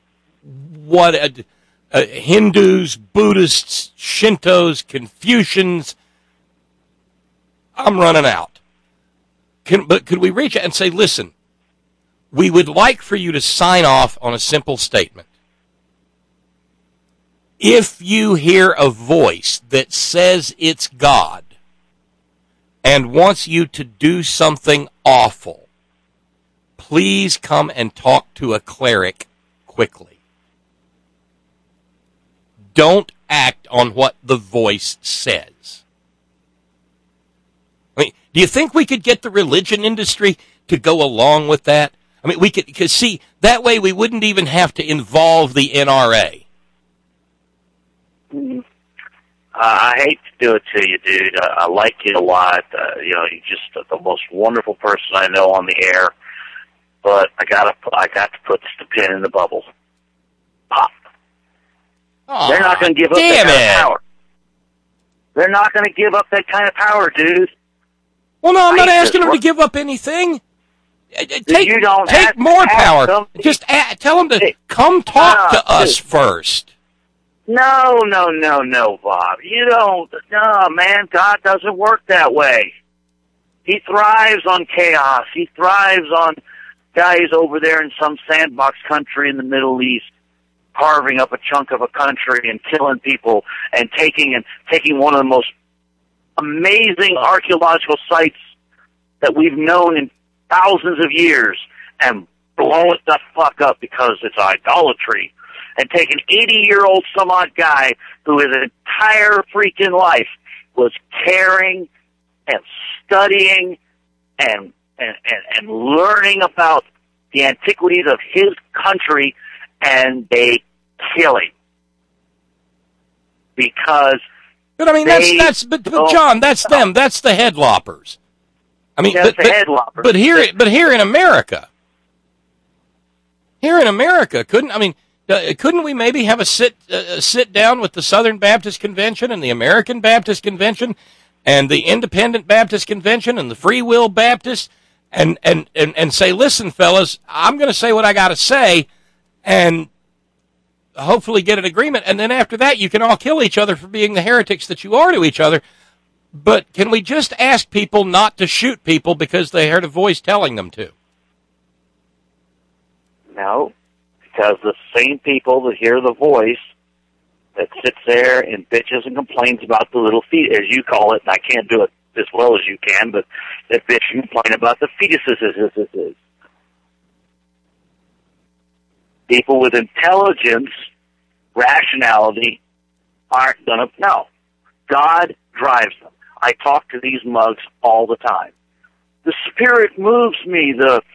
Hindus, Buddhists, Shintos, Confucians. I'm running out. But could we reach out and say, listen, we would like for you to sign off on a simple statement. If you hear a voice that says it's God and wants you to do something awful, please come and talk to a cleric quickly. Don't act on what the voice says. I mean, do you think we could get the religion industry to go along with that? I mean, we could, because see, that way we wouldn't even have to involve the NRA. I hate to do it to you, dude. I like you a lot. You're just the most wonderful person I know on the air. But I got to put the pin in the bubble. Pop. Aww, they're not going to give up that kind of power. They're not going to give up that kind of power, dude. Well, no, I'm not asking them to give up anything. Take more power. Just tell them to come talk to us first. No, Bob. You don't. No, man, God doesn't work that way. He thrives on chaos. He thrives on guys over there in some sandbox country in the Middle East carving up a chunk of a country and killing people and taking one of the most amazing archaeological sites that we've known in thousands of years and blowing it the fuck up because it's idolatry. And take an 80-year-old some odd guy who his entire freaking life was caring and studying and learning about the antiquities of his country, and they kill him because But I mean, but John, that's them. That's the headloppers. I mean, that's the headloppers. But here in America, couldn't we maybe have a sit down with the Southern Baptist Convention and the American Baptist Convention and the Independent Baptist Convention and the Free Will Baptist and say, listen, fellas, I'm going to say what I got to say, and hopefully get an agreement, and then after that you can all kill each other for being the heretics that you are to each other. But can we just ask people not to shoot people because they heard a voice telling them to? No, because the same people that hear the voice that sits there and bitches and complains about the little feet, as you call it, and I can't do it as well as you can, but that bitch and complain about the fetuses. People with intelligence, rationality, aren't going to know. God drives them. I talk to these mugs all the time. The Spirit moves me.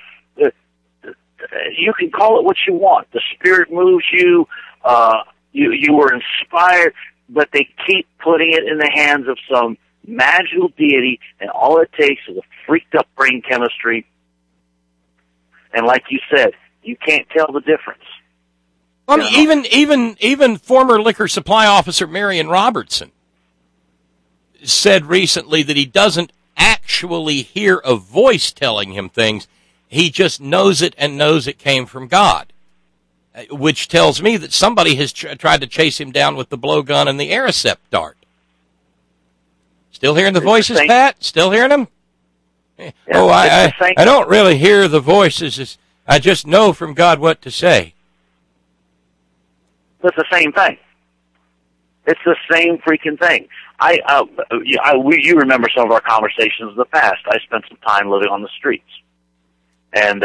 You can call it what you want. The Spirit moves you. You were inspired, but they keep putting it in the hands of some magical deity, and all it takes is a freaked up brain chemistry. And like you said, you can't tell the difference. I mean, even former liquor supply officer Marion Robertson said recently that he doesn't actually hear a voice telling him things. He just knows it and knows it came from God, which tells me that somebody has tried to chase him down with the blowgun and the Aricept dart. Still hearing the voices, Pat? Still hearing them? Yeah, I don't really hear the voices. I just know from God what to say. It's the same thing. It's the same freaking thing. You remember some of our conversations in the past. I spent some time living on the streets. And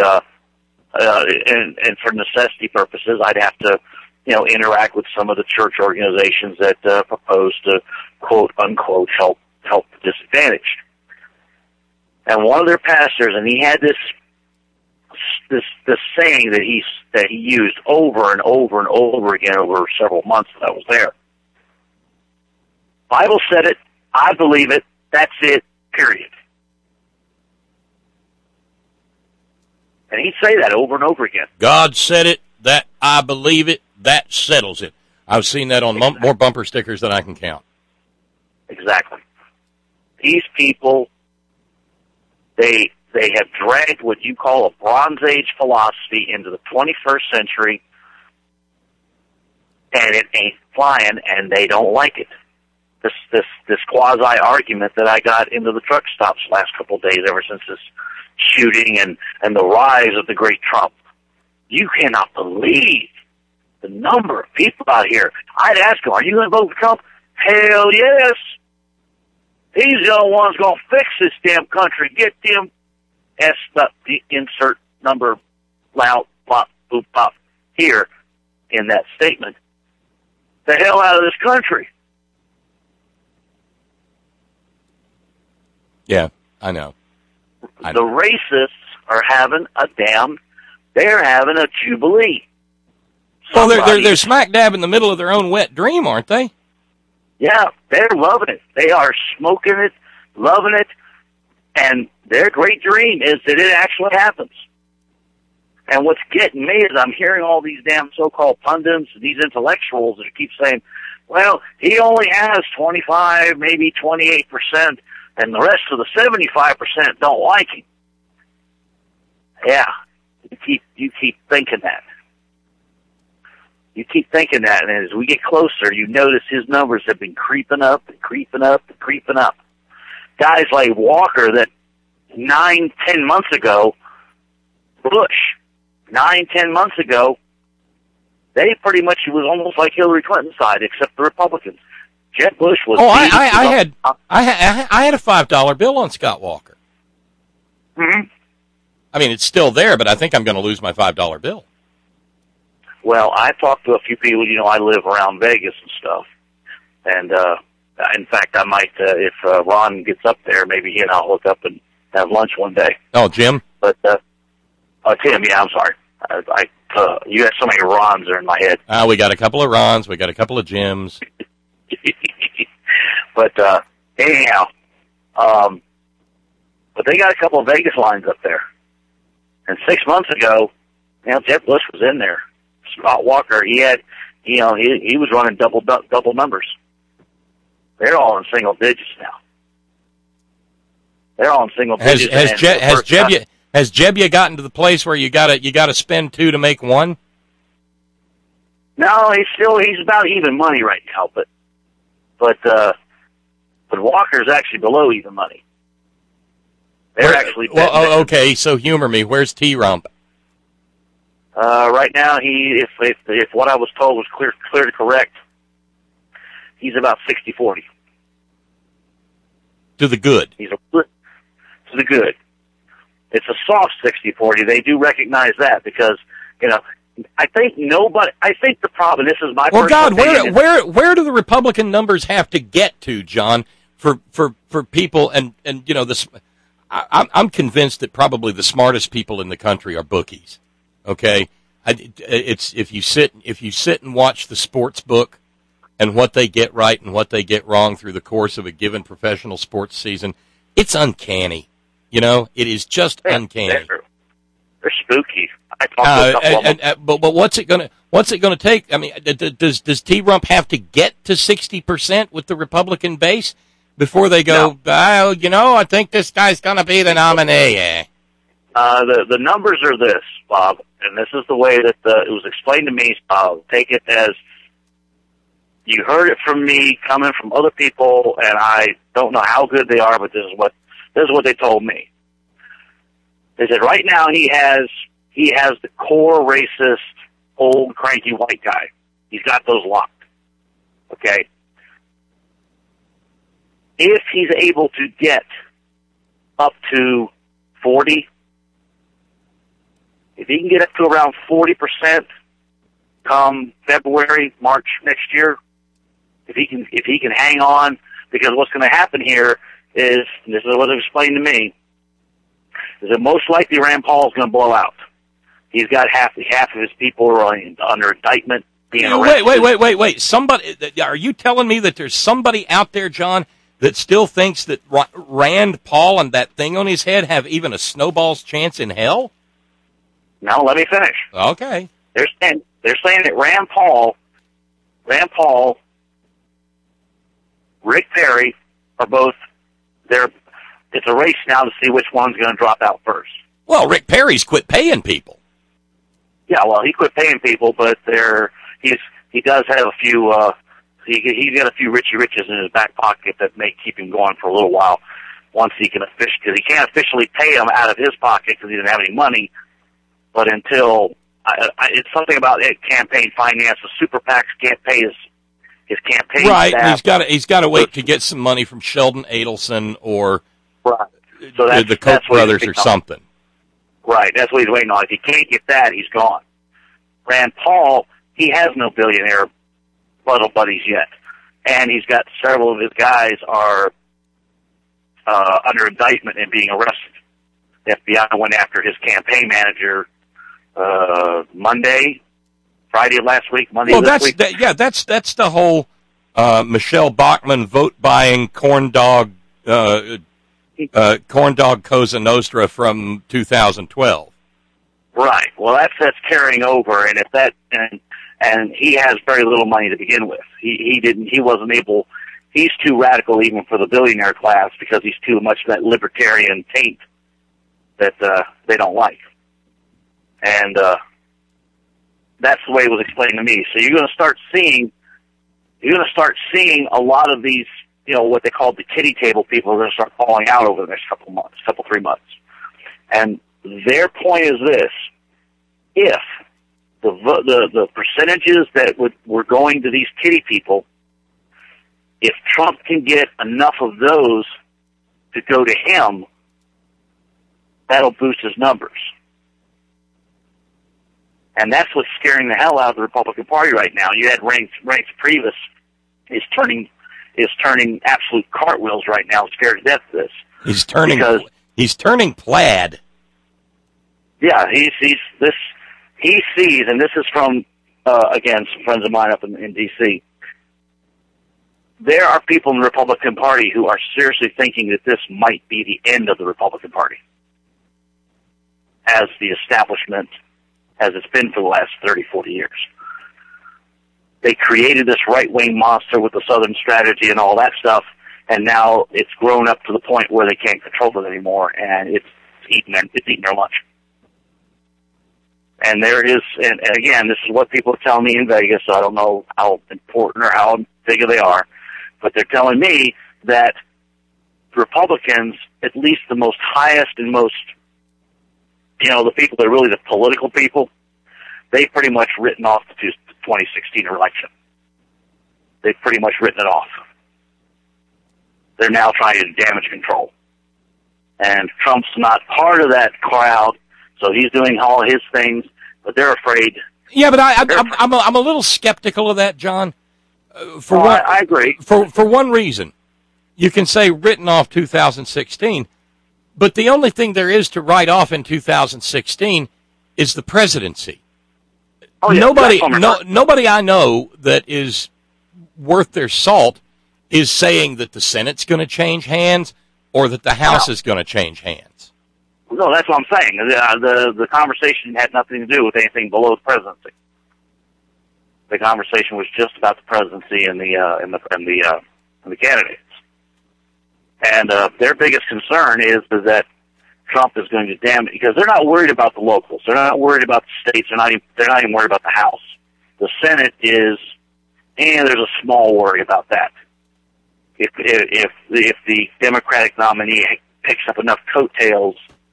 for necessity purposes, I'd have to, interact with some of the church organizations that propose to, quote unquote, help the disadvantaged. And one of their pastors, and he had this saying that he used over and over and over again over several months that I was there. Bible said it, I believe it, that's it, period. And he'd say that over and over again. God said it, that I believe it, that settles it. I've seen that on more bumper stickers than I can count. Exactly. These people, they have dragged what you call a Bronze Age philosophy into the 21st century, and it ain't flying, and they don't like it. This quasi-argument that I got into the truck stops last couple of days ever since this shooting and the rise of the great Trump. You cannot believe the number of people out here. I'd ask them, are you going to vote for Trump? Hell yes. He's the only one's going to fix this damn country. Get them the insert number loud, plop, boop, pop here in that statement. The hell out of this country. Yeah, I know. The racists are having they're having a jubilee. Well, they're smack dab in the middle of their own wet dream, aren't they? Yeah, they're loving it. They are smoking it, loving it, and their great dream is that it actually happens. And what's getting me is I'm hearing all these damn so-called pundits, these intellectuals that keep saying, well, he only has 25, maybe 28%, and the rest of the 75% don't like him. Yeah, you keep thinking that. You keep thinking that, and as we get closer, you notice his numbers have been creeping up and creeping up and creeping up. Guys like Walker that 9-10 months ago, Bush, 9-10 months ago, they pretty much, it was almost like Hillary Clinton's side, except the Republicans. Jeb Bush was... Oh, I had a $5 bill on Scott Walker. Mm-hmm. I mean, it's still there, but I think I'm going to lose my $5 bill. Well, I talked to a few people. I live around Vegas and stuff. And, in fact, I might, if Ron gets up there, maybe he and I'll hook up and have lunch one day. Oh, Jim? But, Tim, yeah, I'm sorry. You have so many Rons are in my head. We got a couple of Rons. We got a couple of Jims. But anyhow, but they got a couple of Vegas lines up there. And 6 months ago, Jeb Bush was in there. Scott Walker, he was running double numbers. They're all in single digits now. They're all in single digits. Has Jebbia gotten to the place where you gotta spend 2 to make 1? No, he's about even money right now, but Walker's actually below even money. Okay, so humor me. Where's T-Rump? Right now, if what I was told was clear to correct, he's about 60-40. To the good. To the good. It's a soft 60-40. They do recognize that because, I think the problem, this is my personal opinion. Where do the Republican numbers have to get to, John, for people and this? I'm convinced that probably the smartest people in the country are bookies. Okay, it's if you sit and watch the sports book and what they get right and what they get wrong through the course of a given professional sports season, it's uncanny. It is just uncanny. They're spooky. I talked to a couple of them. But what's it gonna take? I mean, does T-Rump have to get to 60% with the Republican base before they go? No. I think this guy's gonna be the nominee. The numbers are this, Bob, and this is the way that it was explained to me. I'll take it as you heard it from me, coming from other people, and I don't know how good they are, but this is what they told me. They said right now he has the core racist, old cranky white guy. He's got those locked. Okay. If he's able to get up to 40, if he can get up to around 40% come February, March next year, if he can hang on, because what's going to happen here is, and this is what it explained to me, is that most likely Rand Paul is going to blow out. He's got half of his people are under indictment, being arrested. Wait. Somebody, are you telling me that there's somebody out there, John, that still thinks that Rand Paul and that thing on his head have even a snowball's chance in hell? No, let me finish. Okay. They're saying that Rand Paul, Rick Perry are both there. It's a race now to see which one's going to drop out first. Well, Rick Perry's quit paying people. Yeah, well, he quit paying people, but he does have a few. He's got a few Richie Riches in his back pocket that may keep him going for a little while. Once he can because he can't officially pay him out of his pocket because he didn't have any money. But until it's something about campaign finance, the super PACs can't pay his campaign right, staff. And he's got to wait to get some money from Sheldon Adelson or so the Koch brothers or something. Right, that's what he's waiting on. If he can't get that, he's gone. Rand Paul, he has no billionaire little buddies yet, and he's got several of his guys are under indictment and being arrested. The FBI went after his campaign manager Friday of last week, Monday of this week. That's the whole Michelle Bachmann vote buying corn dog Cosa Nostra from 2012. Right. Well, that's carrying over, and if that and he has very little money to begin with. He wasn't able. He's too radical even for the billionaire class because he's too much of that libertarian taint that they don't like. And that's the way it was explained to me. So you're going to start seeing a lot of these, what they call the kiddie table people are going to start falling out over the next couple 3 months. And their point is this: if the percentages that were going to these kiddie people, if Trump can get enough of those to go to him, that'll boost his numbers. And that's what's scaring the hell out of the Republican Party right now. You had Reince Priebus is turning absolute cartwheels right now, scared to death of this. He's turning plaid. Yeah, he sees, and this is from again some friends of mine up in D.C. there are people in the Republican Party who are seriously thinking that this might be the end of the Republican Party as the establishment, as it's been for the last 30, 40 years. They created this right-wing monster with the Southern strategy and all that stuff, and now it's grown up to the point where they can't control it anymore, and it's eating their lunch. And there is, and again, this is what people are telling me in Vegas, so I don't know how important or how big they are, but they're telling me that Republicans, at least the most highest and most, the people that are really the political people, they've pretty much written off the 2016 election. They've pretty much written it off. They're now trying to damage control. And Trump's not part of that crowd, so he's doing all his things, but they're afraid. Yeah, but I'm a little skeptical of that, John. I agree. For one reason. You can say written off 2016, but the only thing there is to write off in 2016 is the presidency. Oh, yeah, nobody I know that is worth their salt is saying that the Senate's going to change hands or that the House is going to change hands. No, that's what I'm saying. The conversation had nothing to do with anything below the presidency. The conversation was just about the presidency and the candidates. And their biggest concern is that Trump is going to damage, because they're not worried about the locals. They're not worried about the states. They're not even worried about the House. The Senate is, and there's a small worry about that. If the Democratic nominee picks up enough coattails,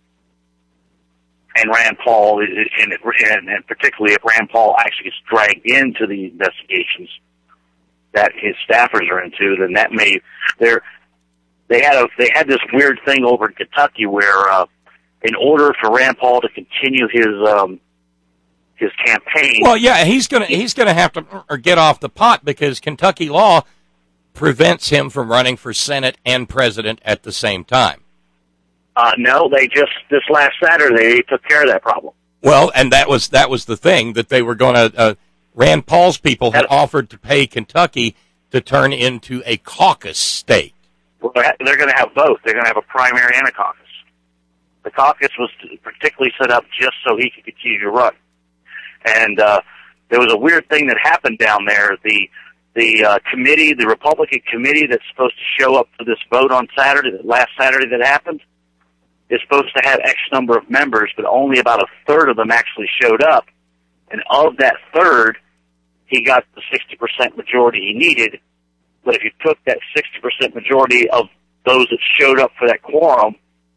and Rand Paul, and particularly if Rand Paul actually gets dragged into the investigations that his staffers are into, then that may they had this weird thing over in Kentucky where in order for Rand Paul to continue his campaign, well, yeah, he's gonna have to get off the pot because Kentucky law prevents him from running for Senate and president at the same time. No, this last Saturday, they took care of that problem. Well, and that was the thing, that they were going to, Rand Paul's people had offered to pay Kentucky to turn into a caucus state. Well, they're going to have both. They're going to have a primary and a caucus. The caucus was particularly set up just so he could continue to run. And there was a weird thing that happened down there. The committee, the Republican committee that's supposed to show up for this vote on Saturday, last Saturday that happened, is supposed to have X number of members, but only about a third of them actually showed up. And of that third, he got the 60% majority he needed. But if you took that 60% majority of those that showed up for that quorum,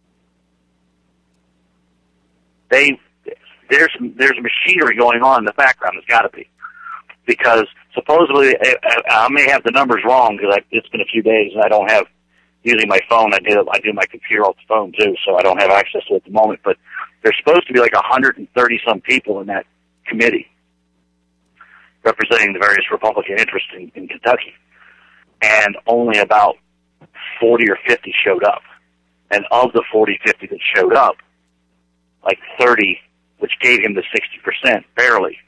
there's machinery going on in the background. There's got to be, because supposedly I may have the numbers wrong because it's been a few days and I don't have. Using my phone, I do my computer off the phone too, so I don't have access to it at the moment. But there's supposed to be like 130 some people in that committee representing the various Republican interests in Kentucky, and only about 40 or 50 showed up. And of the 40, 50 that showed up, like 30, which gave him the 60%, barely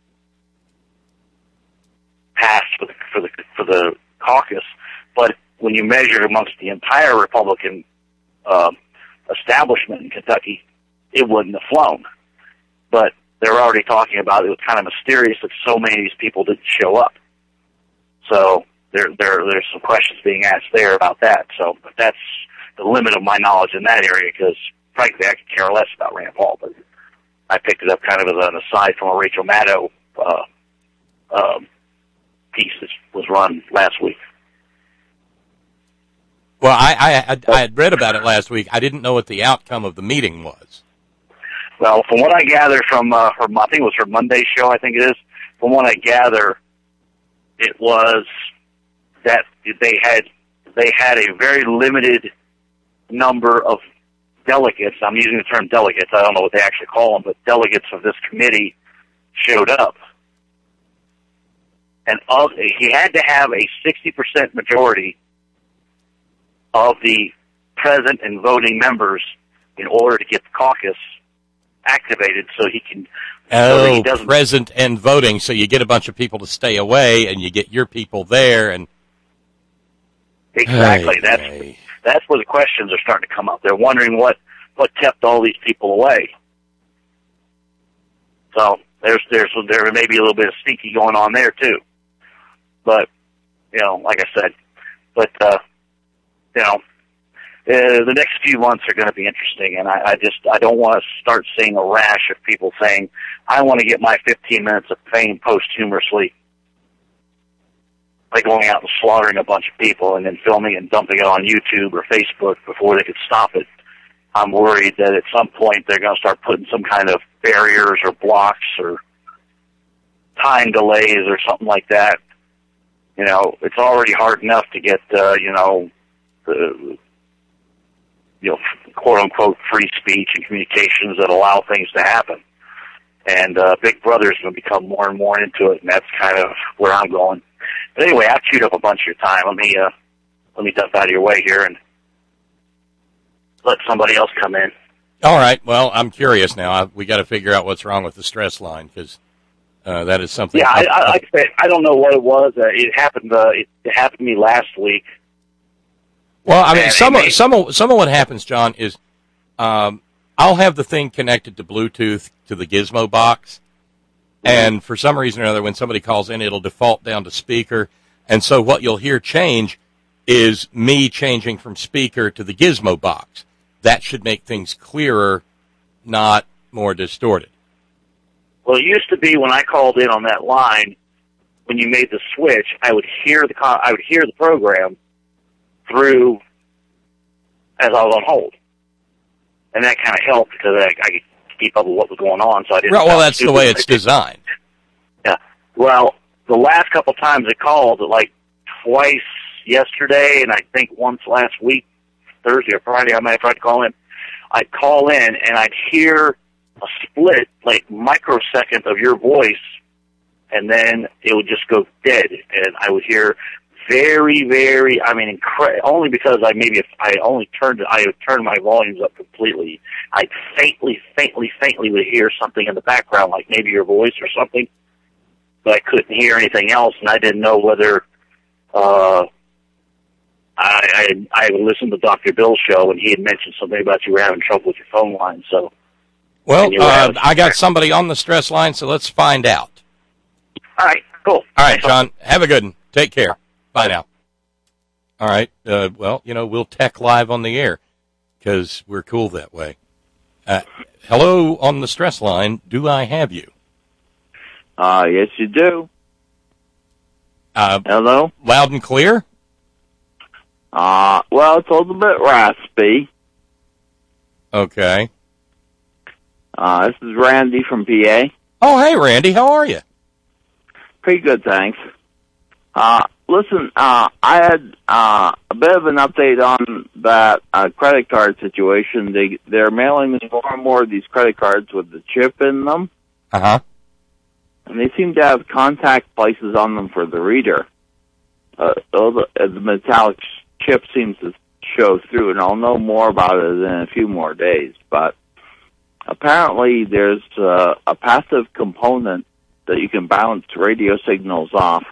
passed for the caucus, but when you measure amongst the entire Republican establishment in Kentucky, it wouldn't have flown. But they're already talking about it was kind of mysterious that so many of these people didn't show up. So there's some questions being asked there about that. So, but that's the limit of my knowledge in that area, because frankly, I could care less about Rand Paul. But I picked it up kind of as an aside from a Rachel Maddow piece that was run last week. Well, I had read about it last week. I didn't know what the outcome of the meeting was. Well, from what I gather from I think it was her Monday show, I think it is. From what I gather, it was that they had a very limited number of delegates. I'm using the term delegates. I don't know what they actually call them, but delegates of this committee showed up. And he had to have a 60% majority of the present and voting members in order to get the caucus activated, so he can. Oh, so present and voting, so you get a bunch of people to stay away, and you get your people there, and Exactly. That's where the questions are starting to come up. They're wondering what kept all these people away. So there may be a little bit of sneaky going on there too. But like I said, the next few months are going to be interesting, and I don't want to start seeing a rash of people saying, I want to get my 15 minutes of fame posthumously by going out and slaughtering a bunch of people and then filming and dumping it on YouTube or Facebook before they could stop it. I'm worried that at some point they're going to start putting some kind of barriers or blocks or time delays or something like that. It's already hard enough to get, the quote-unquote free speech and communications that allow things to happen. And Big Brother's going to become more and more into it, and that's kind of where I'm going. But anyway, I've chewed up a bunch of your time. Let me dump out of your way here and let somebody else come in. All right. Well, I'm curious now. We got to figure out what's wrong with the stress line, because that is something. Yeah, like I said, I don't know what it was. It happened. It happened to me last week. Well, I mean, some of what happens, John, is I'll have the thing connected to Bluetooth to the Gizmo box, and for some reason or other, when somebody calls in, it'll default down to speaker, and so what you'll hear change is me changing from speaker to the Gizmo box. That should make things clearer, not more distorted. Well, it used to be when I called in on that line, when you made the switch, I would hear the program through as I was on hold, and that kind of helped because I could keep up with what was going on. So I didn't. Well, that's the way it's designed. Yeah. Well, the last couple times I called, like twice yesterday, and I think once last week, Thursday or Friday, I might have tried to call in. I'd call in and I'd hear a split, like microsecond of your voice, and then it would just go dead, and I would hear very, very, only because I would turn my volumes up completely. I'd faintly would hear something in the background, like maybe your voice or something, but I couldn't hear anything else, and I didn't know whether, I listened to Dr. Bill's show, and he had mentioned something about you were having trouble with your phone line, so. Well, I got somebody on the stress line, so let's find out. All right, cool. All right, John, have a good one. Take care. Bye now. All right. We'll tech live on the air because we're cool that way. Hello on the stress line. Do I have you? Yes, you do. Hello? Loud and clear? Well, it's a little bit raspy. Okay. This is Randy from PA. Oh, hey, Randy. How are you? Pretty good, thanks. Listen, I had a bit of an update on that credit card situation. They're mailing me more and more of these credit cards with the chip in them. Uh-huh. And they seem to have contact places on them for the reader. The metallic chip seems to show through, and I'll know more about it in a few more days. But apparently there's a passive component that you can bounce radio signals off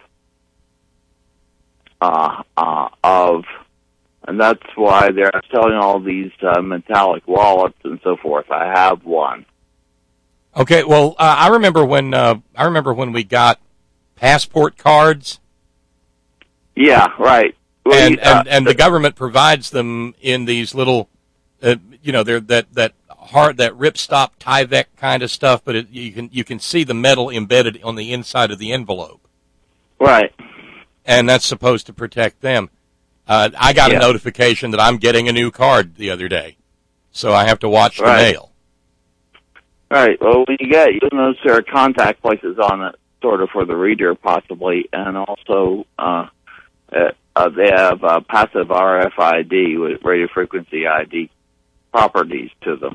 of, and that's why they're selling all these metallic wallets and so forth. I have one. Okay, well, I remember when we got passport cards. Yeah, right. Well, and the government provides them in these little, they're that ripstop Tyvek kind of stuff, but you can see the metal embedded on the inside of the envelope. Right. And that's supposed to protect them. I got a notification that I'm getting a new card the other day, so I have to watch the mail. Right. Well, when you'll notice there are contact places on it, sort of for the reader, possibly, and also they have passive RFID with radio frequency ID properties to them,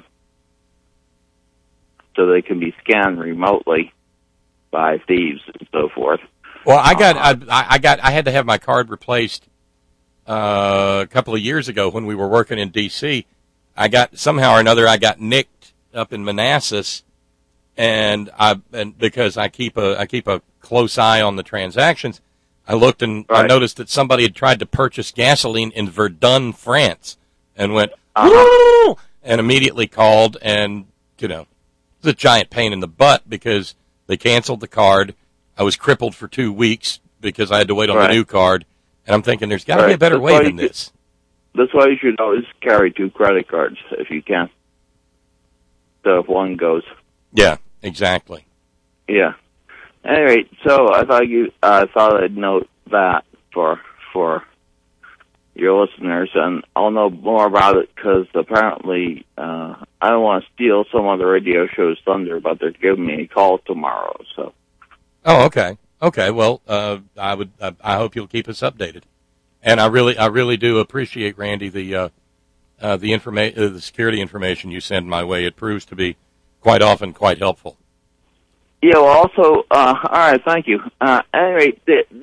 so they can be scanned remotely by thieves and so forth. Well, I had to have my card replaced a couple of years ago when we were working in D.C. Somehow or another I got nicked up in Manassas, and because I keep a close eye on the transactions, I looked and I noticed that somebody had tried to purchase gasoline in Verdun, France, and went, "Woo!" and immediately called, and, you know, it was a giant pain in the butt because they canceled the card. I was crippled for 2 weeks because I had to wait on the new card, and I'm thinking there's got to be a better way than this. That's why you should always carry 2 credit cards if you can. So if one goes. Yeah, exactly. Yeah. Anyway, so I thought I'd note that for your listeners, and I'll know more about it because apparently I don't want to steal some other radio show's thunder, but they're giving me a call tomorrow. So. Oh, okay. Okay. Well, I hope you'll keep us updated, and I really do appreciate, Randy, the security information you send my way. It proves to be quite often quite helpful. Yeah. Well, also, all right. Thank you. Anyway,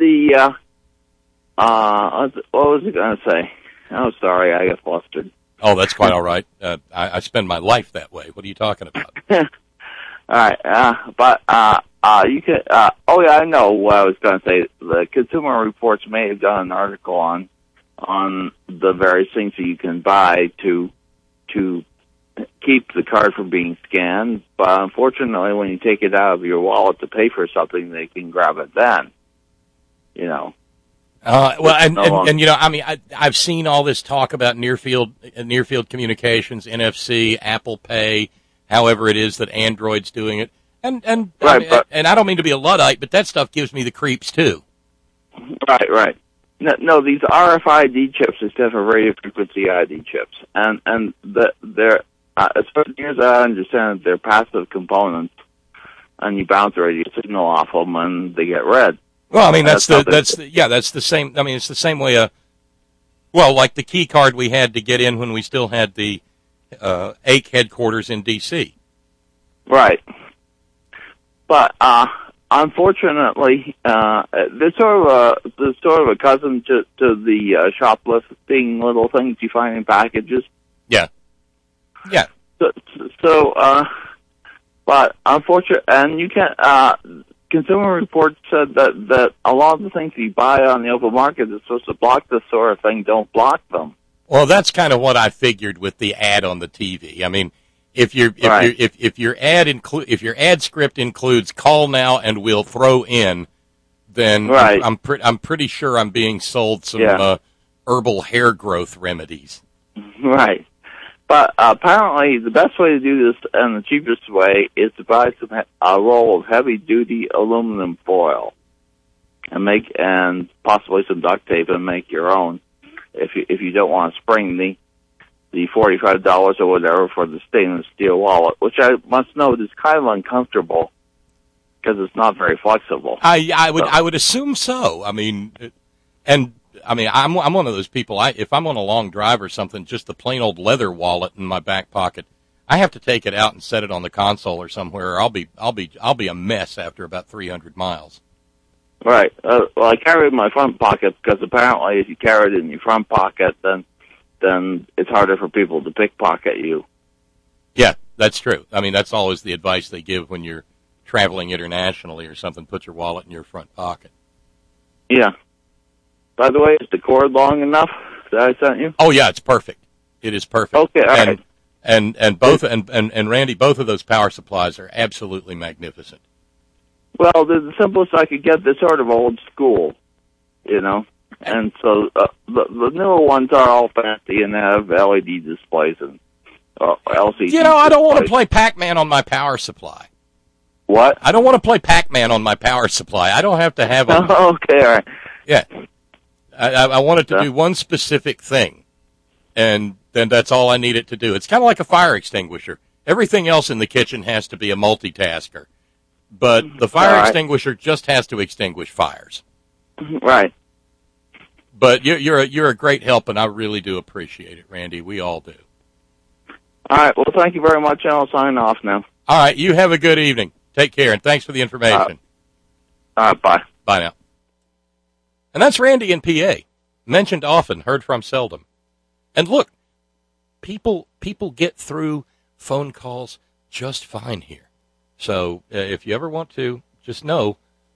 what was I going to say? Oh, sorry, I got flustered. Oh, that's quite all right. I spend my life that way. What are you talking about? All right, you could. Oh, yeah, I know what I was going to say. The Consumer Reports may have done an article on the various things that you can buy to keep the card from being scanned. But unfortunately, when you take it out of your wallet to pay for something, they can grab it then. You know. Well, and you know, I mean, I've seen all this talk about near field communications, NFC, Apple Pay, however it is that Android's doing it, and I don't mean to be a Luddite, but that stuff gives me the creeps too. Right. No, these RFID chips instead of radio frequency ID chips, and they're as far as I understand, they're passive components, and you bounce the radio signal off them, and they get read. Well, I mean, that's the same. I mean, it's the same way. Like the key card we had to get in when we still had the AIC headquarters in D.C. Right. But unfortunately, there's sort of a cousin to the shoplifting little things you find in packages. Yeah. But unfortunately, and you can't. Consumer Reports said that a lot of the things you buy on the open market is supposed to block this sort of thing. Don't block them. Well, that's kind of what I figured with the ad on the TV. I mean, if your ad script includes "call now and we'll throw in," then I'm pretty sure I'm being sold some herbal hair growth remedies. Right. But apparently, the best way to do this and the cheapest way is to buy a roll of heavy-duty aluminum foil and possibly some duct tape and make your own. If you don't want to spring the $45 or whatever for the stainless steel wallet, which I must note is kind of uncomfortable because it's not very flexible. I would assume so. I mean, I'm one of those people. If I'm on a long drive or something, just the plain old leather wallet in my back pocket, I have to take it out and set it on the console or somewhere, or I'll be a mess after about 300 miles. Right. Well, I carry it in my front pocket because apparently, if you carry it in your front pocket, then it's harder for people to pickpocket you. Yeah, that's true. I mean, that's always the advice they give when you're traveling internationally or something. Put your wallet in your front pocket. Yeah. By the way, is the cord long enough that I sent you? Oh yeah, it's perfect. It is perfect. Okay, all right. And Randy, both of those power supplies are absolutely magnificent. Well, they're the simplest I could get. They're sort of old school, you know. And so the newer ones are all fancy and have LED displays and LCD. You know, I don't want to play Pac-Man on my power supply. What? I don't want to play Pac-Man on my power supply. I don't have to have a... Okay, all right. Yeah. I want it to do one specific thing, and then that's all I need it to do. It's kind of like a fire extinguisher. Everything else in the kitchen has to be a multitasker, but the fire extinguisher just has to extinguish fires. Right. But you're a great help, and I really do appreciate it, Randy. We all do. All right. Well, thank you very much, and I'll sign off now. All right. You have a good evening. Take care, and thanks for the information. All right. Bye. Bye now. And that's Randy in PA. Mentioned often, heard from seldom. And look, people get through phone calls just fine here. So if you ever want to, just know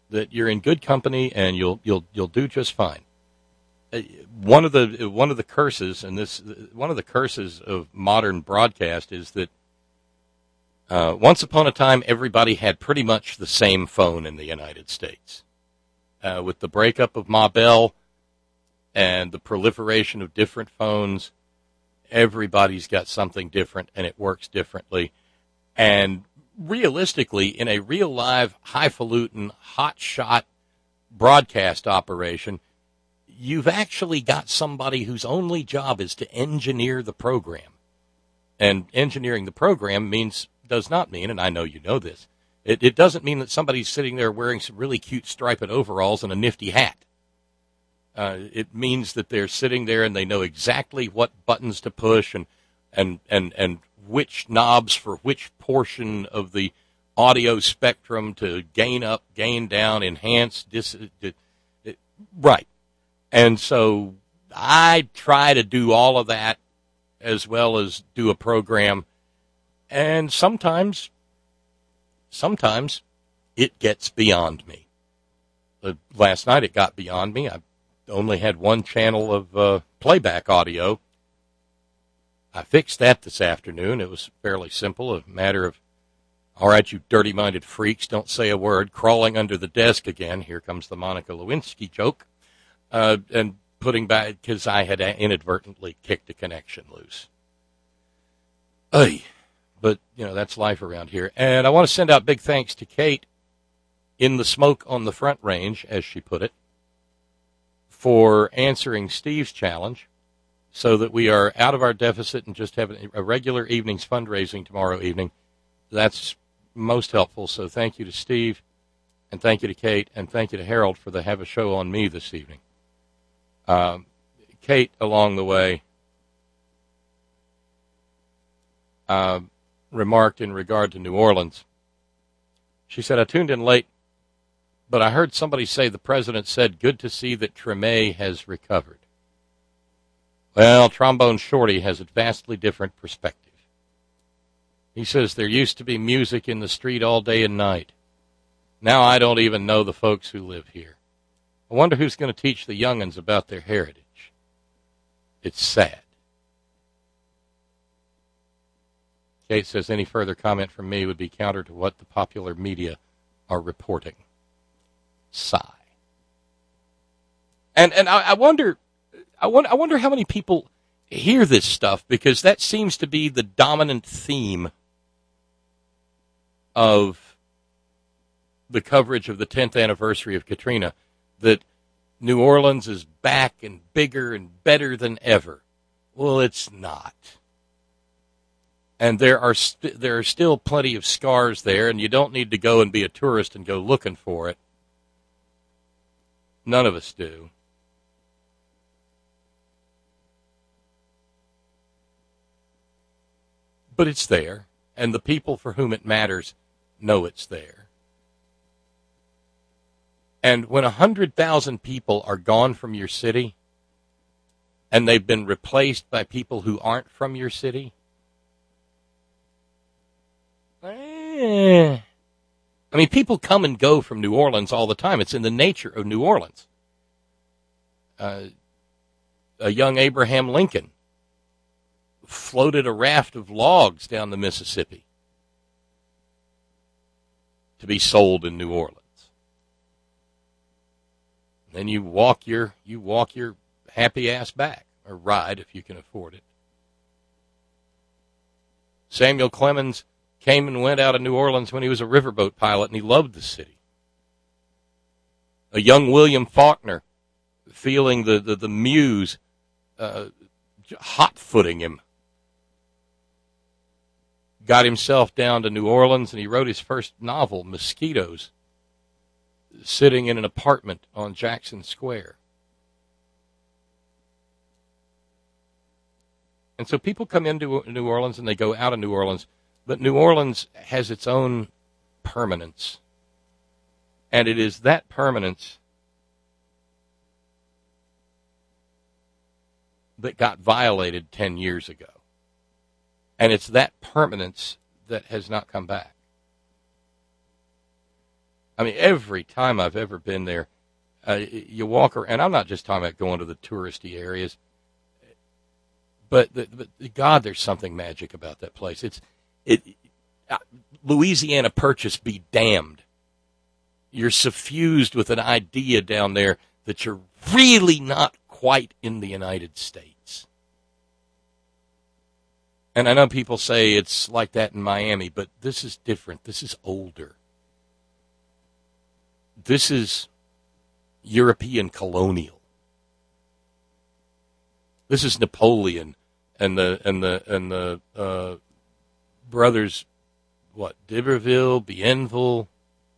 that you're in good company and you'll do just fine. One of the curses, one of the curses of modern broadcast is that once upon a time everybody had pretty much the same phone in the United States. With the breakup of Ma Bell and the proliferation of different phones, everybody's got something different and it works differently. And realistically, in a real live, highfalutin, hotshot broadcast operation, you've actually got somebody whose only job is to engineer the program. And engineering the program does not mean, and I know you know this, it doesn't mean that somebody's sitting there wearing some really cute striped overalls and a nifty hat. It means that they're sitting there and they know exactly what buttons to push and which knobs for which portion of the audio spectrum to gain up, gain down, enhance, right. And so I try to do all of that as well as do a program. And sometimes it gets beyond me. Last night it got beyond me. I only had one channel of playback audio. I fixed that this afternoon. It was fairly simple, a matter of, all right, you dirty-minded freaks, don't say a word, crawling under the desk again. Here comes the Monica Lewinsky joke. And putting back, because I had inadvertently kicked a connection loose. But, that's life around here. And I want to send out big thanks to Kate in the smoke on the front range, as she put it, for answering Steve's challenge so that we are out of our deficit and just have a regular evening's fundraising tomorrow evening. That's most helpful. So thank you to Steve, and thank you to Kate, and thank you to Harold for the Have a Show on Me this evening. Kate, along the way, remarked in regard to New Orleans. She said, I tuned in late, but I heard somebody say the president said, good to see that Treme has recovered. Well, Trombone Shorty has a vastly different perspective. He says there used to be music in the street all day and night. Now I don't even know the folks who live here. I wonder who's going to teach the young'uns about their heritage. It's sad. Kate says any further comment from me would be counter to what the popular media are reporting. Sigh. And I wonder how many people hear this stuff, because that seems to be the dominant theme of the coverage of the 10th anniversary of Katrina, that New Orleans is back and bigger and better than ever. Well, it's not. And there are still plenty of scars there, and you don't need to go and be a tourist and go looking for it. None of us do. But it's there, and the people for whom it matters know it's there. And when 100,000 people are gone from your city, and they've been replaced by people who aren't from your city, I mean, people come and go from New Orleans all the time. It's in the nature of New Orleans. A young Abraham Lincoln floated a raft of logs down the Mississippi to be sold in New Orleans. Then you walk your happy ass back, or ride if you can afford it. Samuel Clemens came and went out of New Orleans when he was a riverboat pilot, and he loved the city. A young William Faulkner, feeling the muse hot-footing him, got himself down to New Orleans, and he wrote his first novel, Mosquitoes, sitting in an apartment on Jackson Square. And so people come into New Orleans and they go out of New Orleans, but New Orleans has its own permanence. And it is that permanence that got violated 10 years ago. And it's that permanence that has not come back. I mean, every time I've ever been there, you walk around, and I'm not just talking about going to the touristy areas, but God, there's something magic about that place. Louisiana Purchase be damned. You're suffused with an idea down there that you're really not quite in the United States. And I know people say it's like that in Miami, but this is different. This is older. This is European colonial. This is Napoleon and the brothers, D'Iberville, Bienville.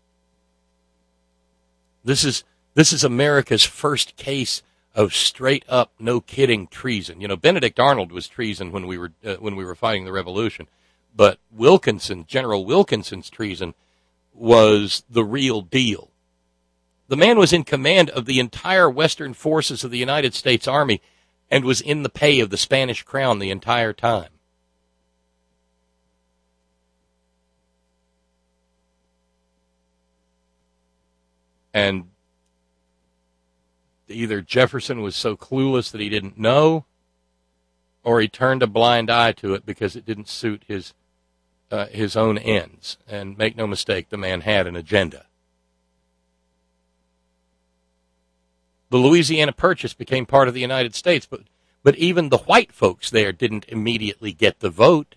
This is America's first case of straight up, no kidding treason. You know, Benedict Arnold was treason when we were fighting the Revolution, but General Wilkinson's treason was the real deal. The man was in command of the entire Western forces of the United States Army and was in the pay of the Spanish crown the entire time. And either Jefferson was so clueless that he didn't know, or he turned a blind eye to it because it didn't suit his own ends. And make no mistake, the man had an agenda. The Louisiana Purchase became part of the United States, but even the white folks there didn't immediately get the vote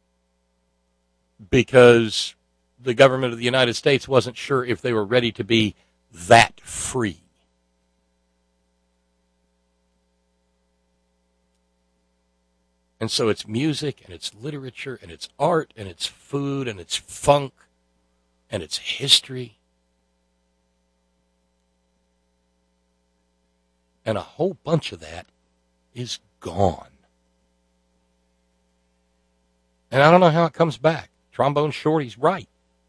because the government of the United States wasn't sure if they were ready to be that free. And so it's music, and it's literature, and it's art, and it's food, and it's funk, and it's history. And a whole bunch of that is gone. And I don't know how it comes back. Trombone Shorty's right.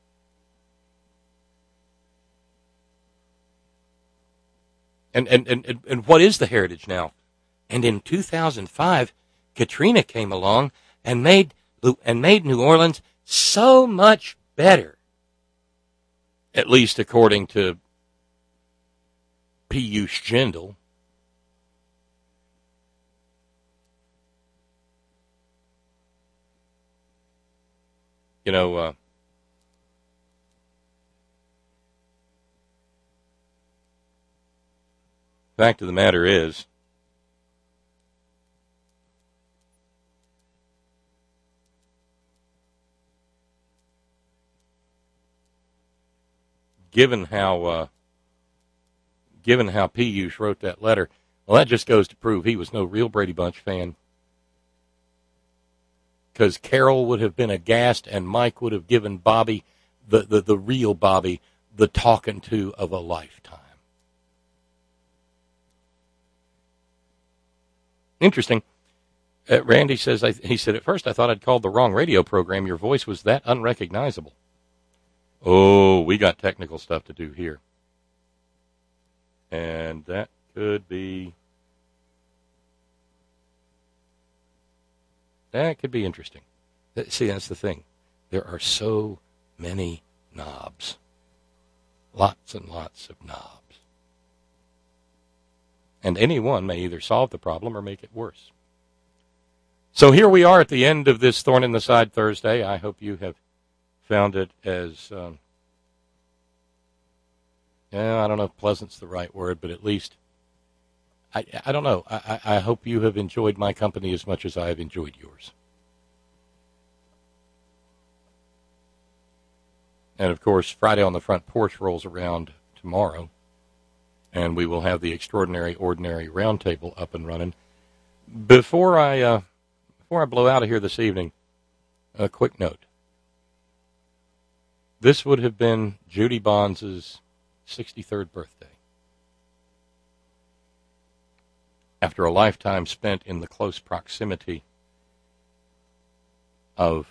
And what is the heritage now? And in 2005, Katrina came along and made New Orleans so much better. At least according to Piyush Jindal. You know, fact of the matter is, given how Piyush wrote that letter, well, that just goes to prove he was no real Brady Bunch fan. Because Carol would have been aghast, and Mike would have given Bobby, the real Bobby, the talking to of a lifetime. Interesting. Randy says, he said, at first I thought I'd called the wrong radio program. Your voice was that unrecognizable. Oh, we got technical stuff to do here. And that could be interesting. See, that's the thing. There are so many knobs. Lots and lots of knobs. And any one may either solve the problem or make it worse. So here we are at the end of this Thorn in the Side Thursday. I hope you have found it as, I don't know if pleasant's the right word, but at least, I don't know. I hope you have enjoyed my company as much as I have enjoyed yours. And, of course, Friday on the Front Porch rolls around tomorrow, and we will have the Extraordinary Ordinary Roundtable up and running. Before I blow out of here this evening, a quick note. This would have been Judy Bonds' 63rd birthday. After a lifetime spent in the close proximity of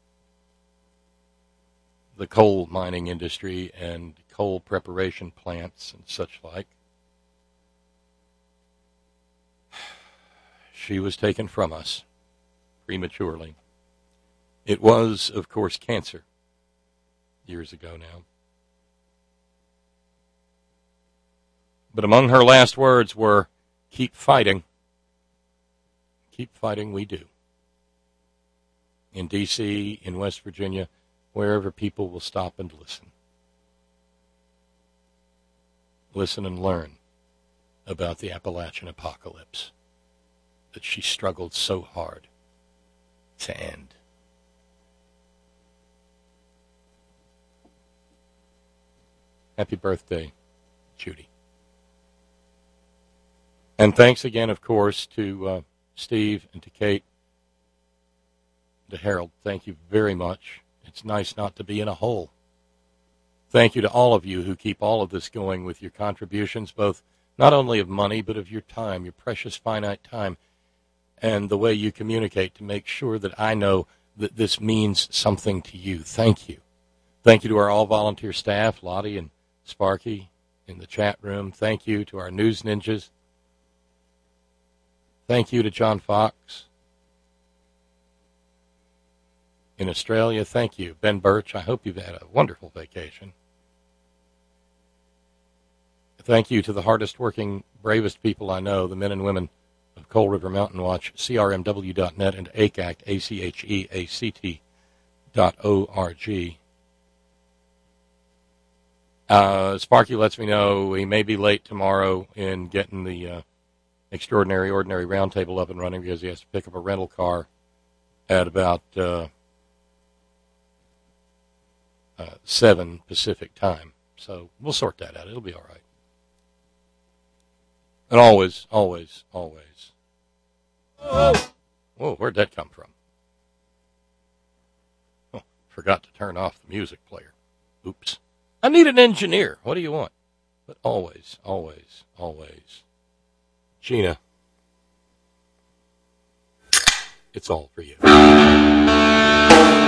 the coal mining industry and coal preparation plants and such like, she was taken from us prematurely. It was, of course, cancer years ago now. But among her last words were, keep fighting. Keep fighting, we do. In D.C., in West Virginia, wherever people will stop and listen. Listen and learn about the Appalachian apocalypse that she struggled so hard to end. Happy birthday, Judy. And thanks again, of course, to Steve and to Kate, to Harold. Thank you very much. It's nice not to be in a hole. Thank you to all of you who keep all of this going with your contributions, both not only of money, but of your time, your precious finite time, and the way you communicate to make sure that I know that this means something to you. Thank you. Thank you to our all-volunteer staff, Lottie and Sparky in the chat room. Thank you to our news ninjas. Thank you to John Fox in Australia. Thank you, Ben Birch. I hope you've had a wonderful vacation. Thank you to the hardest working, bravest people I know, the men and women of Coal River Mountain Watch, CRMW.net, and ACACT, ACHEACT.org. Sparky lets me know he may be late tomorrow in getting the Extraordinary Ordinary Roundtable up and running because he has to pick up a rental car at about 7 Pacific time. So we'll sort that out. It'll be all right. And always, always, always. Whoa, where'd that come from? Oh, forgot to turn off the music player. Oops. I need an engineer. What do you want? But always, always, always. Gina, it's all for you.